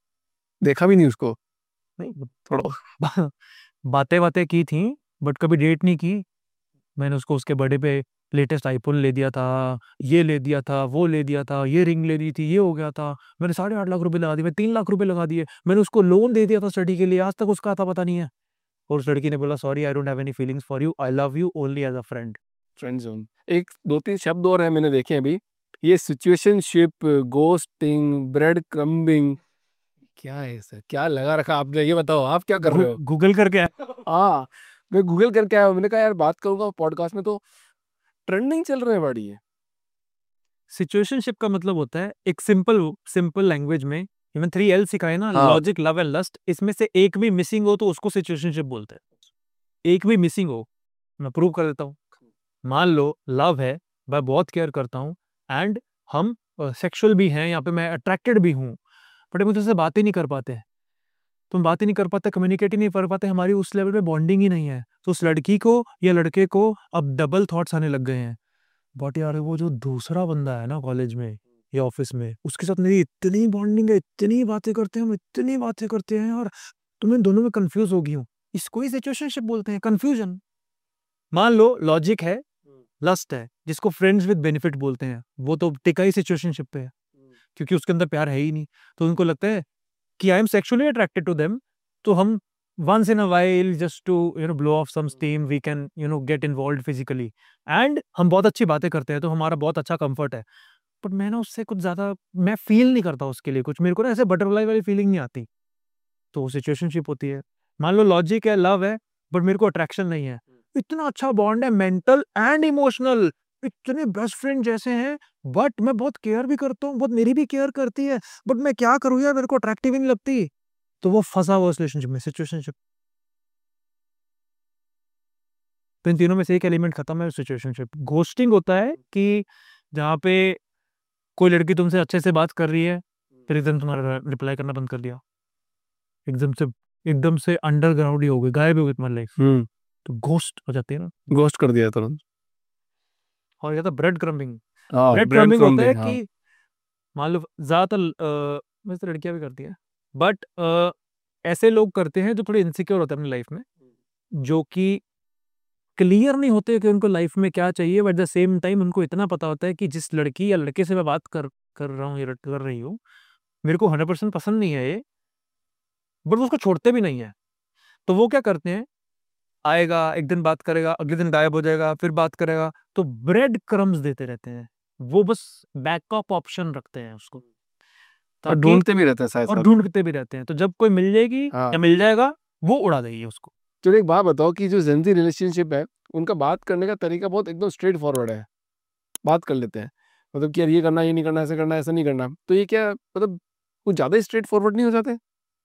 देखा भी नहीं उसको। नहीं, थोड़ा बातें बातें की थी, बट कभी डेट नहीं की। मैंने उसको उसके बर्थडे पे लेटेस्ट आईफोन ले दिया था, ये ले दिया था, वो ले दिया था, ये रिंग ले दी थी, ये हो गया था, मैंने साढ़े आठ लाख रुपए लगा दिए, मैं तीन लाख रुपए लगा दिए, मैंने उसको लोन दे दिया था स्टडी के लिए, आज तक उसका आता पता नहीं है। और उस लड़की ने बोला sorry, I don't have any feelings for you, I love you only as a friend. Friend zone. एक दो तीन शब्द और हैं मैंने देखे हैं अभी, ये सिचुएशनशिप, गोस्टिंग, ब्रेड क्रम्बिंग, क्या है सर, क्या लगा रखा आपने, ये बताओ आप क्या कर रहे हो? गूगल करके आया। हाँ, मैं गूगल करके आया हूं। मैंने कहा यार बात करूंगा पॉडकास्ट में तो ट्रेंडिंग चल रहा है बड़ी है। सिचुएशनशिप का मतलब होता है एक सिंपल सिंपल लैंग्वेज में, इवन थ्री एल सिखाए ना, हाँ। लॉजिक, लव एंड लस्ट, इसमें से एक भी मिसिंग हो तो उसको सिचुएशनशिप बोलते हैं। एक भी मिसिंग हो, मैं प्रूव कर देता हूँ। मान लो लव है, मैं बहुत केयर करता हूँ एंड हम सेक्सुअल भी हैं, यहाँ पे मैं अट्रैक्टेड भी हूँ, बट हम तुझसे बात ही नहीं कर पाते, तुम बात ही नहीं कर पाते, कम्युनिकेट ही नहीं कर पाते, हमारी उस लेवल पे बॉन्डिंग ही नहीं है, तो उस लड़की को या लड़के को अब डबल थॉट्स आने लग गए हैं, बट यार वो जो दूसरा बंदा है ना कॉलेज में या ऑफिस में, उसके साथ मेरी इतनी बॉन्डिंग है, इतनी बातें करते हैं हम, इतनी बातें करते हैं, और तुम इन दोनों में कंफ्यूज हो गई हूँ, इसको ही सिचुएशनशिप बोलते हैं, कंफ्यूजन। मान लो लॉजिक है, लस्ट है, जिसको फ्रेंड्स विद बेनिफिट बोलते हैं, वो तो टिका ही सिचुएशनशिप पे है, क्योंकि उसके अंदर प्यार है ही नहीं, तो उनको लगता है कि I am sexually attracted to them, तो हम once in a while just to you know blow off some steam we can you know get involved physically, and हम बहुत अच्छी बातें करते हैं, तो हमारा बहुत अच्छा कंफर्ट है, बट मैं ना उससे कुछ ज्यादा मैं फील नहीं करता उसके लिए कुछ, मेरे को ना ऐसे बटरफ्लाई वाली फीलिंग नहीं आती, तो वो सिचुएशनशिप होती है। मान लो लॉजिक है, लव है, बट मेरे को अट्रैक्शन नहीं है, इतना अच्छा बॉन्ड है, मेंटल एंड इमोशनल, इतने बेस्ट फ्रेंड जैसे हैं, बट मैं बहुत केयर भी करता हूँ, बहुत मेरी भी केयर करती है, बट मैं क्या करूँ यार, मेरे को अट्रैक्टिव ही नहीं लगती, तो वो फंसा हुआ रिलेशनशिप में, सिचुएशनशिप। तो इन तीनों में से एक एलिमेंट खत्म है, सिचुएशनशिप। घोस्टिंग होता है कि जहाँ पे कोई लड़की तुमसे अच्छे से बात कर रही है, फिर एकदम तुम्हारा रिप्लाई करना बंद कर दिया, एकदम से एकदम से अंडरग्राउंड ही हो गई, गायब हो गई तुम्हारी लाइफ, हम्म तो घोस्ट हो जाती है ना, गोस्ट कर दिया तुरंत। और या तो ब्रेड क्रम्बिंग। हाँ, ब्रेड ब्रेड क्रम्बिंग होता है क्रम्बिंग, हाँ। कि मान लो ज्यादातर वैसे लड़कियां भी करती हैं, बट ऐसे लोग करते हैं जो थोड़े इनसिक्योर होते हैं अपनी लाइफ में, जो कि क्लियर नहीं होते कि उनको लाइफ में क्या चाहिए, but at the same time उनको इतना पता होता है कि जिस लड़की या लड़के से मैं बात कर कर रहा हूँ या कर रही हूँ, मेरे को हंड्रेड परसेंट पसंद नहीं है ये, बट वो उसको छोड़ते भी नहीं है, तो वो क्या करते हैं, आएगा एक दिन बात करेगा, अगले दिन गायब हो जाएगा, फिर बात करेगा, तो ब्रेड क्रम्स देते रहते हैं, वो बस बैकअप ऑप्शन रखते हैं उसको, और ताकि ढूंढते भी रहता है साथ और साथ। ढूंढते भी रहते हैं, तो जब कोई मिल जाएगी हाँ। या मिल जाएगा, वो उड़ा देगी उसको। चलो एक बात बताओ कि जो जेंजी रिलेशनशिप है, उनका बात करने का तरीका बहुत एकदम स्ट्रेट फॉरवर्ड है, बात कर लेते हैं, मतलब कि यार ये करना, ये नहीं करना, ऐसा करना, ऐसा नहीं करना, तो ये क्या मतलब कुछ ज्यादा ही स्ट्रेट फॉरवर्ड नहीं हो जाते?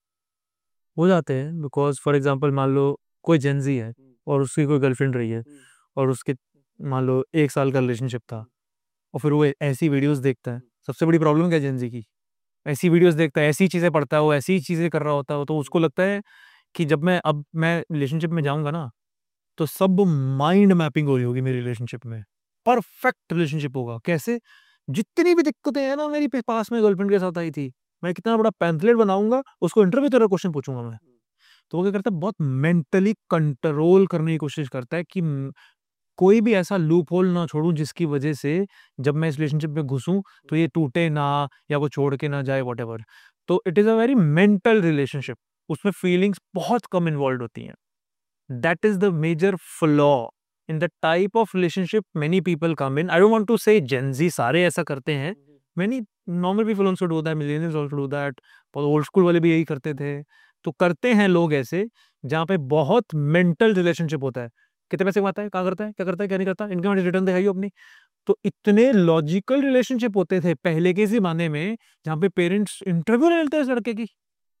हो जाते हैं, बिकॉज फॉर एग्जांपल मान लो कोई जेंजी है और उसकी कोई गर्लफ्रेंड रही है, और उसके मान लो एक साल का रिलेशनशिप था, और फिर वो ऐसी वीडियोस देखता है, सबसे बड़ी प्रॉब्लम क्या है जेंजी की, ऐसी वीडियोस देखता है, ऐसी चीज़ें पढ़ता है, वो ऐसी चीज़ें कर रहा होता है, तो उसको लगता है कि जब मैं अब मैं रिलेशनशिप में जाऊंगा ना, तो सब माइंड मैपिंग हो रही होगी मेरी रिलेशनशिप में, परफेक्ट रिलेशनशिप होगा। कैसे? जितनी भी दिक्कतें हैं ना मेरी पे- पास में गर्लफ्रेंड के साथ आई थी, मैं कितना बड़ा पैम्फलेट बनाऊंगा, उसको इंटरव्यू तरह क्वेश्चन पूछूंगा मैं। तो वो क्या करता है, बहुत मेंटली कंट्रोल करने की कोशिश करता है कि म, कोई भी ऐसा लूप होल ना छोड़ूं जिसकी वजह से जब मैं इस रिलेशनशिप में घुसूं तो ये टूटे ना, या वो छोड़ के ना जाए, वॉटेवर। तो it is a very mental relationship, उसमें फीलिंग्स बहुत कम इन्वॉल्व होती हैं। That is the major flaw in the type of relationship many people come in. I don't want to say Gen Z सारे ऐसा करते हैं, many normal people also do that, millennials also do that, और old school वाले भी यही करते थे, तो करते हैं लोग ऐसे जहाँ पे बहुत मेंटल रिलेशनशिप होता है, कितने पैसे कमाता है, क्या करता है, क्या करता है, क्या नहीं करता, इनकम रिटर्न दिखाइए अपनी। तो इतने लॉजिकल रिलेशनशिप होते थे पहले के जमाने में, जहाँ पे पेरेंट्स इंटरव्यू ले लेते हैं इस लड़के की,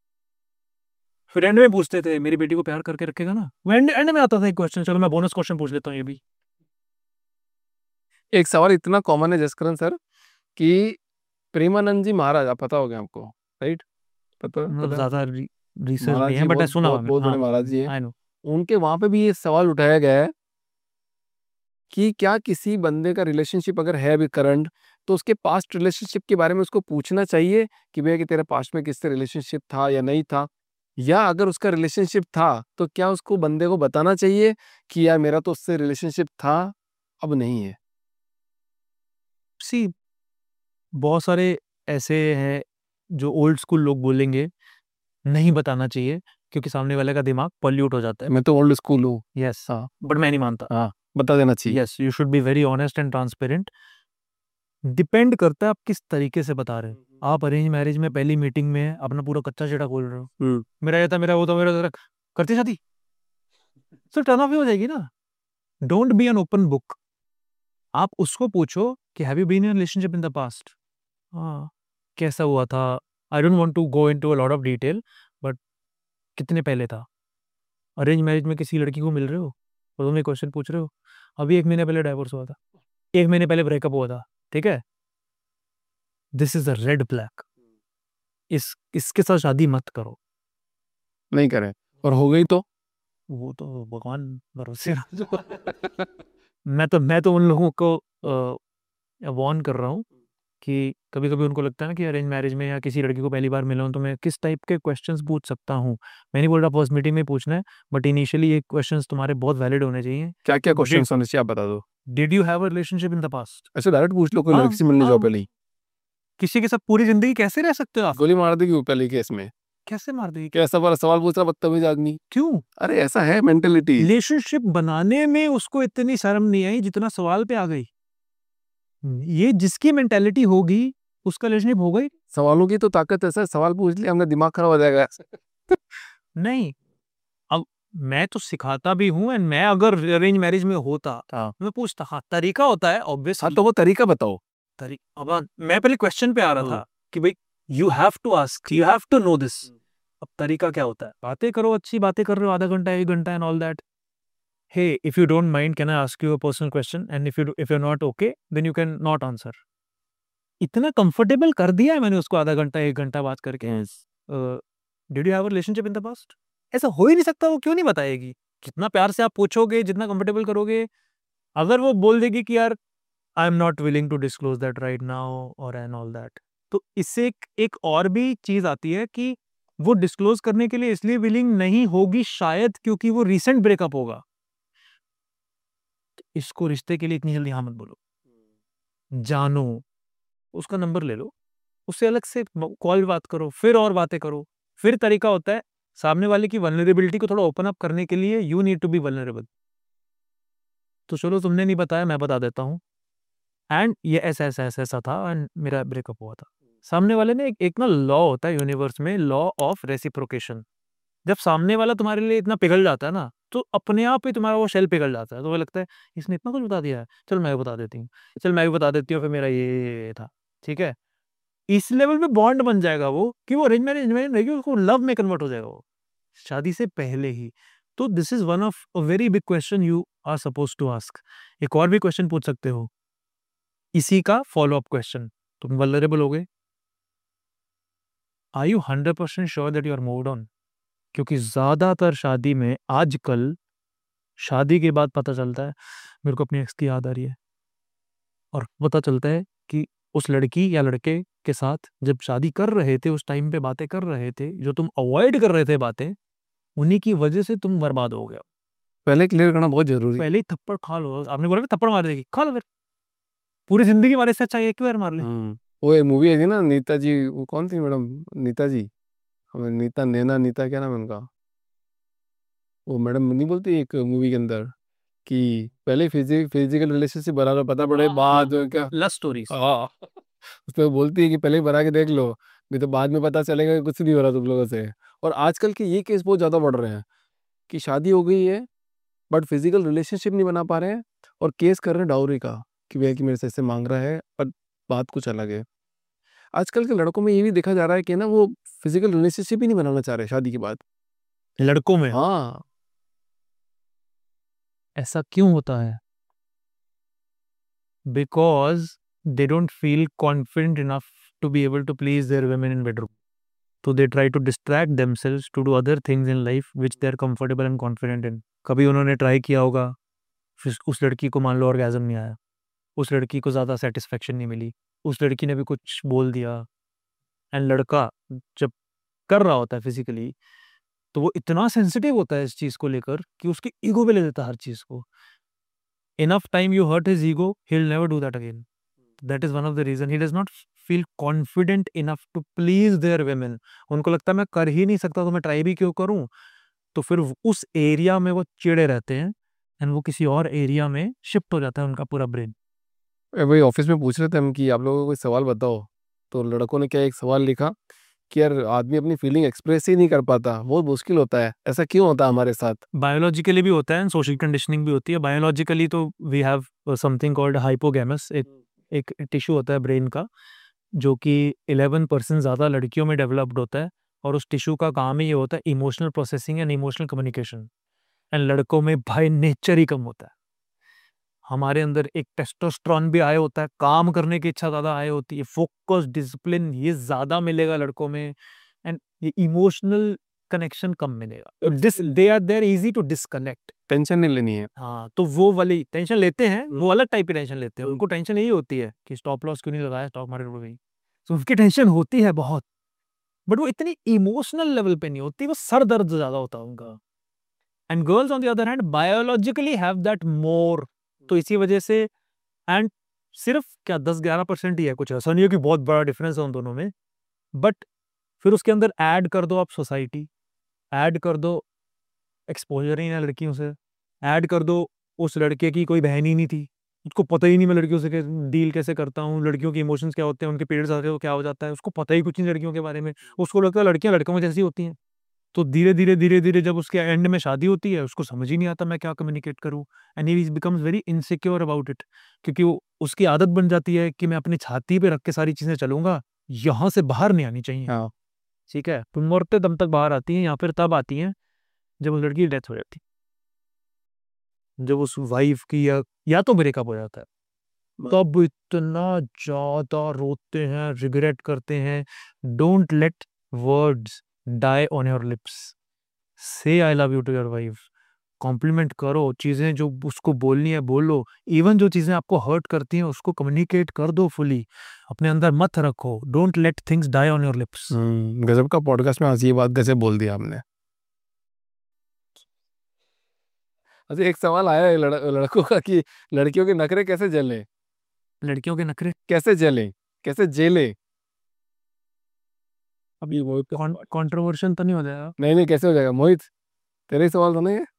फिर एंड में पूछते थे मेरी बेटी को प्यार करके रखेगा ना, वो एंड एंड में आता था एक क्वेश्चन। चलो मैं बोनस क्वेश्चन पूछ लेता हूँ ये भी। एक सवाल इतना कॉमन है जसकरण सर, कि प्रेमानंद जी महाराज, आप पता होगा आपको, राइट? पता मतलब पता ज्यादा रिसर्च महाराज नहीं है, जी बट बहुत सुना हुआ बहुत मैंने, बहुत हाँ बड़े महाराज जी हैं। I know. उनके वहां पे भी ये सवाल उठाया गया है कि क्या किसी बंदे का रिलेशनशिप अगर है अभी करंट, तो उसके पास्ट रिलेशनशिप के बारे में उसको पूछना चाहिए कि भैया कि तेरा पास्ट में किससे रिलेशनशिप था या नहीं था, या अगर उसका रिलेशनशिप था तो क्या उसको बंदे को बताना चाहिए कि यार मेरा तो उससे रिलेशनशिप था, अब नहीं है? सी बहुत सारे ऐसे हैं जो ओल्ड स्कूल लोग बोलेंगे नहीं बताना चाहिए, क्योंकि सामने वाले का दिमाग पॉल्यूट हो जाता है। मैं तो ओल्ड स्कूल हूँ। यस, हाँ। बट मैं नहीं मानता। हाँ, बता देना चाहिए। Yes, you should be very honest and transparent. Depend करता है आप किस तरीके से बता रहे हो। आप अरेंज मैरिज में पहली मीटिंग में अपना पूरा कच्चा चिटा खोल रहे हो, हम्म मेरा ये था, मेरा वो था, मेरा जरा करती शादी, तो टर्न ऑफ ही हो जाएगी ना। Don't be an open book. आप उसको पूछो कि have you been in relationship in the past, हाँ कैसा हुआ था, I don't want to go into a lot of detail, but कितने पहले था, अरेंज मैरिज में किसी लड़की को मिल रहे हो और तुम ये क्वेश्चन पूछ रहे हो, अभी एक महीने पहले डाइवोर्स हुआ था, एक महीने पहले ब्रेकअप हुआ था, ठीक है, this is a red flag, इस इसके साथ शादी मत करो। नहीं करें, और हो गई तो वो तो भगवान भरोसे रहो। मैं तो मैं तो उन लोगों को वार्न कर रहा हूँ कि कभी कभी उनको लगता है ना कि अरेंज मैरिज में या किसी लड़की को पहली बार मिला हूँ तो मैं किस टाइप के क्वेश्चंस पूछ सकता हूँ। मैं नहीं बोल रहा फर्स्ट मीटिंग में पूछना है, बट इनिशियली ये क्वेश्चंस तुम्हारे बहुत वैलिड होने चाहिए। क्या क्या क्वेश्चन होने चाहिए आप बता दो। Did you have a relationship in the past? ऐसे डायरेक्ट पूछ लो, कोई हाँ, लड़की से मिलने जाओ हाँ। पहले ही। किसी के साथ पूरी जिंदगी कैसे रह सकते हो आप? गोली मार देगी वो पहले केस में। कैसे मार देगी? कैसा वाला सवाल पूछ रहा बदतमीज आदमी। क्यों? अरे ऐसा है मेंटेलिटी। रिलेशनशिप बनाने में उसको इतनी शर्म नहीं आई जितना सवाल पे आ गई। ये जिसकी मेंटेलिटी होगी उसका रिलेशनशिप हो गई। सवालों की तो ताकत ऐसा है, सवाल पूछ लिया हमने दिमाग खराब हो जाएगा। नहीं, अब मैं तो सिखाता भी हूँ, एंड मैं अगर अरेंज मैरिज में होता हाँ मैं पूछता, हाँ तरीका होता है हाँ, ऑब्वियसली। तो वो तरीका बताओ। तरी अब हाँ, मैं पहले क्वेश्चन पे आ रहा हम्म। था कि भाई you have to ask, you have to know this. अब तरीका क्या होता है? बातें करो, अच्छी बातें कर रहे हो आधा घंटा एक घंटा and all that, hey if you don't mind can I ask you a personal question, and if you do- if you're not okay then you can not answer। इतना कंफर्टेबल कर दिया है मैंने उसको आधा घंटा एक घंटा बात करके। Did you have a relationship in the past? ऐसा हो ही नहीं सकता, वो क्यों नहीं बताएगी? कितना प्यार से आप पूछोगे, जितना कंफर्टेबल करोगे, अगर वो बोल देगी कि यार I am not willing to disclose that right now और एंड ऑल दैट, तो इससे एक, एक और भी चीज आती है कि वो डिस्क्लोज करने के लिए इसलिए विलिंग नहीं होगी शायद क्योंकि वो रिसेंट ब्रेकअप होगा। इसको रिश्ते के लिए इतनी जल्दी हाँ मत बोलो, जानो, उसका नंबर ले लो, उससे अलग से कॉल बात करो, फिर और बातें करो। फिर तरीका होता है सामने वाले की वल्नरेबिलिटी को थोड़ा ओपन अप करने के लिए, you need to be vulnerable. तो चलो तुमने नहीं बताया, मैं बता देता हूँ, एंड ये ऐसा ऐसा ऐसा ऐसा था एंड मेरा ब्रेकअप हुआ था। सामने वाले ने एक, एक ना लॉ होता है यूनिवर्स में, लॉ ऑफ रेसिप्रोकेशन। जब सामने वाला तुम्हारे लिए इतना पिघल जाता है ना, तो अपने आप ही तुम्हारा वो शेल पिघल जाता है, तो वो लगता है इसने इतना कुछ बता दिया है, चल मैं भी बता देती हूँ, चल मैं भी बता देती हूँ, फिर मेरा ये ये ये था, ठीक है। इस लेवल पे बॉन्ड बन जाएगा वो कि वो अरेंज मैरिज में नहीं, उसको लव में कन्वर्ट हो जाएगा वो शादी से पहले ही। तो this is one of a very big question you are suppose to ask. एक और भी क्वेश्चन पूछ सकते हो इसी का फॉलो अप क्वेश्चन, तुम वल्नरेबल हो गए, are you hundred percent sure that you are moved on? क्योंकि ज्यादातर शादी में आजकल शादी के बाद पता चलता है मेरे को अपनी एक्स की याद आ रही है, और पता चलता है कि उस लड़की या लड़के के साथ जब शादी कर रहे थे उस टाइम पे बातें कर रहे थे, जो तुम अवॉइड कर रहे थे बातें, उन्हीं की वजह से तुम बर्बाद हो गए। पहले क्लियर करना बहुत जरूरी है। पहले ही थप्पड़ खा लो, आपने बोला ना थप्पड़ मार देगी, खा लो फिर, पूरी जिंदगी मारे से अच्छा एक ही बार मार ले। हम्म। वो एक मूवी आई थी ना नीता जी, वो कौन थी मैडम, नीता जी, हमें नीता नैना नीता क्या नाम है उनका, वो मैडम नहीं बोलती एक मूवी के अंदर कि पहले फिजिक फिजिकल रिलेशनशिप बना लो, पता पड़े बाद में क्या। Love stories. हाँ, उसमें वो बोलती है कि पहले ही बना के देख लो, नहीं तो बाद में पता चलेगा कि कुछ नहीं हो रहा तुम लोगों से। और आजकल के ये केस बहुत ज़्यादा बढ़ रहे हैं कि शादी हो गई है बट फिजिकल रिलेशनशिप नहीं बना पा रहे हैं, और केस कर रहे हैं डाउरी का कि भैया कि मेरे से ऐसे मांग रहा है, और बात कुछ अलग है। आजकल के लड़कों में ये भी देखा जा रहा है कि ना वो फिजिकल रिलेशनशिप ही नहीं बनाना चाह रहे शादी के बाद। लड़कों में हाँ, ऐसा क्यों होता है? Because they don't feel confident enough to be able to please their women in bedroom, तो they try to distract themselves to do other things in life which they are comfortable and confident in. कभी उन्होंने ट्राई किया होगा, फिर उस लड़की को मान लो ऑर्गेजम नहीं आया, उस लड़की को ज़्यादा सेटिस्फेक्शन नहीं मिली, उस लड़की ने भी कुछ बोल दिया, एंड लड़का जब कर रहा होता है फिजिकली तो वो इतना सेंसिटिव होता है इस चीज़ को लेकर कि उसके ईगो पे ले लेता है हर चीज़ को। Enough time you hurt his ego, he will never do that again. That is one of the reason he does not feel confident enough to please their women। उनको लगता है मैं कर ही नहीं सकता तो मैं ट्राई भी क्यों करूं, तो फिर उस एरिया में वो चिड़े रहते हैं एंड वो किसी और एरिया में शिफ्ट हो जाता है उनका पूरा ब्रेन। वही ऑफिस में पूछ रहे थे हम कि आप लोगों को कोई सवाल बताओ, तो लड़कों ने क्या एक सवाल लिखा कि यार आदमी अपनी फीलिंग एक्सप्रेस ही नहीं कर पाता, बहुत मुश्किल होता है, ऐसा क्यों होता है हमारे साथ? बायोलॉजिकली भी होता है एंड सोशल कंडीशनिंग भी होती है। बायोलॉजिकली तो we have something called hypogamous, एक एक टिश्यू होता है ब्रेन का जो कि इलेवन परसेंट ज़्यादा लड़कियों में डेवलप्ड होता है, और उस टिश्यू का काम ही ये होता है emotional processing and emotional communication. And लड़कों में बाय नेचर ही कम होता है। हमारे अंदर एक टेस्टोस्टेरोन भी आए होता है, काम करने की इच्छा ज़्यादा आए होती है, फोकस, डिसिप्लिन ये ज़्यादा मिलेगा लड़कों में, एंड ये इमोशनल कनेक्शन कम मिलेगा। This they are their easy to disconnect. Tension नहीं लेनी है। हाँ, तो वो वाली टेंशन लेते हैं, वो अलग टाइप की टेंशन लेते हैं। उनको टेंशन यही होती है कि स्टॉप लॉस क्यों नहीं लगाया स्टॉक मार्केट में, तो उनकी टेंशन होती है बहुत, बट वो इतनी इमोशनल लेवल पे नहीं होती, वो सर दर्द ज्यादा होता है उनका। And girls on the other hand biologically have that more, तो इसी वजह से, एंड सिर्फ क्या दस ग्यारह परसेंट ही है, कुछ ऐसा नहीं है कि बहुत बड़ा डिफरेंस है उन दोनों में। बट फिर उसके अंदर ऐड कर दो आप सोसाइटी, ऐड कर दो एक्सपोजर ही ना लड़कियों से, ऐड कर दो उस लड़के की कोई बहन ही नहीं थी, उसको पता ही नहीं मैं लड़कियों से डील कैसे करता हूँ, लड़कियों के इमोशंस क्या होते हैं, उनके पीरियड्स आते हैं तो क्या हो जाता है, उसको पता ही कुछ नहीं लड़कियों के बारे में। उसको लगता है लड़कियां लड़कों में जैसी होती हैं। तो धीरे धीरे धीरे धीरे जब उसके एंड में शादी होती है, उसको समझ ही नहीं आता मैं क्या कम्युनिकेट करूँ, and he becomes very insecure about it, क्योंकि वो उसकी आदत बन जाती है कि मैं अपनी छाती पे रख के सारी चीजें चलूंगा, यहाँ से बाहर नहीं आनी चाहिए। हाँ, ठीक है, तो मरते दम तक बाहर आती हैं, या फिर तब आती हैं जब उस लड़की की डेथ हो जाती है, जब उस वाइफ की या या तो ब्रेकअप हो जाता है, तब इतना ज्यादा रोते हैं, रिग्रेट करते हैं। Don't let words die on your lips, say I love you to your wife, compliment करो, चीजें जो उसको बोलनी है बोलो, इवन जो चीजें आपको हर्ट करती हैं उसको कम्युनिकेट कर दो फुली, अपने अंदर मत रखो। Don't let things die on your lips. गजब का पॉडकास्ट में आज ये बात कैसे बोल दिया आपने। अच्छा, एक सवाल आया है लड़, लड़कों का कि लड़कियों के नखरे कैसे झेले, लड़कियों के नखरे कैसे झेले, कैसे झेले? अब ये वो कंट्रोवर्शियल तो नहीं हो जाएगा? नहीं नहीं, कैसे हो जाएगा मोहित, तेरा ही सवाल था ना ये।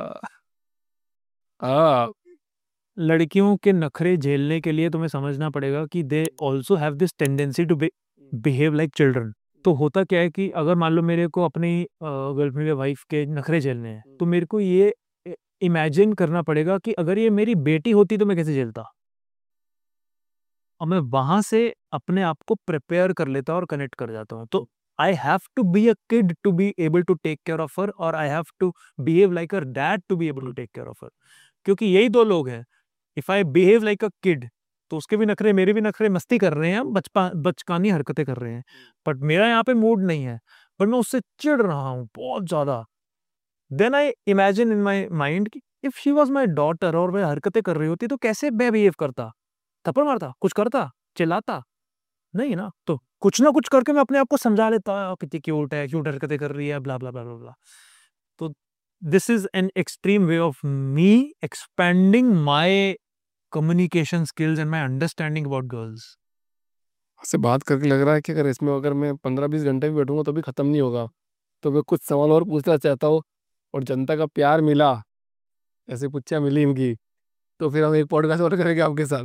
हाँ, लड़कियों के नखरे झेलने के लिए तुम्हें समझना पड़ेगा कि they also have this tendency to behave like children. तो होता क्या है कि अगर मान लो मेरे को अपनी गर्लफ्रेंड या वाइफ के नखरे झेलने हैं, तो मेरे को ये इमेजिन करना पड़ेगा कि अगर ये मेरी बेटी होती तो मैं कैसे झेलता, और मैं वहां से अपने आप को प्रिपेयर कर लेता और कनेक्ट कर जाता हूँ। तो I have to be a kid to be able to take care of her, और I have to behave like a dad to be able to take care of her, क्योंकि यही दो लोग हैं। If I behave like a kid, तो उसके भी नखरे मेरे भी नखरे, मस्ती कर रहे हैं, बचपा बचकानी हरकतें कर रहे हैं, बट मेरा यहाँ पे मूड नहीं है, बट मैं उससे चिढ़ रहा हूँ बहुत ज्यादा। Then I imagine in my mind कि if she was my daughter और वह हरकतें कर रही होती तो कैसे मैं बिहेव करता, थप्पड़ मारता, कुछ करता, चिल्लाता? नहीं ना। तो कुछ ना कुछ करके मैं अपने आप को समझा लेता हूँ कितनी क्यूट है, क्यूट हरकतें कर रही है, ब्ला ब्ला ब्ला ब्ला। तो this is an extreme way of me expending my communication skills and my understanding about girls. से बात करके लग रहा है कि अगर इसमें अगर मैं पंद्रह बीस घंटे भी बैठूंगा तो भी खत्म नहीं होगा। तो मैं कुछ सवाल और पूछना चाहता हूँ, और जनता का प्यार मिला, ऐसे पुच्छा मिली इनकी, तो फिर हम एक पॉडकास्ट और करेंगे आपके साथ।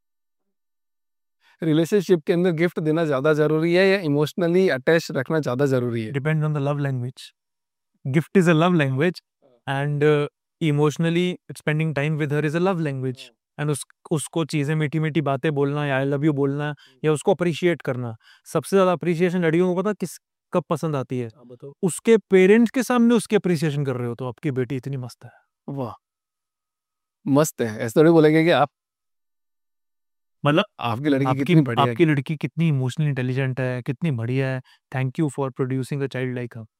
रिलेशनशिप के अंदर गिफ्ट देना ज्यादा जरूरी है या इमोशनली अटैच रखना ज्यादा जरूरी है? Depends on the love language. Gift is a love language, and emotionally spending time with her is a love language. And उस उसको चीजें मीठी मीठी बातें बोलना, या आई लव यू बोलना, या उसको अप्रिशिएट करना। सबसे ज्यादा अप्रिशिएशन लड़कियों को पता किस कब पसंद आती है? उसके पेरेंट्स के सामने उसकी अप्रिशिएशन कर रहे हो तो आपकी बेटी इतनी मस्त है। वाह, मस्त है, ऐसे थोड़ी बोलेंगे कि आप मतलब आपकी लड़की आपकी कितनी बढ़िया है। आपकी लड़की कितनी इमोशनली इंटेलिजेंट है, कितनी बढ़िया है, thank you for producing a child like her.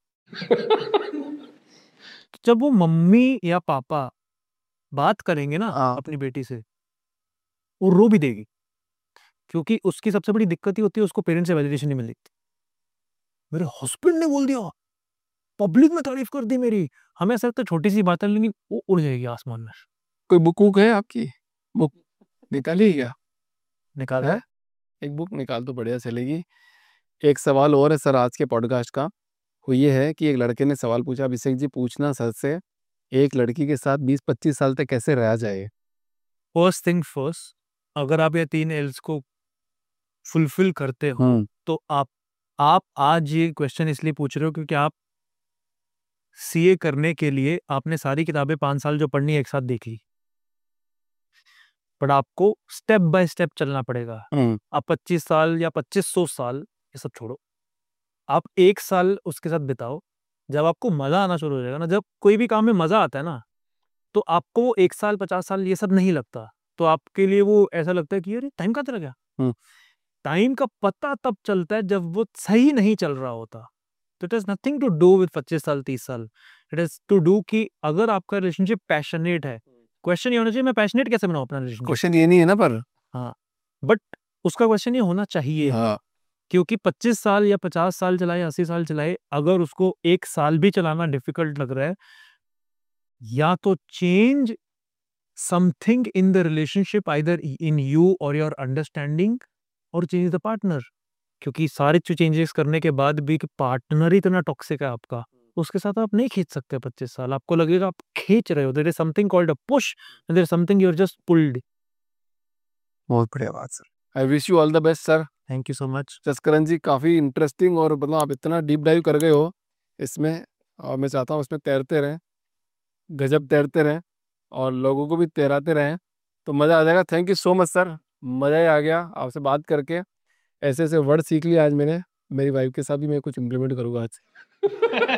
जब वो मम्मी या पापा बात करेंगे ना हाँ। अपनी बेटी से, वो रो भी देगी, क्योंकि उसकी सबसे बड़ी दिक्कत ही होती है उसको पेरेंट्स से वैलिडेशन नहीं मिलती। मेरे हस्बैंड ने बोल दिया, पब्लिक में तारीफ कर दी मेरी, हमें ऐसा लगता है छोटी सी बात है लेकिन वो उड़ जाएगी आसमान में। कोई बुक वुक है आपकी? बुक निकाली क्या? निकाल है, एक बुक निकाल तो बढ़िया चलेगी। एक सवाल और है सर आज के पॉडकास्ट का, वो ये है कि एक लड़के ने सवाल पूछा, अभिषेक जी पूछना सर से, एक लड़की के साथ बीस पच्चीस साल तक कैसे रहा जाए? फर्स्ट थिंग फर्स्ट, अगर आप ये तीन एल्स को फुलफिल करते हो हम्म। तो आप आप आज ये क्वेश्चन इसलिए पूछ रहे हो क्योंकि आप सीए करने के लिए आपने सारी किताबें पाँच साल जो पढ़नी है एक साथ देख ली, बट आपको स्टेप बाय स्टेप चलना पड़ेगा। हम्म, आप पच्चीस साल या पच्चीस सौ साल ये सब छोड़ो, आप एक साल उसके साथ बिताओ। जब आपको मजा आना शुरू हो जाएगा ना, जब कोई भी काम में मजा आता है ना, तो आपको वो एक साल पचास साल ये सब नहीं लगता। तो आपके लिए वो ऐसा लगता है कि अरे टाइम कहाँ चला गया। हम्म। टाइम का पता तब चलता है जब वो सही नहीं चल रहा होता। तो it is nothing to do with पच्चीस साल तीस साल, इट इज टू डू कि अगर आपका रिलेशनशिप पैशनेट है, क्वेश्चन ये होना चाहिए मैं पैशनेट कैसे बनाऊं अपना रिलेशनशिप। क्वेश्चन ये नहीं है ना, पर हाँ, बट उसका क्वेश्चन ये होना चाहिए, हाँ, क्योंकि पच्चीस साल या पचास साल चलाए, अस्सी साल चलाए, अगर उसको एक साल भी चलाना डिफिकल्ट लग रहा है, या तो change something in the relationship either in you और योर अंडरस्टैंडिंग, और चेंज द पार्टनर। क्योंकि सारे चेंजेस करने के बाद भी पार्टनर ही इतना टॉक्सिक है आपका, उसके साथ आप नहीं खींच सकते पच्चीस साल। आपको लगेगा आप खींच रहे हो, there is something called a push and there is something you are just pulled. बहुत बढ़िया बात sir. I wish you all the best sir. Thank you so much. Jaskaran ji, काफ़ी इंटरेस्टिंग, और मतलब आप इतना डीप डाइव कर गए हो इसमें, और मैं चाहता हूँ इसमें तैरते रहें, गजब तैरते रहें, और लोगों को भी तैराते रहें, तो मज़ा आ जाएगा। Thank you so much sir, मज़ा ही आ गया आपसे बात करके। ऐसे ऐसे वर्ड सीख लिया आज मैंने, मेरी वाइफ के साथ भी मैं कुछ इम्प्लीमेंट करूँगा आज से।